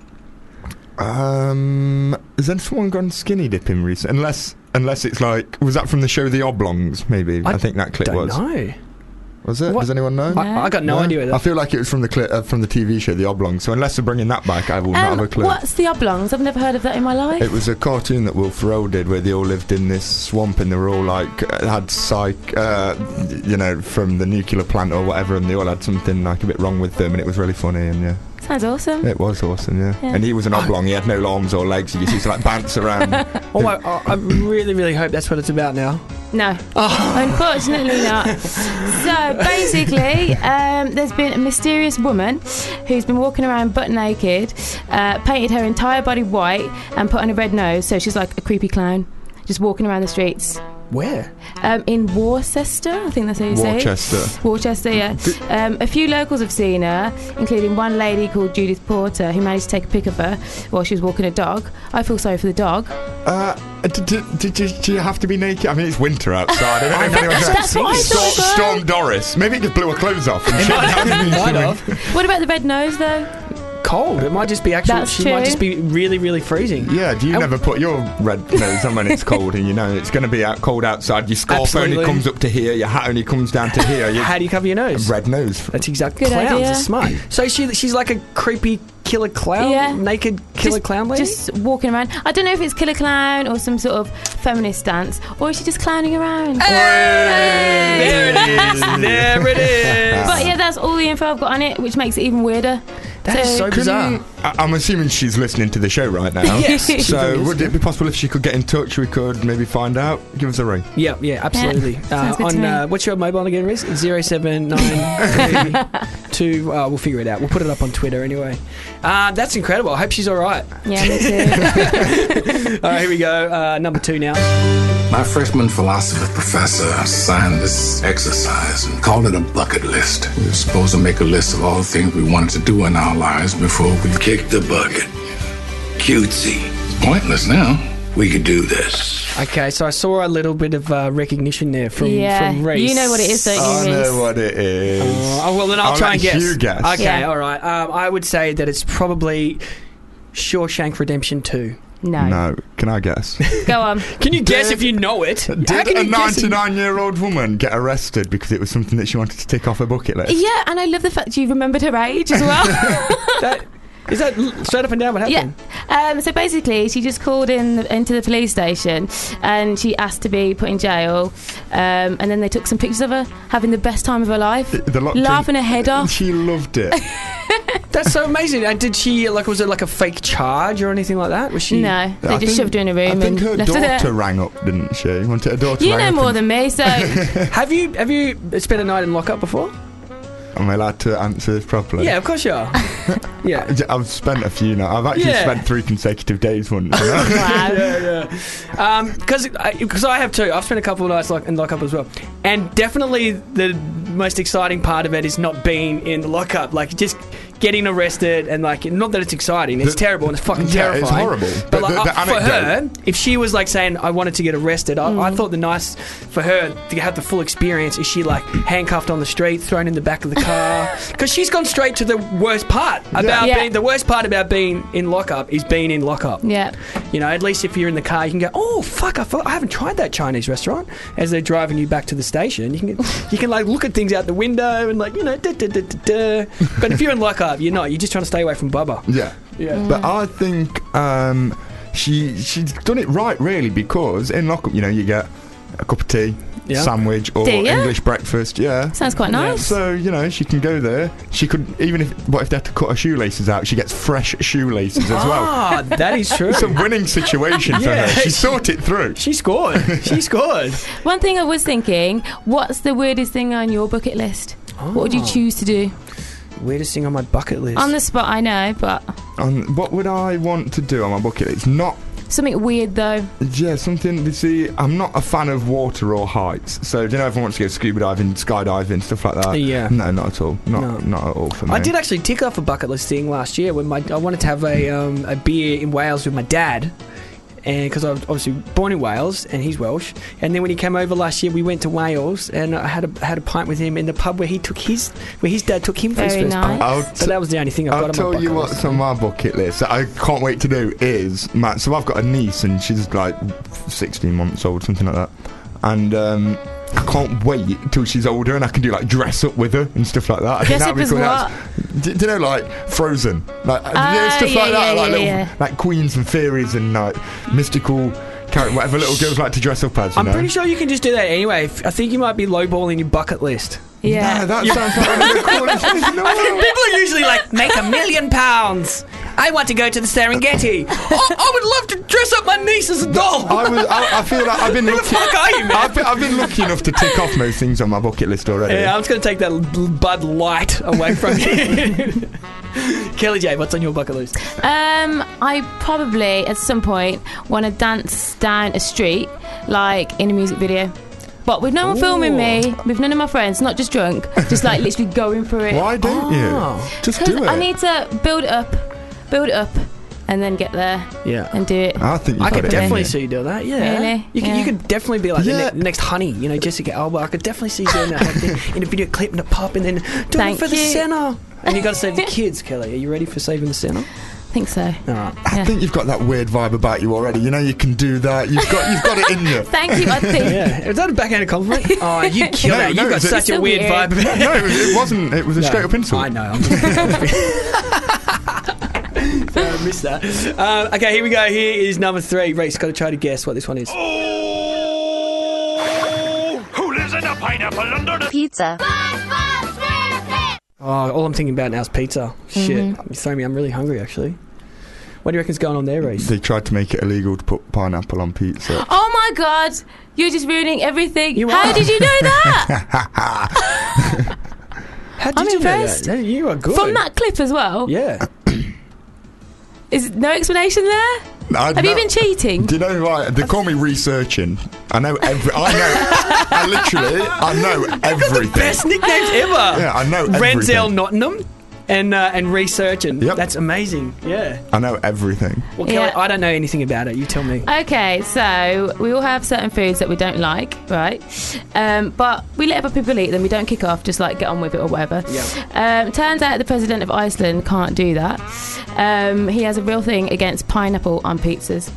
Um, has then someone gone skinny dipping recently? Unless, unless it's like, was that from the show The Oblongs? Maybe I, think that clip Don't was. know. Was it? What? Does anyone know? I, I got no, idea. What I feel like it was from the clip uh, from the T V show The Oblongs. So unless they're bringing that back, I will not have Um, a clue. what's the oblongs? I've never heard of that in my life. It was a cartoon that Will Ferrell did where they all lived in this swamp and they were all like uh, had psych, uh, you know, from the nuclear plant or whatever, and they all had something like a bit wrong with them, and it was really funny. And yeah, Sounds awesome. it was awesome. Yeah, Yeah. and he was an oblong. He had no arms or legs. He just used to like bounce around. Oh, I, I I really, really hope that's what it's about now. No, unfortunately not. So basically, um, there's been a mysterious woman who's been walking around butt naked, uh, painted her entire body white, and put on a red nose, so she's like a creepy clown, just walking around the streets. Where? Um, in Worcester, I think that's how you say it. Worcester. Worcester, yeah. Um, a few locals have seen her, including one lady called Judith Porter, who managed to take a pic of her while she was walking a dog. I feel sorry for the dog. Uh, did, did, did, you, do you have to be naked? I mean, it's winter outside. I don't know if anyone's That's what I Storm, thought as well. Storm Doris. Maybe it just blew her clothes off. And It she might hadn't have. been Might swimming. have. What about the red nose, though? Cold. It might just be actually. That's she might true. just be really, really freezing. Yeah, do you Oh. never put your red nose on when it's cold and you know it's going to be out cold outside? Your scarf Absolutely. only comes up to here, your hat only comes down to here. You, How do you cover your nose? red nose. That's exactly. Good Clowns idea. are smart. So she, she's like a creepy killer clown, Yeah. naked killer Just- clown lady. Just walking around. I don't know if it's killer clown or some sort of feminist stance, or is she just clowning around? There it is. There it is. But yeah, that's all the info I've got on it, which makes it even weirder. That is so bizarre. Couldn't, I- I'm assuming she's listening to the show right now. Yes, she's So doing would this, it be possible if she could get in touch? We could maybe find out. Give us a ring. Yeah, yeah, absolutely. Yeah, uh, sounds good to on me. uh, what's your mobile again, Riz? Zero seven nine three two. Uh, we'll figure it out. We'll put it up on Twitter anyway. Uh, that's incredible. I hope she's all right. Yeah, me too. All right, here we go. Uh, number two now. My freshman philosophy professor assigned this exercise and called it a bucket list. We were supposed to make a list of all the things we wanted to do in our lives before we kicked the bucket. Cutesy. It's pointless now. We could do this. Okay, so I saw a little bit of uh, recognition there from Yeah, from Reese. you know what it is, don't you, I Reese? know what it is. Oh, well, then I'll, I'll try let and guess. you guess. Okay, Yeah. all right. Um, I would say that it's probably Shawshank Redemption two. No. No, can I guess? Go on. Can you guess Did- if you know it? How Did can a you guess it? ninety-nine-year-old woman get arrested because it was something that she wanted to tick off her bucket list? Yeah, and I love the fact you remembered her age as well. That, is that l- straight up and down what happened? Yeah. Um, so basically, she just called in into the police station and she asked to be put in jail. Um, and then they took some pictures of her having the best time of her life, The locked in- laughing her head off. She loved it. That's so amazing. And did she, like, was it like a fake charge or anything like that? Was she? No, they I just think- shoved her in a room I think and her left her daughter there. rang up, didn't she? Wanted her daughter You rang know up more and- than me, so Have you have you spent a night in lockup before? Am I allowed to answer this properly? Yeah, of course you are. Yeah. I've spent a few now. I've actually Yeah. spent three consecutive days once. You know? wow. yeah, yeah. Because because I have too. I've spent a couple of nights lock, in lockup as well, and definitely the most exciting part of it is not being in the lockup. Like just getting arrested and like not that it's exciting. It's The- terrible and it's fucking yeah, terrifying. it's horrible. But, But like, the- the uh, for her, anecdote- if she was like saying I wanted to get arrested, I, Mm. I thought the nice for her to have the full experience is she like handcuffed on the street, thrown in the back of the car, because she's gone straight to the worst part about Yeah. being the worst part about being in lockup is being in lockup. Yeah. You know, at least if you're in the car, you can go, oh, fuck, I, thought, I haven't tried that Chinese restaurant. As they're driving you back to the station, you can, you can like, look at things out the window and, like, you know, da, da, da, da, da. But if you're in lockup, you're not. You're just trying to stay away from Bubba. Yeah. Yeah. But I think um, she she's done it right, really, because in lockup, you know, you get a cup of tea, Yeah. sandwich, or Do ya? English breakfast. Yeah. Sounds quite nice. So, you know, she can go there. She could, even if, what if they had to cut her shoelaces out, she gets fresh shoelaces as well. Ah, that is true. It's a winning situation for Yeah. her. She thought it through. She scored. She scored. One thing I was thinking, what's the weirdest thing on your bucket list? What would you Oh. choose to do? Weirdest thing on my bucket list. On the spot, I know, but Um, what would I want to do on my bucket list? Not, something weird though. yeah, something, you see, I'm not a fan of water or heights. So, do you know, everyone wants to go scuba diving, skydiving, stuff like that? Yeah. No, not at all. Not, No. not at all for me. I did actually tick off a bucket list thing last year when my I wanted to have a um, a beer in Wales with my dad, and because I was obviously born in Wales and he's Welsh, and then when he came over last year, we went to Wales and I had a had a pint with him in the pub where he took his where his dad took him for his Very first nice. pint. I'll So that was the only thing I've I'll got on my tell bucket you list. what's on my bucket list that I can't wait to do is, Matt, so I've got a niece and she's like sixteen months old, something like that. And um, I can't wait till she's older and I can do like dress up with her and stuff like that. I Dress that'd up be as cool. what? That's- Do, do you know, like Frozen? Like uh, Ah, stuff yeah, like that, yeah, like yeah, little yeah. like queens and fairies and like mystical character, whatever little girls like to dress up as, you I'm know? pretty sure you can just do that anyway. F- I think you might be lowballing your bucket list. Yeah. No, that sounds like one of the coolest things in the I think world. people are usually like, make a million pounds. I want to go to the Serengeti. oh, I would love to dress up my niece as a doll. I, was, I, I feel like I've been Who the lucky. fuck are you, man? I've been, I've been lucky enough to tick off most things on my bucket list already. Yeah, I'm just going to take that l- Bud Light away from you. Kelly J, what's on your bucket list? Um, I probably at some point want to dance down a street like in a music video. But with no one filming me, with none of my friends, not just drunk, just like literally going for it. Why don't Oh. you? Just 'Cause do it. I need to build it up, build it up, and then get there Yeah. and do it. I think you've I got could it in definitely you. see you do that, yeah. Really? You, could, Yeah. you could definitely be like Yeah. the ne- next Honey, you know, Jessica Alba. I could definitely see you doing that whole thing in a video clip in a pub and then doing Thank it for the you. centre. And you got to save the kids, Kelly. Are you ready for saving the centre? I think so. All right. I Yeah. think you've got that weird vibe about you already. You know, you can do that. You've got, you've got it in you. Thank you. I think. Yeah. Is that a backhanded compliment? Oh, you killed No, it. no, You've got it's- such it's a so weird weird. vibe about No, it, was, it wasn't. It was a No, straight up insult. I know. I'm just so I missed that. Um, okay, here we go. Here is number three. Reece, got to try to guess what this one is. Who lives in a pineapple under the... Pizza. Oh, all I'm thinking about now is pizza. Shit, Mhm. you throw me. I'm really hungry, actually. What do you reckon's going on there, Reece? They tried to make it illegal to put pineapple on pizza. Oh my god, you're just ruining everything. You How are. did you know that? How did I'm you impressed. know that? You are good. From that clip as well. Yeah. Is no explanation there? I Have you know- been cheating? Do you know why? They call me researching. I know every. I know. I literally. I know everything. Best nicknames ever. Yeah, I know Renzel everything. Nottingham and uh, and researching. Yep. That's amazing. Yeah. I know everything. Well, Kelly, Yeah. I don't know anything about it. You tell me. Okay, so we all have certain foods that we don't like, right? Um, but we let other people eat them. We don't kick off, just like get on with it or whatever. Um, turns out the president of Iceland can't do that. Um, he has a real thing against pineapple on pizzas.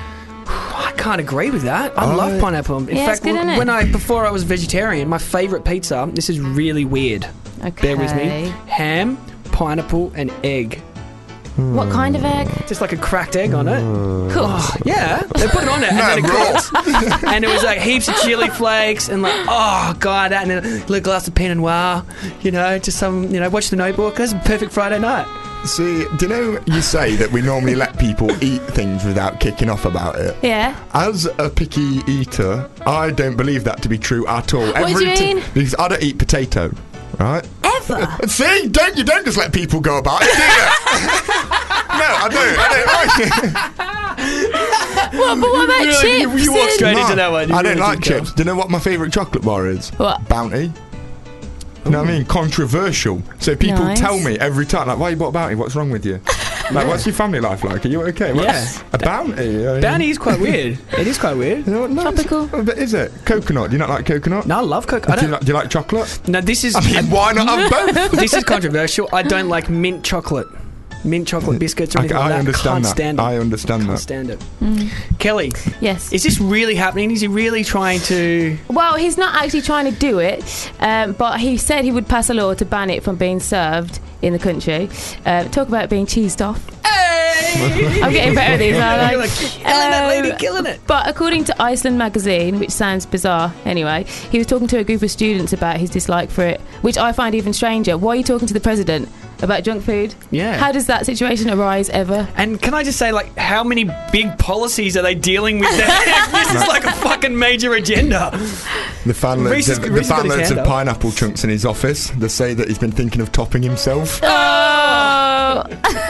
I can't agree with that. I Oh. love pineapple. In Yeah, it's fact, good, isn't it? when I before I was vegetarian, my favourite pizza. This is really weird. Okay. Bear with me. Ham, pineapple, and egg. What kind of egg? Just like a cracked egg on it. Cool. Oh, yeah, they put it on it and No, then it raw. cooks. And it was like heaps of chili flakes and like, oh god, and then a little glass of Pinot Noir. You know, just some, you know, watch The Notebook. That's a perfect Friday night. See, do you know you say that we normally let people eat things without kicking off about it? Yeah. As a picky eater, I don't believe that to be true at all. What do you ti- mean? Because I don't eat potato, right? Ever? See, don't you don't just let people go about it, do you? No, I don't. I don't like it. What, but what about Really, chips? you- you walked and- straight into that one. You I don't really like did go. chips. Do you know what my favourite chocolate bar is? What? Bounty. You know what I mean? Controversial. So people Nice. tell me every time, like, why you bought Bounty? What's wrong with you? Like, what's your family life like? Are you okay? What's Yeah. a Bounty? I mean- Bounty is quite weird. It is quite weird. You know what? No, it's- Tropical. But is it? Coconut. Do you not like coconut? No, I love Coke. I Do you, don't. like, do you like chocolate? No, this is. I mean, why not have both? This is controversial. I don't like mint chocolate. Mint chocolate biscuits or I, anything I like that. understand Can't that. stand it. I understand Can't that. stand it. Mm. Kelly, Yes. is this really happening? Is he really trying to? Well, he's not actually trying to do it, um, but he said he would pass a law to ban it from being served in the country. Uh, talk about being cheesed off. I'm getting better at these, aren't I? You're like, killing that lady, Um, killing it. But according to Iceland Magazine, which sounds bizarre anyway, he was talking to a group of students about his dislike for it, which I find even stranger. Why are you talking to the president about junk food? Yeah. How does that situation arise ever? And can I just say, like, how many big policies are they dealing with there? This is like a fucking major agenda. The fan loads Reece has- of, the Reece has got fan his loads hand of up. pineapple chunks in his office. They say that he's been thinking of topping himself. Oh!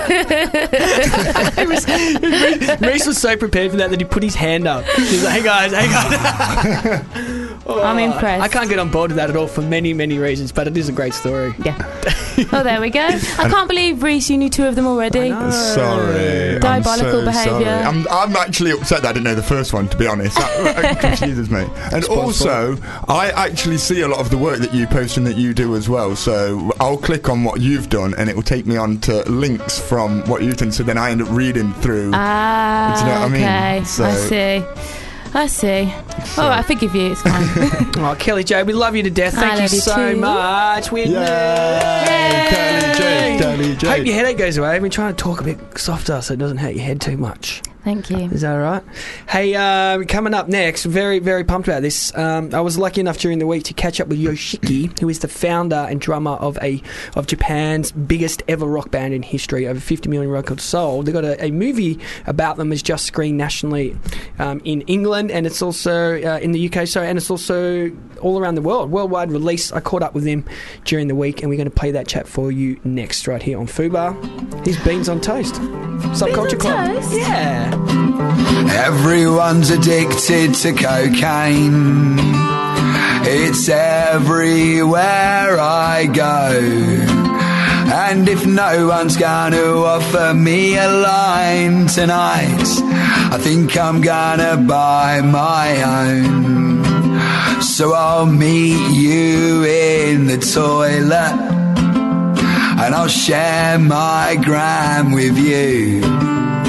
Reece, Reece was so prepared for that that he put his hand up. He was like, hey guys, hey guys. Oh, I'm impressed. I can't get on board with that at all for many, many reasons, but it is a great story. Yeah. Oh, there we go. I can't believe, Reece, you knew two of them already. Sorry. Diabolical I'm so behaviour. sorry. I'm, I'm actually upset that I didn't know the first one, to be honest. That, that confuses me. And Spot, also, I actually see a lot of the work that you post and that you do as well. So I'll click on what you've done and it will take me on to links from what you've done. So then I end up reading through. Ah, Do you know what I mean? okay. So- I see. I see. All right, I forgive you. It's fine. Oh, Kelly J, we love you to death. I Thank you love you so too. much. We're Yay! Kelly J, Kelly J. Hope your headache goes away. I've been trying to talk a bit softer so it doesn't hurt your head too much. Thank you. Is that all right? Hey, uh, coming up next, very, very pumped about this. Um, I was lucky enough during the week to catch up with Yoshiki, who is the founder and drummer of a of Japan's biggest ever rock band in history. Over fifty million records sold. They've got a, a movie about them that's just screened nationally um, in England, and it's also uh, in the U K, sorry, and it's also all around the world. Worldwide release. I caught up with him during the week, and we're going to play that chat for you next, right here on Fubar. Here's Beans on Toast. Subculture Club. Toast? Yeah. Everyone's addicted to cocaine. It's everywhere I go. And if no one's gonna offer me a line tonight, I think I'm gonna buy my own. So I'll meet you in the toilet, and I'll share my gram with you.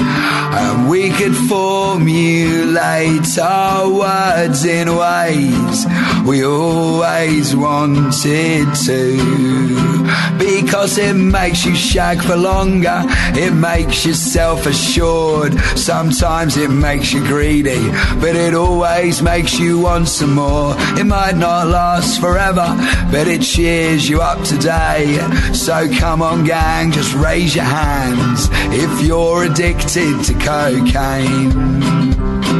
And we could formulate our words in ways we always wanted to. Because it makes you shag for longer, it makes you self-assured. Sometimes it makes you greedy, but it always makes you want some more. It might not last forever, but it cheers you up today. So come on gang, just raise your hands if you're addicted to cocaine.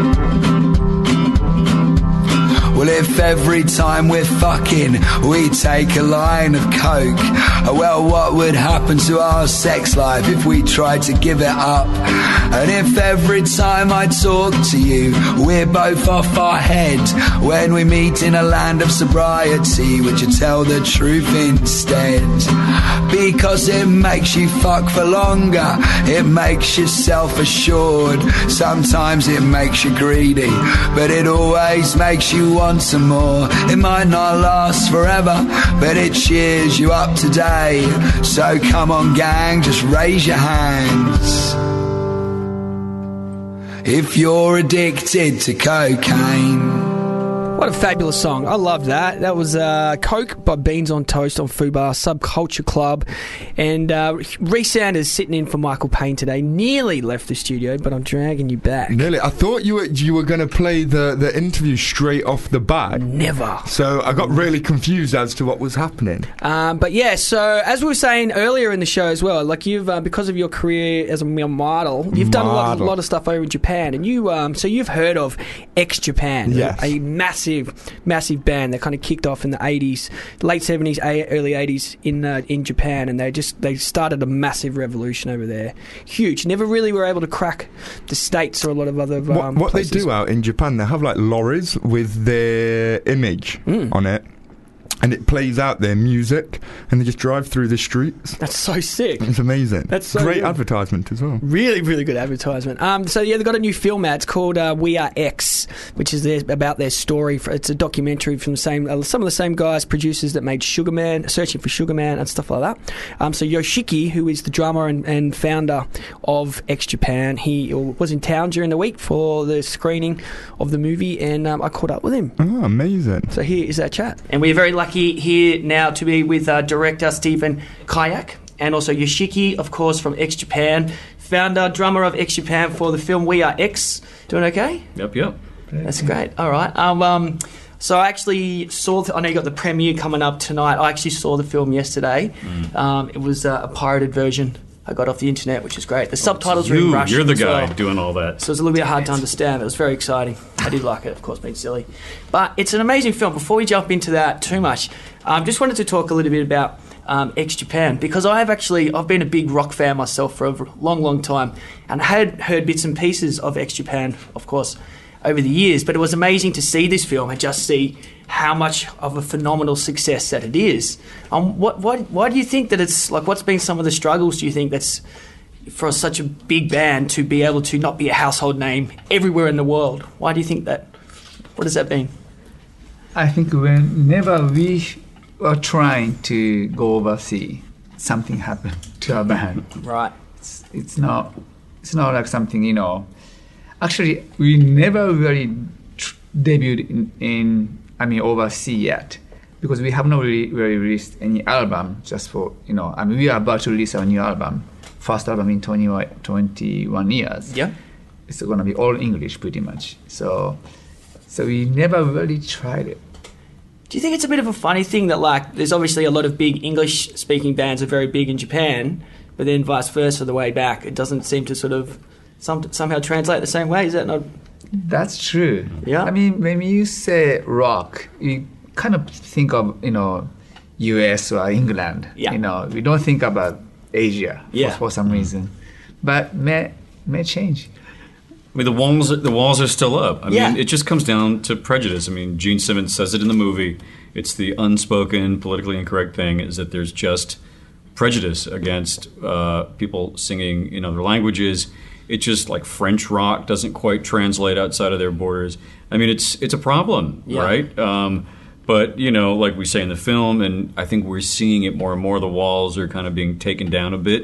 Well, if every time we're fucking we take a line of coke, well, what would happen to our sex life if we tried to give it up? And if every time I talk to you we're both off our head, when we meet in a land of sobriety, would you tell the truth instead? Because it makes you fuck for longer, it makes you self-assured. Sometimes it makes you greedy, but it always makes you want some more. It might not last forever, but it cheers you up today. So come on gang, just raise your hands if you're addicted to cocaine. What a fabulous song. I love that. That was uh, Coke by Beans on Toast on Fubar Subculture Club. And uh, Reece Sanders sitting in for Michael Payne today. Nearly left the studio, but I'm dragging you back. Nearly. I thought you were you were going to play the, the interview straight off the bat. Never. So I got really confused as to what was happening. Um, but yeah, so as we were saying earlier in the show as well, like you've, uh, because of your career as a model, you've done a lot, a lot of stuff over in Japan. And you, um, so you've heard of X Japan. Yes. A massive massive band that kind of kicked off in the eighties, late seventies, early eighties in uh, in Japan, and they just they started a massive revolution over there. Huge. Never really were able to crack the States or a lot of other um, What, what they places. do out in Japan, they have like lorries with their image Mm. on it, and it plays out their music, and they just drive through the streets. That's so sick. It's amazing. That's so great good. advertisement as well. Really, really good advertisement. Um, so yeah, they've got a new film out. It's called uh, We Are X, which is their, about their story. For, it's a documentary from the same, uh, some of the same guys, producers that made Sugar Man, Searching for Sugar Man, and stuff like that. Um, so Yoshiki, who is the drummer and, and founder of X Japan, he was in town during the week for the screening of the movie, and um, I caught up with him. Oh, amazing! So here is that chat, and we're very lucky here now to be with uh, director Stephen Kayak, and also Yoshiki, of course, from X Japan, founder, drummer of X Japan for the film We Are X. Doing okay? Yep, yep. That's great. All right. Um, um, so I actually saw, the, I know you got the premiere coming up tonight. I actually saw the film yesterday. Mm. Um, it was uh, a pirated version I got off the internet, which is great. The subtitles you, were in Russian. You're the as guy well. doing all that. So it was a little bit hard to understand. It was very exciting. I did like it, of course, being silly. But it's an amazing film. Before we jump into that too much, I um, just wanted to talk a little bit about um, X Japan, because I've actually, I've been a big rock fan myself for a long, long time, and I had heard bits and pieces of X Japan, of course, over the years, but it was amazing to see this film and just see how much of a phenomenal success that it is. Um, what, what, why do you think that it's, like, what's been some of the struggles, do you think, that's for such a big band to be able to not be a household name everywhere in the world? Why do you think that? What has that been? I think whenever we were trying to go overseas, something happened to our band. Right. It's, it's not. It's not like something, you know. Actually, we never really tr- debuted in, in, I mean, overseas yet, because we have not really, really released any album. Just for, you know, I mean, we are about to release our new album, first album in twenty, twenty-one years. Yeah. It's going to be all English, pretty much. So, so we never really tried it. Do you think it's a bit of a funny thing that, like, there's obviously a lot of big English-speaking bands are very big in Japan, but then vice versa the way back, it doesn't seem to sort of some, somehow translate the same way? Is that not? That's true. Yeah. I mean, when you say rock, you kind of think of, you know, U S or England. Yeah. You know, we don't think about Asia Yeah. for, for some reason. But may may change. I mean, the walls the walls are still up. I Yeah. mean, it just comes down to prejudice. I mean, Gene Simmons says it in the movie. It's the unspoken, politically incorrect thing is that there's just prejudice against uh, people singing in other languages. It's just like French rock doesn't quite translate outside of their borders. I mean, it's it's a problem, Yeah. right? Um, but, you know, like we say in the film, and I think we're seeing it more and more, the walls are kind of being taken down a bit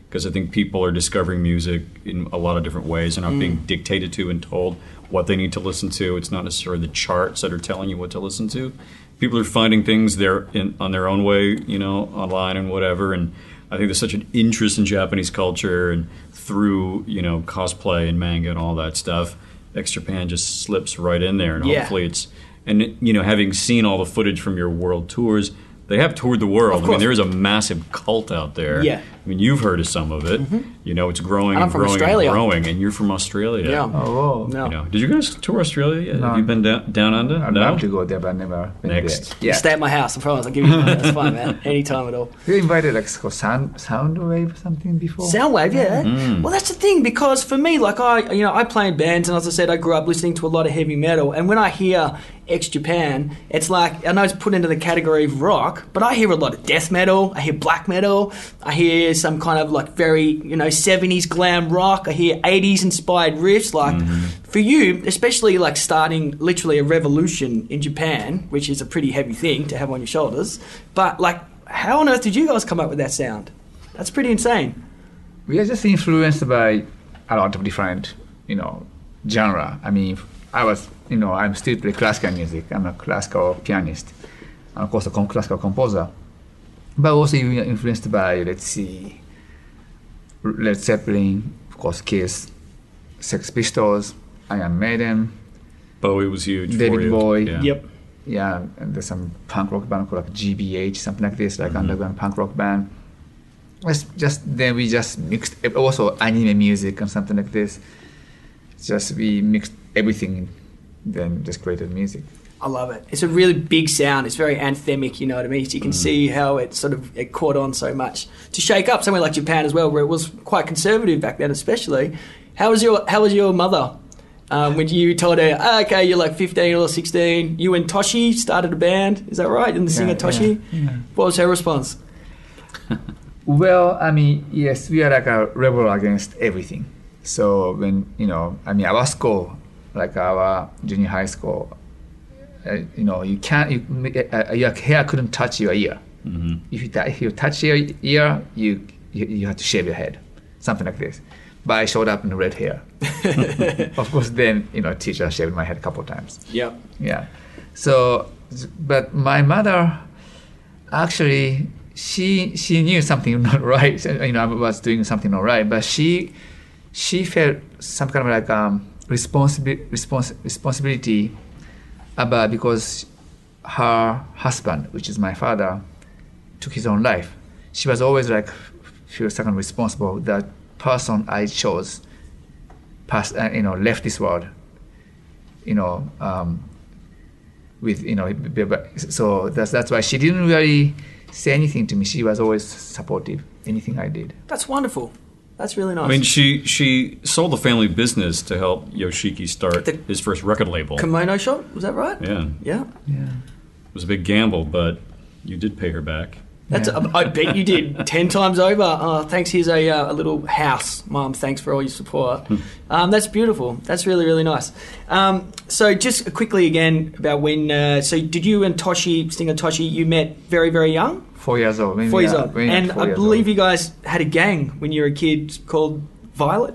because I think people are discovering music in a lot of different ways and not Mm. being dictated to and told what they need to listen to. It's not necessarily the charts that are telling you what to listen to. People are finding things there in, on their own way, you know, online and whatever. And I think there's such an interest in Japanese culture and through, you know, cosplay and manga and all that stuff. X Japan just slips right in there, and Yeah. hopefully it's and you know, having seen all the footage from your world tours. They have toured the world. Of I mean, course. there is a massive cult out there. Yeah. I mean, you've heard of some of it. Mhm. You know, it's growing And I'm and from growing Australia. and growing, and you're from Australia. Yeah. Oh, No. You know, did you guys tour Australia yet? No. Have you been down, down under? I'd no? love to go there, but never been Next. there. You stay at my house, I promise. I'll give you money. That's fine, man. Anytime at all. You invited like so sound Soundwave or something before? Soundwave, yeah. Mm. Well, that's the thing, because for me, like I, you know, I play in bands, and as I said, I grew up listening to a lot of heavy metal. And when I hear X Japan, it's like, I know it's put into the category of rock, but I hear a lot of death metal. I hear black metal. I hear some kind of like very, you know, seventies glam rock. I hear eighties inspired riffs. Like for you, especially like starting literally a revolution in Japan, which is a pretty heavy thing to have on your shoulders. But like, how on earth did you guys come up with that sound? That's pretty insane. We are just influenced by a lot of different, you know, genre. I mean, I was, you know, I'm still play classical music. I'm a classical pianist, and of course a com- classical composer. But also influenced by, let's see, Led Zeppelin, of course, Kiss, Sex Pistols, Iron Maiden, Bowie was huge for David you. Bowie. Yeah. Yep. Yeah, and there's some punk rock band called like G B H, something like this, like Mm-hmm. underground punk rock band. It's just then we just mixed also anime music and something like this. It's just we mixed everything, then just created music. I love it. It's a really big sound. It's very anthemic, you know what I mean? So you can see how it sort of it caught on so much to shake up somewhere like Japan as well, where it was quite conservative back then, especially. How was your How was your mother um, when you told her, oh, okay, you're like fifteen or sixteen? You and Toshi started a band, is that right? And the singer Yeah, Toshi. yeah, yeah. What was her response? Well, I mean, yes, we are like a rebel against everything. So when, you know, I mean, our school, like our junior high school, uh, you know, you can't, you, uh, your hair couldn't touch your ear. Mm-hmm. If you, t- if you touch your ear, you, you you have to shave your head, something like this. But I showed up in red hair. Of course, then, you know, teacher shaved my head a couple of times. Yep. Yeah. So, but my mother, actually, she she knew something not right. You know, I was doing something not right, but she she felt some kind of like um responsibility respons- responsibility about because her husband, which is my father, took his own life. She was always like feel second responsible. That person I chose, passed, uh, you know, left this world. You know, um, with you know, so that's that's why she didn't really say anything to me. She was always supportive. Anything I did. That's wonderful. That's really nice. I mean, she she sold the family business to help Yoshiki start The- his first record label. Kimono shop, was that right? Yeah. Yeah. Yeah. It was a big gamble, but you did pay her back. That's I I bet you did ten times over. Uh, thanks. Here's a, uh, a little house, Mum. Thanks for all your support. Um, that's beautiful. That's really really nice. Um, so just quickly again about when. Uh, so did you and Toshi, Stinger Toshi, you met very very young? Four years old. When Four we years are- old. when we are And four I years believe old. you guys had a gang when you were a kid called Violet.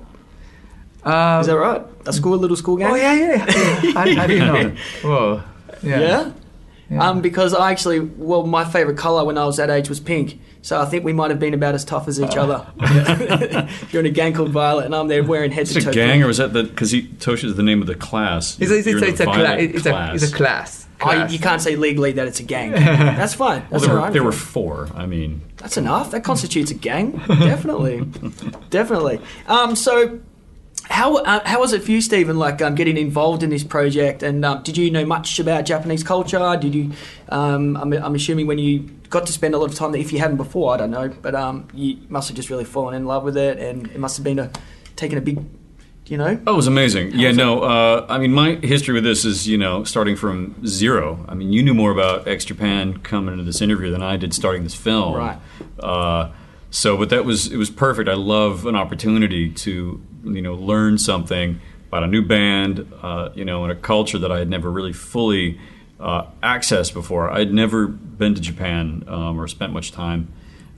Um, Is that right? A school, little school gang. Oh yeah, yeah. yeah. I, I didn't know. Whoa. Yeah. Yeah? Um, because I actually, well, my favourite colour when I was that age was pink. So I think we might have been about as tough as each other. You're in a gang called Violet, and I'm there wearing head Is to it toe. a gang, or is that the because Toshi is the name of the class? It's a, it's, You're a, in it's, the a, cla- Violet it's, a, it's a class. I, class. you can't say legally that it's a gang. That's fine. Well, That's there all were, right. there were four. I mean, That's enough. That constitutes a gang. Definitely, definitely. Um, so, how uh, how was it for you, Stephen? Like um, getting involved in this project, and um, did you know much about Japanese culture? Did you? Um, I'm, I'm assuming when you got to spend a lot of time there, if you hadn't before, I don't know, but um, you must have just really fallen in love with it, and it must have been a taken a big, you know. oh, it was amazing. yeah, was no, uh, I mean, my history with this is, you know, starting from zero. I mean, you knew more about X Japan coming into this interview than I did starting this film. Right. Uh, so, but that was, it was perfect. I love an opportunity to, you know, learn something about a new band, uh, you know, and a culture that I had never really fully uh, accessed before. I'd never been to Japan um, or spent much time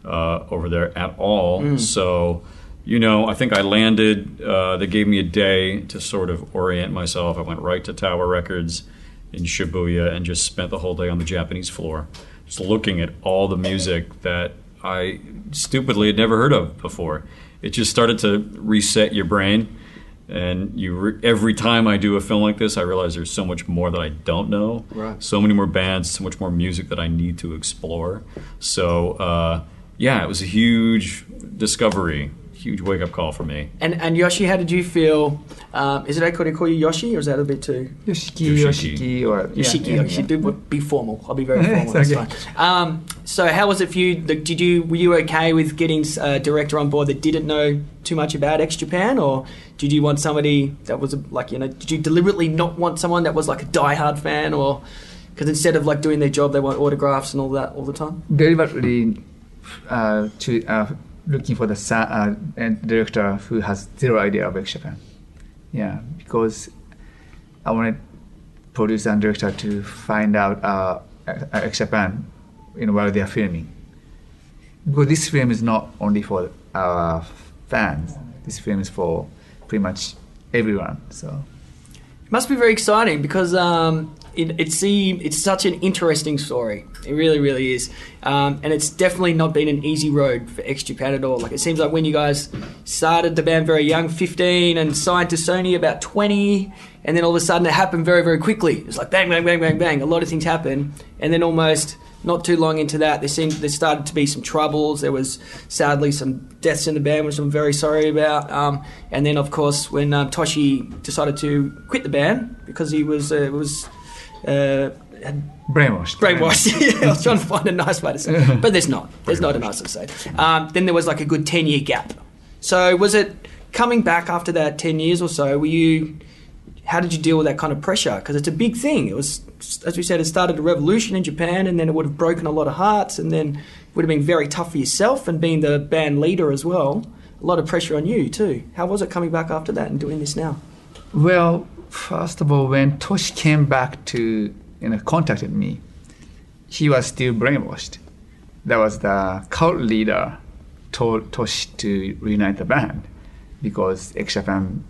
uh, over there at all. Mm. So, you know, I think I landed. Uh, they gave me a day to sort of orient myself. I went right to Tower Records in Shibuya and just spent the whole day on the Japanese floor, just looking at all the music that I stupidly had never heard of before. It just started to reset your brain. And you, re- every time I do a film like this, I realize there's so much more that I don't know. Right. So many more bands, so much more music that I need to explore. So, uh, yeah, it was a huge discovery, huge wake-up call for me. And and Yoshi, how did you feel? Um, is it okay to call you Yoshi, or is that a bit too? Yoshiki, Yoshiki, or Yoshiki. yeah, You should do be formal. I'll be very It's formal. That's okay. fine. Um, so how was it for you? Like, Did you were you okay with getting a director on board that didn't know too much about X Japan, or did you want somebody that was a, like you know? Did you deliberately not want someone that was like a diehard fan, or because instead of like doing their job, they want autographs and all that all the time? Deliberately uh, to uh, looking for the sa- uh, and director who has zero idea of X Japan. Yeah, because I wanted producer and director to find out uh, X Japan, you know, while they are filming. Because this film is not only for our fans. This film is for pretty much everyone. So It must be very exciting because um, it, it seem, it's such an interesting story. It really, really is. Um, and it's definitely not been an easy road for X Japan at all. Like, it seems like when you guys started the band very young, fifteen, and signed to Sony about twenty, and then all of a sudden it happened very, very quickly. It's like bang, bang, bang, bang, bang. A lot of things happen. And then almost not too long into that, there seemed there started to be some troubles. There was sadly some deaths in the band, which I'm very sorry about. Um, and then, of course, when um, Toshi decided to quit the band because he was uh, was uh, had brainwashed. Brainwashed. Yeah, I was trying to find a nice way to say it, but there's not. There's not a nice way to say it. Um, then there was like a good ten year gap. So was it coming back after that ten years or so? Were you? How did you deal with that kind of pressure? Because it's a big thing. It was, as we said, it started a revolution in Japan, and then it would have broken a lot of hearts, and then it would have been very tough for yourself, and being the band leader as well. A lot of pressure on you too. How was it coming back after that and doing this now? Well, first of all, when Toshi came back to, you know, contacted me, he was still brainwashed. That was the cult leader told Toshi to reunite the band because X Japan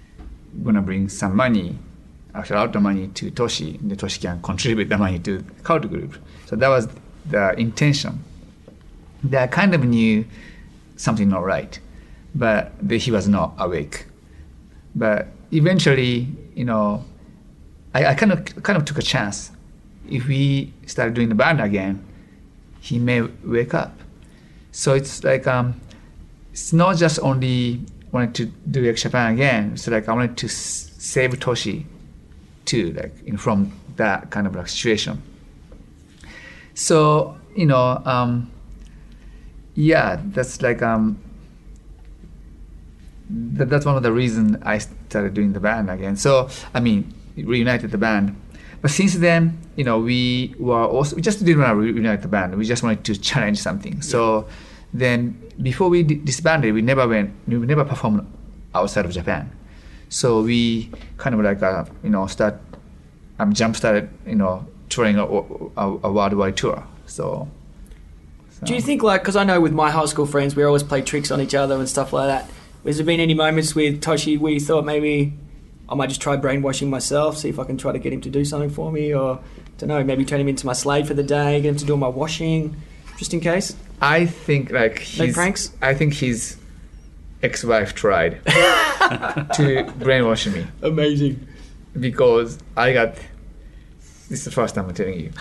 gonna bring some money, actually a lot of money to Toshi, and the Toshi can contribute the money to the cult group. So that was the intention. They kind of knew something not right, but the, he was not awake. But eventually, you know, I, I kind of kind of took a chance. If we started doing the band again, he may wake up. So it's like um, it's not just only wanted to do X Japan again. It's like I wanted to s- save Toshi too, like you know, from that kind of like situation. So you know, um, yeah, that's like um, that, that's one of the reasons I started doing the band again. So I mean, reunited the band. But since then, you know, we were also we just didn't want to reunite the band. We just wanted to challenge something. So then, before we disbanded, we never went, we never performed outside of Japan. So we kind of like, uh, you know, start, um, jump started, you know, touring a, a, a worldwide tour. So, so. Do you think, like, because I know with my high school friends, we always play tricks on each other and stuff like that. Has there been any moments with Toshi where you thought maybe I might just try brainwashing myself, see if I can try to get him to do something for me, or, don't know, maybe turn him into my slave for the day, get him to do all my washing, just in case? I think like his, no pranks? I think his ex-wife tried to brainwash me. Amazing. Because I got, this is the first time I'm telling you,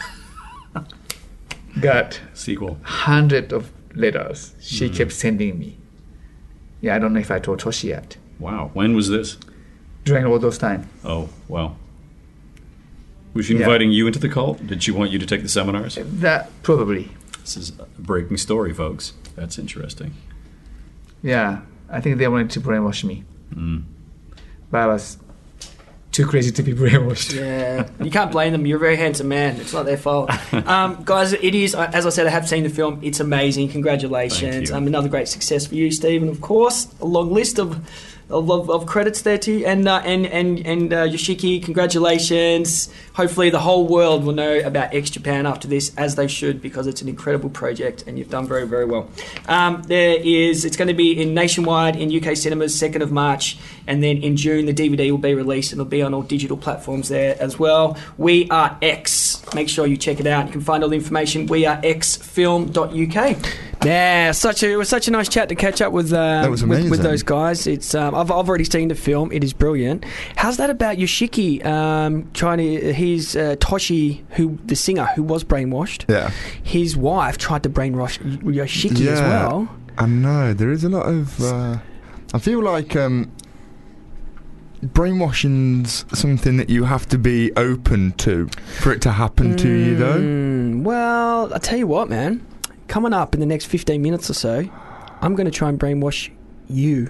got sequel hundred of letters she Mm. kept sending me. Yeah, I don't know if I told Toshi yet. Wow. When was this? During all those time. Oh, wow. Was she Yeah. inviting you into the cult? Did she want you to take the seminars? That probably. This is a breaking story, folks. That's interesting. Yeah, I think they wanted to brainwash me. Mm. But I was too crazy to be brainwashed. Yeah, you can't blame them. You're a very handsome man. It's not their fault. Um, guys, it is, as I said, I have seen the film. It's amazing. Congratulations. Thank you. Um, another great success for you, Steve. And, of course, a long list of of, of, of credits there to you. And uh, and and and uh, Yoshiki, congratulations. Hopefully, the whole world will know about X Japan after this, as they should, because it's an incredible project, and you've done very, very well. Um, there is. It's going to be in nationwide in U K cinemas, second of March, and then in June the D V D will be released and it'll be on all digital platforms there as well. We Are X. Make sure you check it out. You can find all the information we are x film dot u k. Yeah, such a, it was such a nice chat to catch up with uh, That was with, amazing. with those guys. It's um, I've I've already seen the film. It is brilliant. How's that about Yoshiki? Um, trying to he's uh, Toshi, who the singer who was brainwashed. Yeah. His wife tried to brainwash Yoshiki yeah, as well. I know. There is a lot of. Uh, I feel like um, brainwashing's something that you have to be open to for it to happen to you, though. Mm, well, I tell you what, man. Coming up in the next fifteen minutes or so, I'm going to try and brainwash you.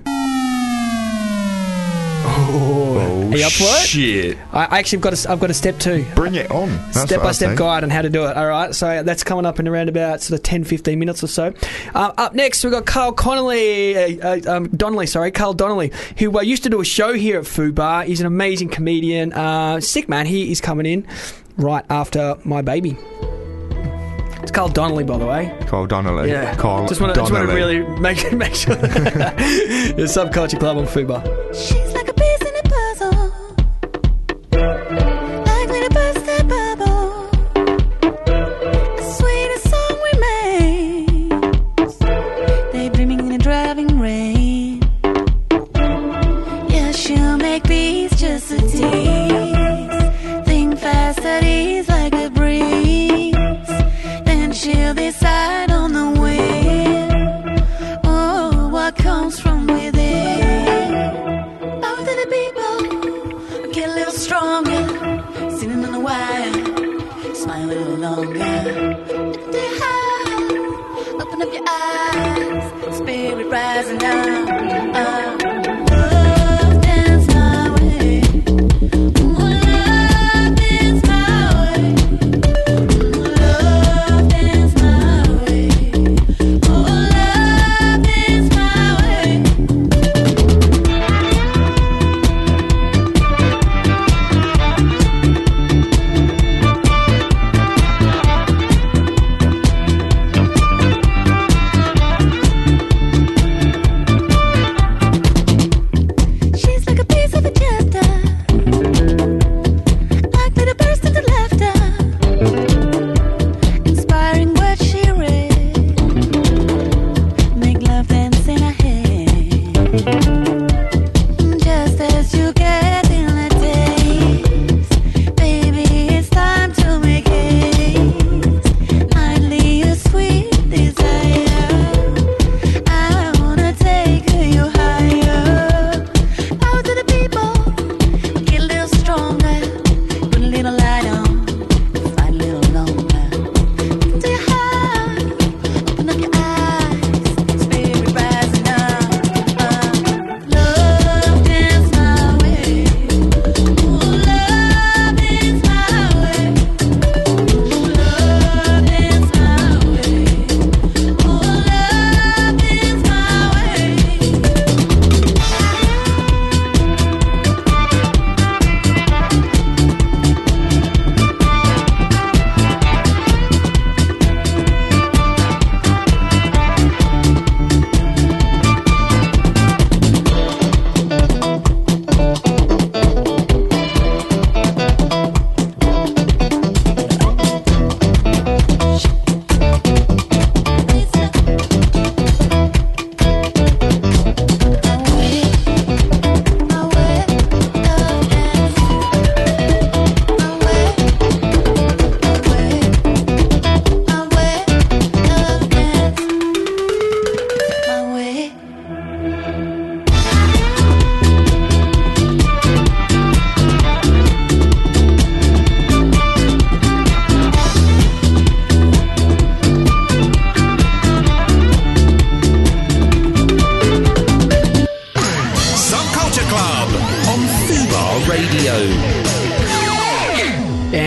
Oh, are you up for it? Shit! I I actually have got a, I've got a step two. Bring it on. That's Step what by I step think. guide on how to do it. All right, so that's coming up in around about sort of ten, fifteen minutes or so. Uh, up next, we've got Carl Connolly, uh, uh, um, Donnelly, sorry, Carl Donnelly, who uh, used to do a show here at Fubar. He's an amazing comedian. Uh, sick man. He is coming in right after My Baby. It's Carl Donnelly, by the way. Carl Donnelly. Yeah. Carl just want to Donnelly. really make make sure. The Subculture Club on Fubar. She's like a piece in a puzzle. Like when a burst that bubble. The sweetest song remains. Daydreaming in a driving rain. Yeah, she'll make beats just a tease. Think fast at ease like a breeze. Then she'll decide on the wind. Oh, what comes from within. Both of the people get a little stronger, sitting on the wire, smile a little longer. Lift it high, open up your eyes, spirit rising up. up. Love dance my way. Ooh, love dance my way. Ooh, love dance my way. Ooh, love dance my way.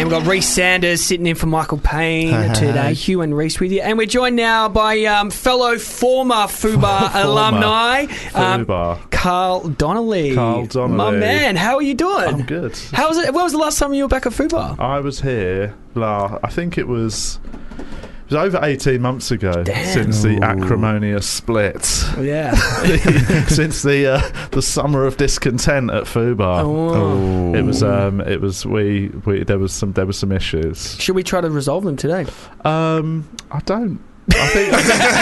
we've got Reese Sanders sitting in for Michael Payne Hey, hey, today. hey. Hugh and Reese with you. And we're joined now by um, fellow former FUBAR Former. alumni, um, FUBAR. Carl Donnelly. Carl Donnelly. My man, how are you doing? I'm good. How was it? When was the last time you were back at FUBAR? I was here, la, I think it was... It was over eighteen months ago. Damn. Since the acrimonious split. Yeah. Since the uh, the summer of discontent at FUBAR. Oh. It was um it was we, we there was some there was some issues. Should we try to resolve them today? Um I don't I think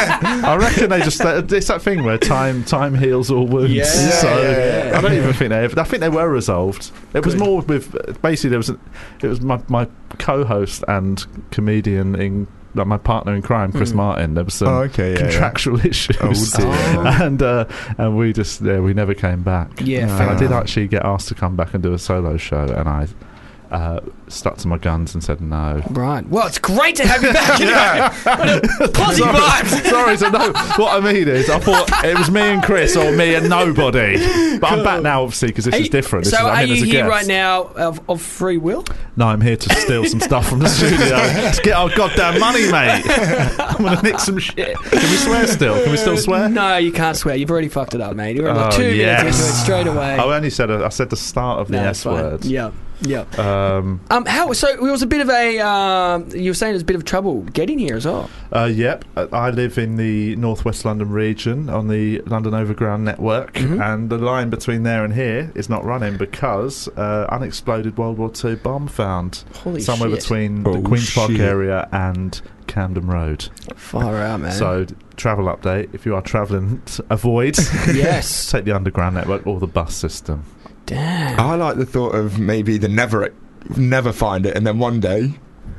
I reckon they just it's that thing where time time heals all wounds. Yeah. So Yeah, yeah, yeah. I don't even think they ever, I think they were resolved. It was Good. more with basically there was a, it was my my co-host and comedian in like my partner in crime, Chris Mm. Martin. There was some Oh, okay, yeah, contractual yeah. issues, Oh, dear. and uh, and we just yeah, we never came back. Yeah, and fair I did enough. actually get asked to come back and do a solo show, and I uh, stuck to my guns and said no. Right. Well, it's great to have you back. Anyway. Positive Sorry, vibes. sorry, so no. What I mean is, I thought it was me and Chris or me and nobody. But I'm back now, obviously, because this Are is you- different. This so is, I'm are in you as a here guest. right now of, of free will? No, I'm here to steal some stuff from the studio to get our goddamn money, mate. I'm gonna nick some shit. Can we swear still? Can we still swear? No, you can't swear. You've already fucked it up, mate. You're like Oh, two yes. minutes into it straight away. I only said a, I said the start of the No, S it's fine. word. Yeah, yeah. Um, Um, how? So it was a bit of a. Um, you were saying there's a bit of trouble getting here as well. Uh, yep, Uh, I live in the northwest London region on the London Overground network, Mhm. and the line between there and here is not running because uh, unexploded World War Two bomb found Holy somewhere shit. between Oh, the Queen's Park shit. area and Camden Road. Far out, man. So, d- travel update: if you are travelling, t- avoid. Yes. Take the Underground network or the bus system. Damn. I like the thought of maybe the never never find it, and then one day,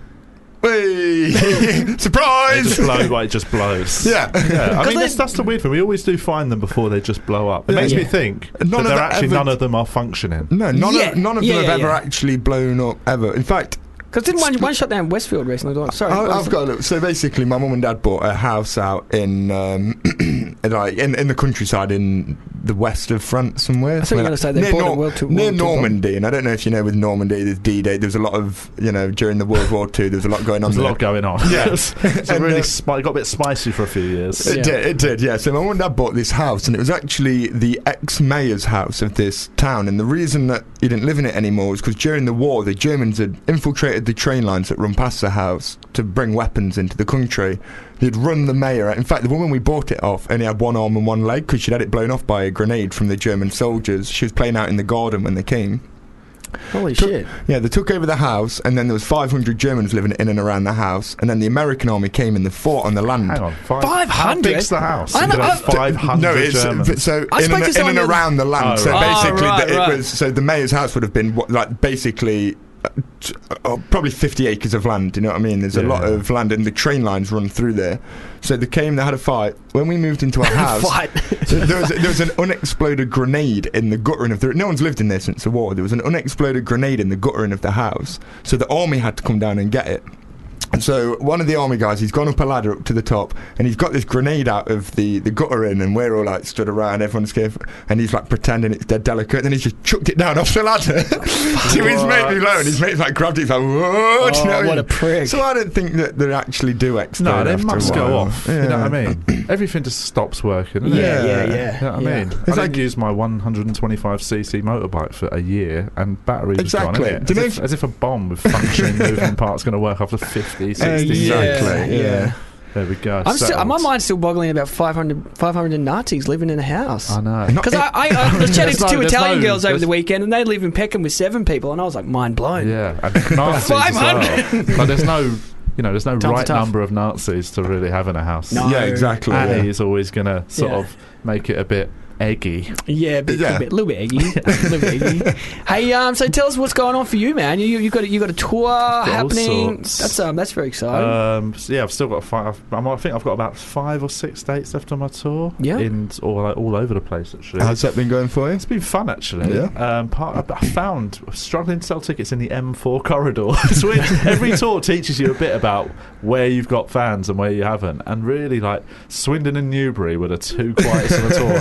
hey, It surprise! just blows. Well, it just blows. Yeah. yeah. I mean, they- that's, that's the weird thing. We always do find them before they just blow up. It Yeah. makes me Yeah. think None that of they're that actually ever- none of them are functioning. No, none Yeah. of none of Yeah, them yeah, have ever yeah. actually blown up ever. In fact, Because didn't one, one shut down Westfield recently? Sorry, I, what was I've it? got a look. So basically, my mum and dad bought a house out in um, in, like in, in the countryside in the west of France somewhere. I thought you were Somewhere gonna say they near bought a Nor- World Two- near World Two bomb. Normandy, and I don't know if you know with Normandy, there's D-Day. There was a lot of you know during the World War Two. There was a lot going on. There's a there. lot going on. Yeah. it's it's a And, really uh, spi- it got a bit spicy for a few years. It Yeah. did, it did, yeah. So my mum and dad bought this house, and it was actually the ex-mayor's house of this town. And the reason that he didn't live in it anymore was because during the war, the Germans had infiltrated the train lines that run past the house to bring weapons into the country. They'd run the mayor. In fact, the woman we bought it off only had one arm and one leg because she'd had it blown off by a grenade from the German soldiers. She was playing out in the garden when they came. Holy Took- shit. Yeah, they took over the house, and then there was five hundred Germans living in and around the house, and then the American army came and they fought on the land. Hang on, five, five How hundred? big's the house? I You know- could have I- five hundred No, it's Germans. so I in spoke and, to in someone and the- around the land. Oh, so right. basically, Oh, right, the, it right. was so the mayor's house would have been what, like basically. Uh, t- uh, probably fifty acres of land. You know what I mean? There's a Yeah. lot of land, and the train lines run through there. So they came, they had a fight. When we moved into our house, Fight. so there was there was an unexploded grenade in the guttering of the. No one's lived in there since the war. There was an unexploded grenade in the guttering of the house. So the army had to come down and get it. And so one of the army guys, he's gone up a ladder up to the top, and he's got this grenade out of the, the gutter in, and we're all like stood around, everyone's scared, and he's like pretending it's dead delicate, and he's just chucked it down off the ladder to his mate below, and his mate's like grabbed it, he's like, whoa, do you know Oh, I what a mean? prick. So I don't think that they actually do explode. No, they after a must go while. off. You know what I mean? Everything just stops working. Doesn't Yeah, it? yeah, yeah. You know what yeah. I mean? It's I like- didn't use my one hundred twenty-five c c motorbike for a year, and battery was Exactly. gone. Isn't it? Do you As, know if, as if a bomb with functioning moving parts going to work after fifty, sixty years. Exactly, Yeah, yeah. yeah. There we go. I'm still, settled. my mind's still boggling about five hundred, five hundred Nazis living in a house. I know. Because I, I, I was chatting to There's two no- there's Italian no- girls over there's- the weekend, and they live in Peckham with seven people, and I was like, mind blown. Yeah, and Nazis five hundred. as well. Like, there's no, you know, there's no Times are right tough. number of Nazis to really have in a house. No. Yeah, exactly. Annie yeah. is always going to sort Yeah. of make it a bit eggy. Yeah, a bit, Yeah. A bit, little bit eggy, a little bit eggy. Hey, um, so tell us what's going on for you, man. You you got a, you got a tour all happening. sorts. That's um, that's very exciting. Um, so yeah, I've still got five. I'm, I think I've got about five or six dates left on my tour. Yeah. in all like, all over the place actually. How's that been going for you? It's been fun actually. Yeah. Um, part I found struggling to sell tickets in the M four corridor. It's weird. Every tour teaches you a bit about where you've got fans and where you haven't. And really, like Swindon and Newbury were the two quietest on the tour. And I was like, that's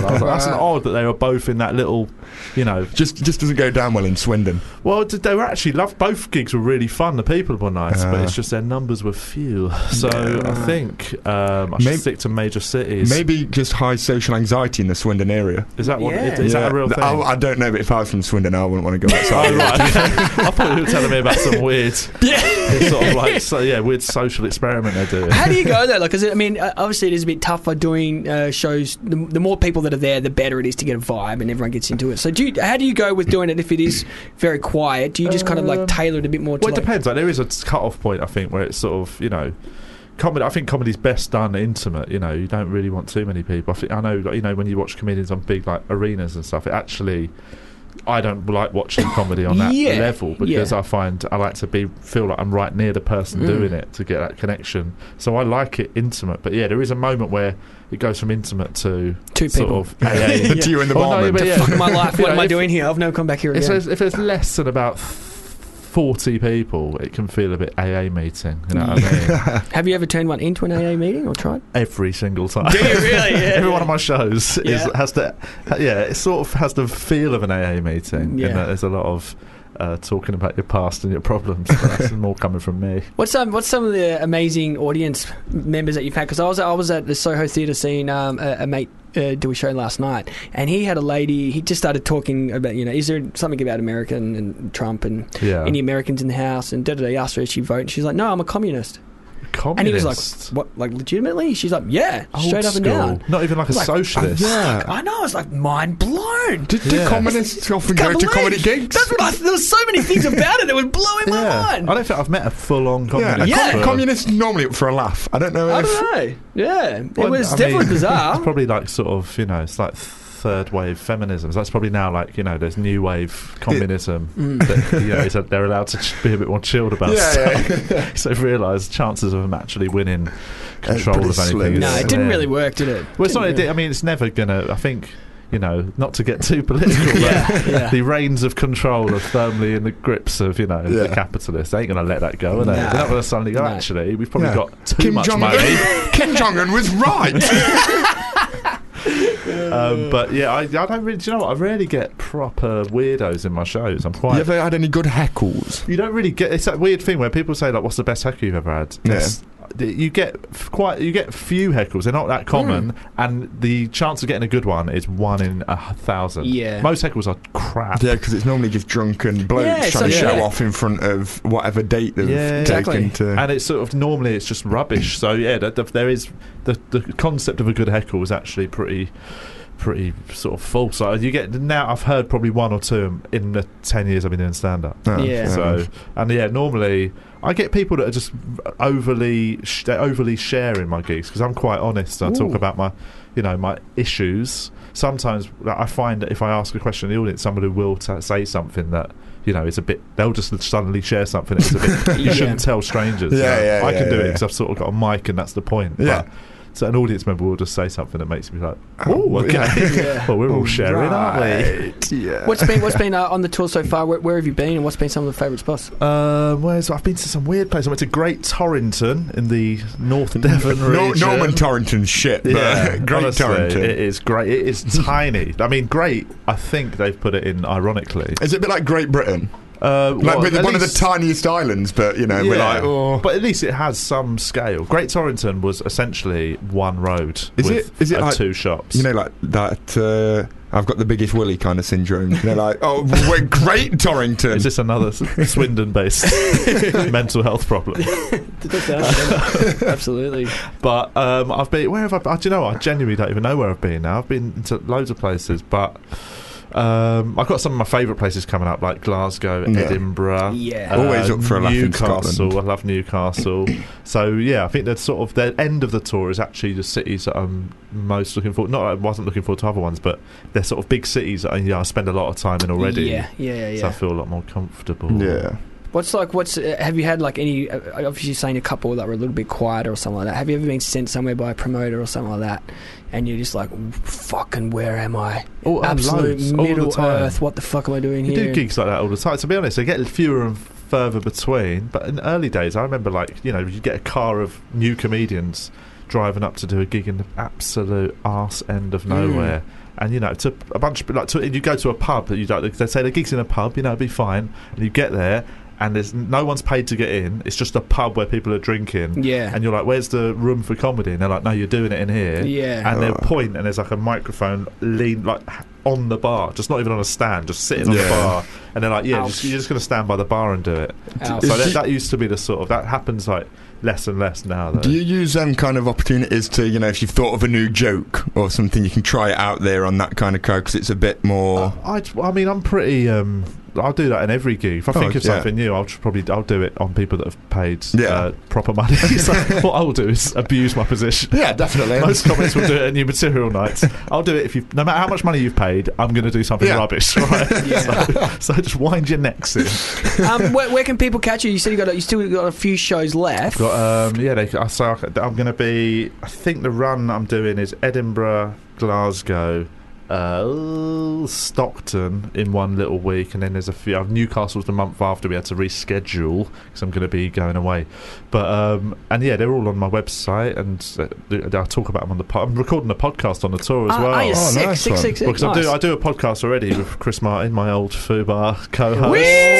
wasn't odd that they were both in that little, you know, just just doesn't go down well in Swindon. Well, d- they were actually loved. Both gigs were really fun. The people were nice, Uh. but it's just their numbers were few. So Yeah. I think um, I should Maybe- stick to major cities. Maybe just high social anxiety in the Swindon area. Is that what? Yeah. Is, is that a real Th- thing? I, I don't know, but if I was from Swindon, I wouldn't want to go outside. Oh, right. I thought you were telling me about some weird, it's sort of like, so, yeah, weird social experiment they're doing. How do you go though? Like, 'cause it, I mean, uh, obviously it is a bit tougher doing uh, shows. The, the more people that are there, the better it is to get a vibe, and everyone gets into it. So, do you, how do you go with doing it if it is very quiet? Do you just kind of like Um, tailor it a bit more? To Well, it like, depends. Like, there is a cut-off point, I think, where it's sort of, you know, comedy. I think comedy's best done intimate. You know, you don't really want too many people. I think I know, like, you know, when you watch comedians on big like arenas and stuff, it actually. I don't like watching comedy on that Yeah, level because yeah. I find I like to be feel like I'm right near the person Mm. doing it to get that connection. So I like it intimate, but yeah, there is a moment where it goes from intimate to Two sort people. of A A. To you and the Well, no, barman. but yeah. Fuck my life. You What know, am I if- doing here? I've never come back here If again. there's, if there's less than about forty people, it can feel a bit A A meeting. You know what I mean? Have you ever turned one into an A A meeting or tried? Every single time. Do you really? Yeah, Every yeah. one of my shows is Yeah. has the yeah, it sort of has the feel of an A A meeting. Yeah. In that there's a lot of uh, talking about your past and your problems. But that's more coming from me. What's um, what's some of the amazing audience members that you've had? Because I was I was at the Soho Theatre seeing um, a, a mate uh, do a show last night, and he had a lady. He just started talking about, you know, is there something about America and, and Trump and Yeah. any Americans in the house? And da da da. He asked her if she vote, and she's like, no, I'm a communist. Communist. And he was like, what, like legitimately? She's like, yeah, Old straight up and school. down. Not even like a Like, socialist. Yeah. I know. I was like mind blown. Do, do Yeah. communists often go Can't to believe- comedy gigs? That's what I, there was so many things about it that was blowing my Yeah. mind. I don't think I've met a full-on Yeah, communist. a Yeah. com- for- communists normally up for a laugh. I don't know I if. don't know. Yeah, Well, it was I definitely mean, bizarre. It's probably like sort of, you know, it's like third wave feminism. So that's probably now like, you know, there's new wave communism. Mm. That, you know, is that they're allowed to ch- be a bit more chilled about Yeah, stuff. yeah. So they've realised chances of them actually winning control pretty of anything. slim. is- No, it didn't yeah. really work, did it? Well, it's not. Didn't I mean, it's never gonna. I think. You know, not to get too political, but Yeah, yeah. the reins of control are firmly in the grips of, you know, the Yeah. capitalists. They ain't going to let that go, are they? No. They're not going to suddenly go, No. actually, we've probably Yeah. got too Kim much Jong money. Kim Jong Un was right. um, but yeah, I, I don't really. Do you know what? I rarely get proper weirdos in my shows. I'm quite. You ever had any good heckles? You don't really get. It's that weird thing where people say like, "What's the best heckle you've ever had?" Yeah. It's- You get f- quite. You get few heckles. They're not that common, and the chance of getting a good one is one in a h- thousand. Yeah. Most heckles are crap. Yeah, because it's normally just drunken blokes Yeah, it's trying to like- show yeah. off in front of whatever date they've Yeah, taken exactly. to. And it's sort of normally it's just rubbish. So yeah, the, the, there is the the concept of a good heckle is actually pretty. Pretty sort of false. So you get now. I've heard probably one or two in the ten years I've been doing stand up. Oh, Yeah. fair So enough. and yeah, normally I get people that are just overly sh- they overly sharing my gigs because I'm quite honest. I talk Ooh. about my, you know, my issues. Sometimes like, I find that if I ask a question in the audience, somebody will t- say something that. You know, it's a bit. They'll just suddenly share something. It's a bit. You Yeah. shouldn't tell strangers. you Yeah, know. yeah, I can yeah, do it yeah. because I've sort of got a mic, and that's the point. Yeah. But, so an audience member will just say something that makes me like, Oh, oh, okay. yeah. Well, we're all sharing, aren't we? Right, Yeah. What's been what's been uh, on the tour so far? Where, where have you been, and what's been some of the favourite spots? Um, where's I've been to some weird places. I went to Great Torrington in the North Devon No, region. Norman Torrington's shit, but Yeah, Great honestly, Torrington. it is great. It is tiny. I mean, great. I think they've put it in ironically. Is it a bit like Great Britain? Uh, Like well, with at one of the least- tiniest islands, but you know, we're Yeah. like, oh. But at least it has some scale. Great Torrington was essentially one road Is with it- is it uh, like- two shops. You know, like that. Uh, I've got the biggest willy kind of syndrome. They're like, oh, we're Great Torrington. Is this another S- Swindon-based mental health problem? Absolutely. But um, I've been. Where have I? Been? Do you know what? I genuinely don't even know where I've been now. I've been to loads of places, but um, I've got some of my favourite places coming up, like Glasgow, Yeah. Edinburgh. Yeah. Always up for a laugh in Newcastle. Scotland. I love Newcastle. So yeah, I think that sort of the end of the tour is actually the cities that I'm most looking forward. Not that I wasn't looking forward to other ones, but they're sort of big cities that I, yeah, I spend a lot of time in already. Yeah, yeah, yeah. So I feel a lot more comfortable. Yeah. What's like? What's uh, have you had like any? Uh, obviously, saying a couple that were a little bit quieter or something like that. Have you ever been sent somewhere by a promoter or something like that, and you're just like, "Fucking, where am I? Oh, Absolute loads, all the Middle time. Earth. What the fuck am I doing You here?" do gigs like that all the time. To be honest, they get fewer and further between. But in early days, I remember like you know you get a car of new comedians driving up to do a gig in the absolute arse end of nowhere. Mm. And you know, to a bunch of like, to, you go to a pub that you don't. They say the gig's in a pub, you know, it'd be fine. And you get there, and there's no one's paid to get in. It's just a pub where people are drinking. Yeah. And you're like, "Where's the room for comedy?" And they're like, "No, you're doing it in here." Yeah. And oh. they'll point, and there's like a microphone lean like on the bar, just not even on a stand, just sitting on Yeah. the bar. And they're like, "Yeah, just, Ouch. you're just going to stand by the bar and do it." Ouch. So that, that used to be the sort of that happens like less and less now. Though. Do you use them kind of opportunities to, you know, if you've thought of a new joke or something, you can try it out there on that kind of crowd because it's a bit more. I, I mean, I'm pretty. Um, I'll do that in every gig. If I Oh, think of yeah. something new, I'll tr- probably I'll do it on people that have paid Yeah. uh, proper money. So what I'll do is abuse my position. Yeah, definitely. Most comics will do it at new material nights. I'll do it if you, no matter how much money you've paid, I'm going to do something Yeah. rubbish. Right? Yeah. So, so just wind your necks in. um, where, where can people catch you? You said you got a, you still got a few shows left. Got, um, yeah, they, I so I, I'm going to be. I think the run I'm doing is Edinburgh, Glasgow, uh, Stockton in one little week, and then there's a few. Uh, Newcastle's the month after. We had to reschedule because I'm going to be going away. But um, and yeah, they're all on my website, and uh, I'll talk about them on the. Po- I'm recording a podcast on the tour as Ah, well. ah, yeah, sick, nice sick, one. sick, sick, Because I do, nice. I do a podcast already with Chris Martin, my old Fubar co-host.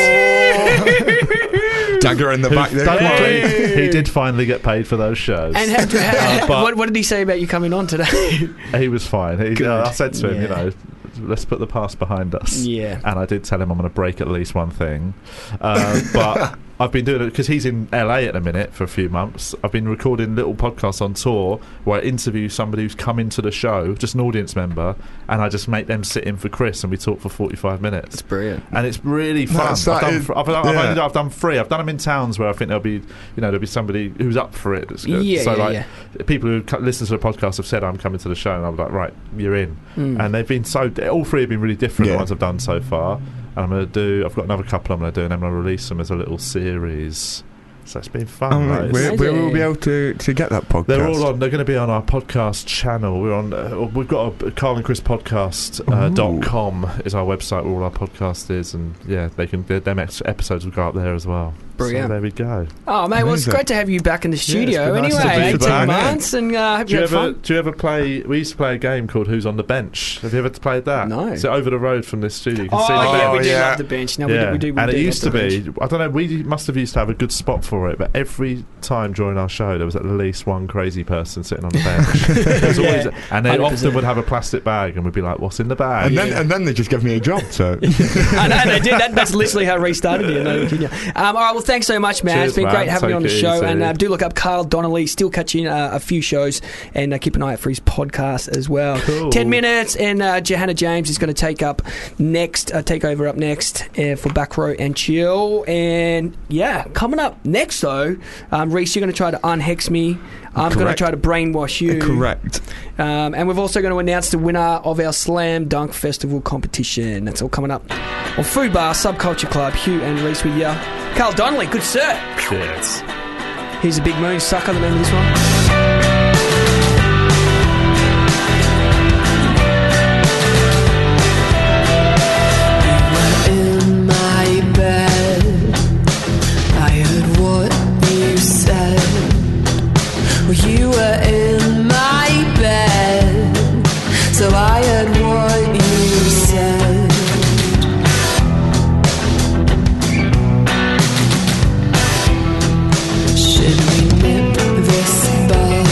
Dagger in the Who- back there. Don't worry, he did finally get paid for those shows. And have, Uh, but- what, what did he say about you coming on today? He was fine. He, Good. uh, I said to him, Yeah. you know, let's put the past behind us. Yeah. And I did tell him I'm going to break at least one thing. Uh, but I've been doing it because he's in L A at the minute for a few months. I've been recording little podcasts on tour where I interview somebody who's come into the show, just an audience member, and I just make them sit in for Chris and we talk for forty-five minutes. It's brilliant. And it's really fun. That's- I've, that done, is- fr- I've, I've, yeah. only, I've done three. I've done them in towns where I think there'll be, you know, there'll be somebody who's up for it. That's good. Yeah, so yeah, like yeah. people who cu- listen to the podcast have said I'm coming to the show, and I'm like, right, you're in. Mm. And they've been so. All three have been really different. Yeah. The ones I've done so far, and I'm going to do. I've got another couple I'm going to do, and I'm going to release them as a little series. So it's been fun. Oh, like, right. it's- Where, where will we be able to, to get that podcast? they're all on. They're going to be on our podcast channel. We're on. Uh, we've got a Carl and Chris podcast uh, Ooh. dot com is our website where all our podcast is, and yeah, they can. Them ex- episodes will go up there as well. Brilliant. So there we go. Oh, mate, well, it's Amazing. great to have you back in the studio. been nice to anyway, be eighteen back. months, and uh, hope Do you you had ever fun. do you ever play? We used to play a game called Who's on the Bench. Have you ever played that? No. So over the road from this studio, you can Oh, see the yeah, bench. we do yeah. love the bench. No, yeah, we do. We do we and do it love used to the be. bench. I don't know. We must have used to have a good spot for it, but every time during our show, there was at least one crazy person sitting on the bench. There's always, Yeah, and they one hundred often percent. would have a plastic bag, and we'd be like, "What's in the bag?" And then, and then they just give me a job. So I know they did. That, that's literally how Reece started here. No, Virginia. Um, all right. Well, thanks so much, man. Cheers, it's been man. great having you Take on the it show. easy. And uh, do look up Carl Donnelly. Still catching uh, a few shows, and uh, keep an eye out for his podcast as well. Cool. Ten minutes, and uh, Johanna James is going to take up next. Uh, take over up next uh, for Back Row and Chill. And yeah, coming up next though, um, Reece, you're going to try to unhex me. I'm going to Correct. try to brainwash you. correct. Um, and we've also going to announce the winner of our Slam Dunk Festival competition. That's all coming up on Food Bar, Subculture Club. Hugh and Reece with you. Carl Donnelly, good sir. Cheers. Here's a Big Moon Sucker, the name of this one. In my bed, I heard what you said. Well, you were in my bed, so I heard what you said. Should we nip this bud?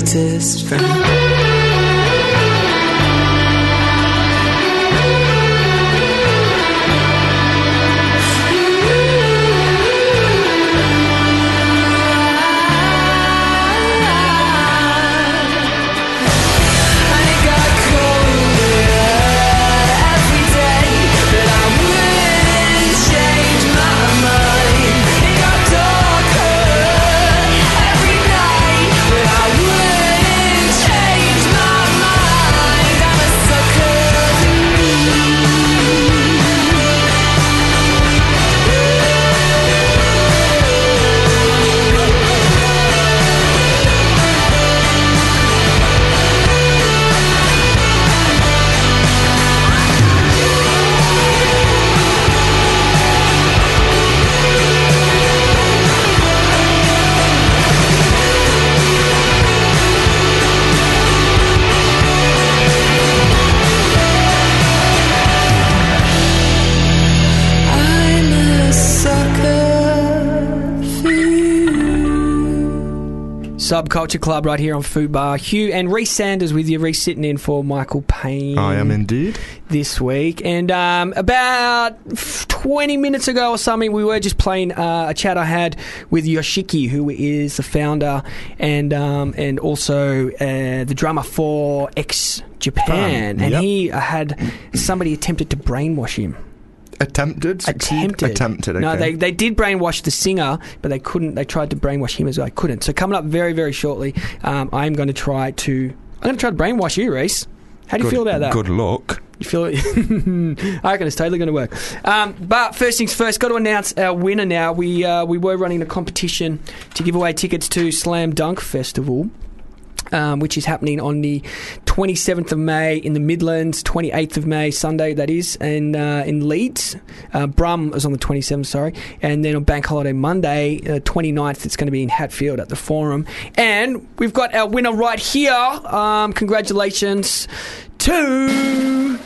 greatest friend. Subculture Club right here on Fubar. Hugh and Reese Sanders with you. Reese sitting in for Michael Payne. I am indeed. This week. And um, about twenty minutes ago or something, we were just playing uh, a chat I had with Yoshiki, who is the founder and um, and also uh, the drummer for X Japan. And yep. he uh, had somebody attempted to brainwash him. Attempted? Attempted. Attempted, okay. No, they, they did brainwash the singer, but they couldn't. They tried to brainwash him as well. I couldn't. So coming up very, very shortly, um, I'm going to try to... I'm going to try to brainwash you, Reese. How do you good, feel about that? Good luck. You feel it? I reckon it's totally going to work. Um, but first things first, got to announce our winner now. We, uh, we were running a competition to give away tickets to Slam Dunk Festival. Um, which is happening on the twenty-seventh of May in the Midlands, twenty-eighth of May, Sunday that is, and uh, in Leeds. Uh, Brum is on the twenty-seventh, sorry. And then on Bank Holiday Monday, uh, twenty-ninth, it's going to be in Hatfield at the Forum. And we've got our winner right here. Um, congratulations to...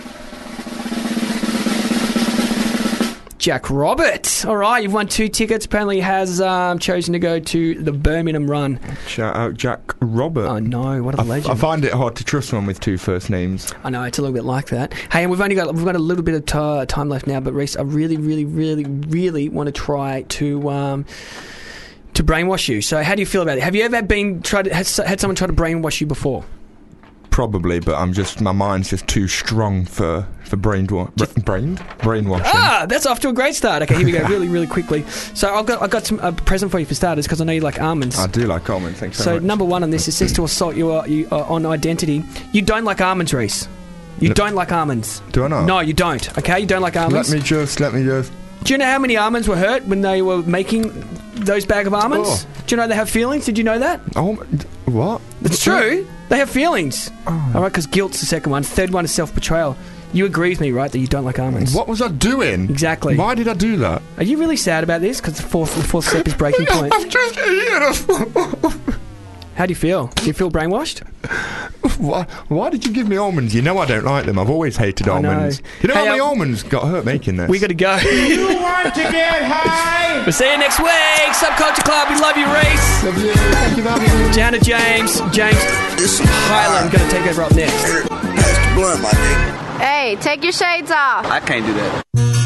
Jack Roberts. All right, you've won two tickets. Apparently has um, chosen to go to the Birmingham Run. Shout out Jack Robert. Oh, no, what a I, legend. I find it hard to trust one with two first names. I know, it's a little bit like that. Hey, and we've only got we've got a little bit of t- time left now, but Reese, I really, really, really, really want to try to... Um, to brainwash you. So how do you feel about it? Have you ever been tried to, had, had someone try to brainwash you before? Probably, but I'm just my mind's just too strong for for brain bra- brain brainwashing. Ah, that's off to a great start. Okay, here we go, really, really quickly. So I've got I've got some a present for you for starters because I know you like almonds. I do like almonds. Thanks so, so much. number one on this, it says to assault you, uh, you uh, on identity. You don't like almonds, Reese. You no. don't like almonds. Do I not? No, you don't. Okay, you don't like almonds. Let me just let me just. Do you know how many almonds were hurt when they were making those bag of almonds? Oh. Do you know they have feelings? Did you know that? Oh, what? It's true. They have feelings. Oh. All right, because guilt's the second one. Third one is self-betrayal. You agree with me, right, that you don't like almonds? What was I doing? Exactly. Why did I do that? Are you really sad about this? Because the fourth, the fourth step is breaking point. I've just eaten. How do you feel? Do you feel brainwashed? Why, why did you give me almonds? You know I don't like them. I've always hated I almonds. know. You know Hey, how many um, almonds got hurt making this? We got to go. You want to get high? We'll see you next week. Subculture Club. We love you, Reese. Love you. Thank you for having me. Jana James. James Highland going to take over up next. That's the blunt, my nigga. Hey, take your shades off. I can't do that.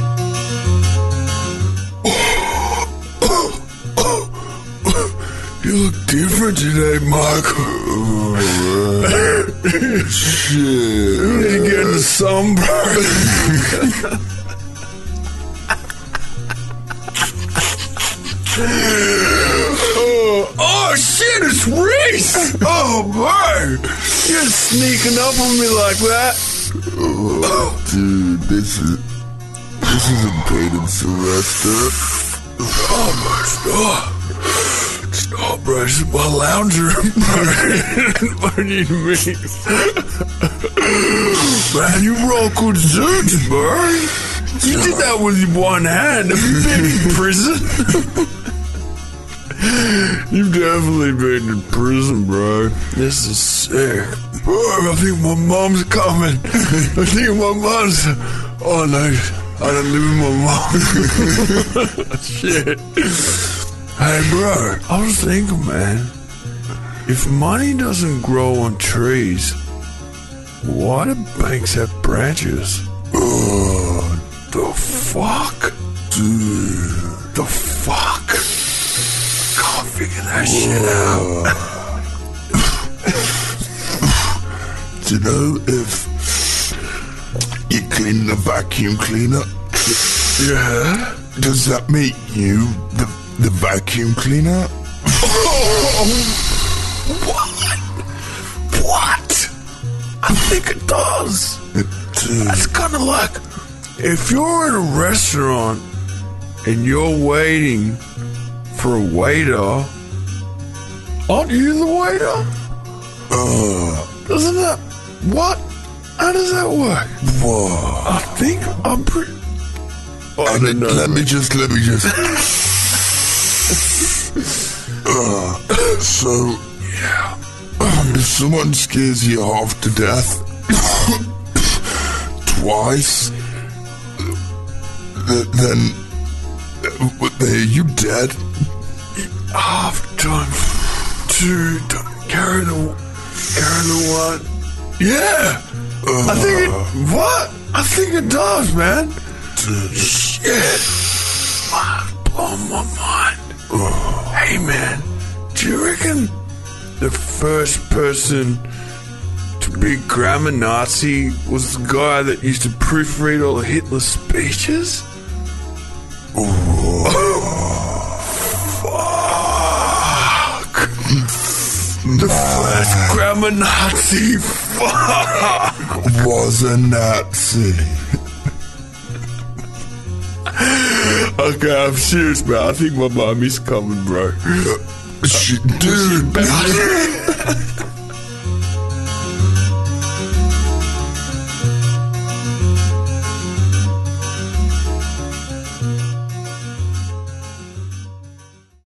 You look different today, Michael. Shit. You didn't get the sunburn. oh, oh, shit, it's Reese. Oh, man. You're sneaking up on me like that. Oh, dude, this is... This isn't Peyton Sylvester. Oh, my God. Stop, bro. This is my lounge room. What do you mean? Man, you roll good suits, bro. You did that with one hand. Have you been in prison? You've definitely been in prison, bro. This is sick. Bro, I think my mom's coming. I think my mom's... Oh, no. I don't live with my mom. Shit. Hey, bro, I was thinking, man, if money doesn't grow on trees, why do banks have branches? Uh, the fuck? Dude, the fuck? Can't figure that shit out. Do you know if you clean the vacuum cleaner? Yeah? Does that make you the, the vacuum cleaner? What? What? I think it does. It It's kind of like if you're in a restaurant and you're waiting for a waiter, aren't you the waiter? Uh, Doesn't that... What? How does that work? Whoa. I think I'm pretty... Oh, I don't know. Let me just, let me just... uh, so, yeah. if someone scares you half to death twice, th- then uh, are you dead? Half time, two, carry the, carry the one. Yeah, Uh, I think it. What? I think it does, man. Shit, wow, blown my mind. Hey, man, do you reckon the first person to be grammar Nazi was the guy that used to proofread all of Hitler's speeches? Fuck. The first grammar Nazi, fuck, was a Nazi. Okay, I'm serious, man. I think my mommy's coming, bro. She, dude,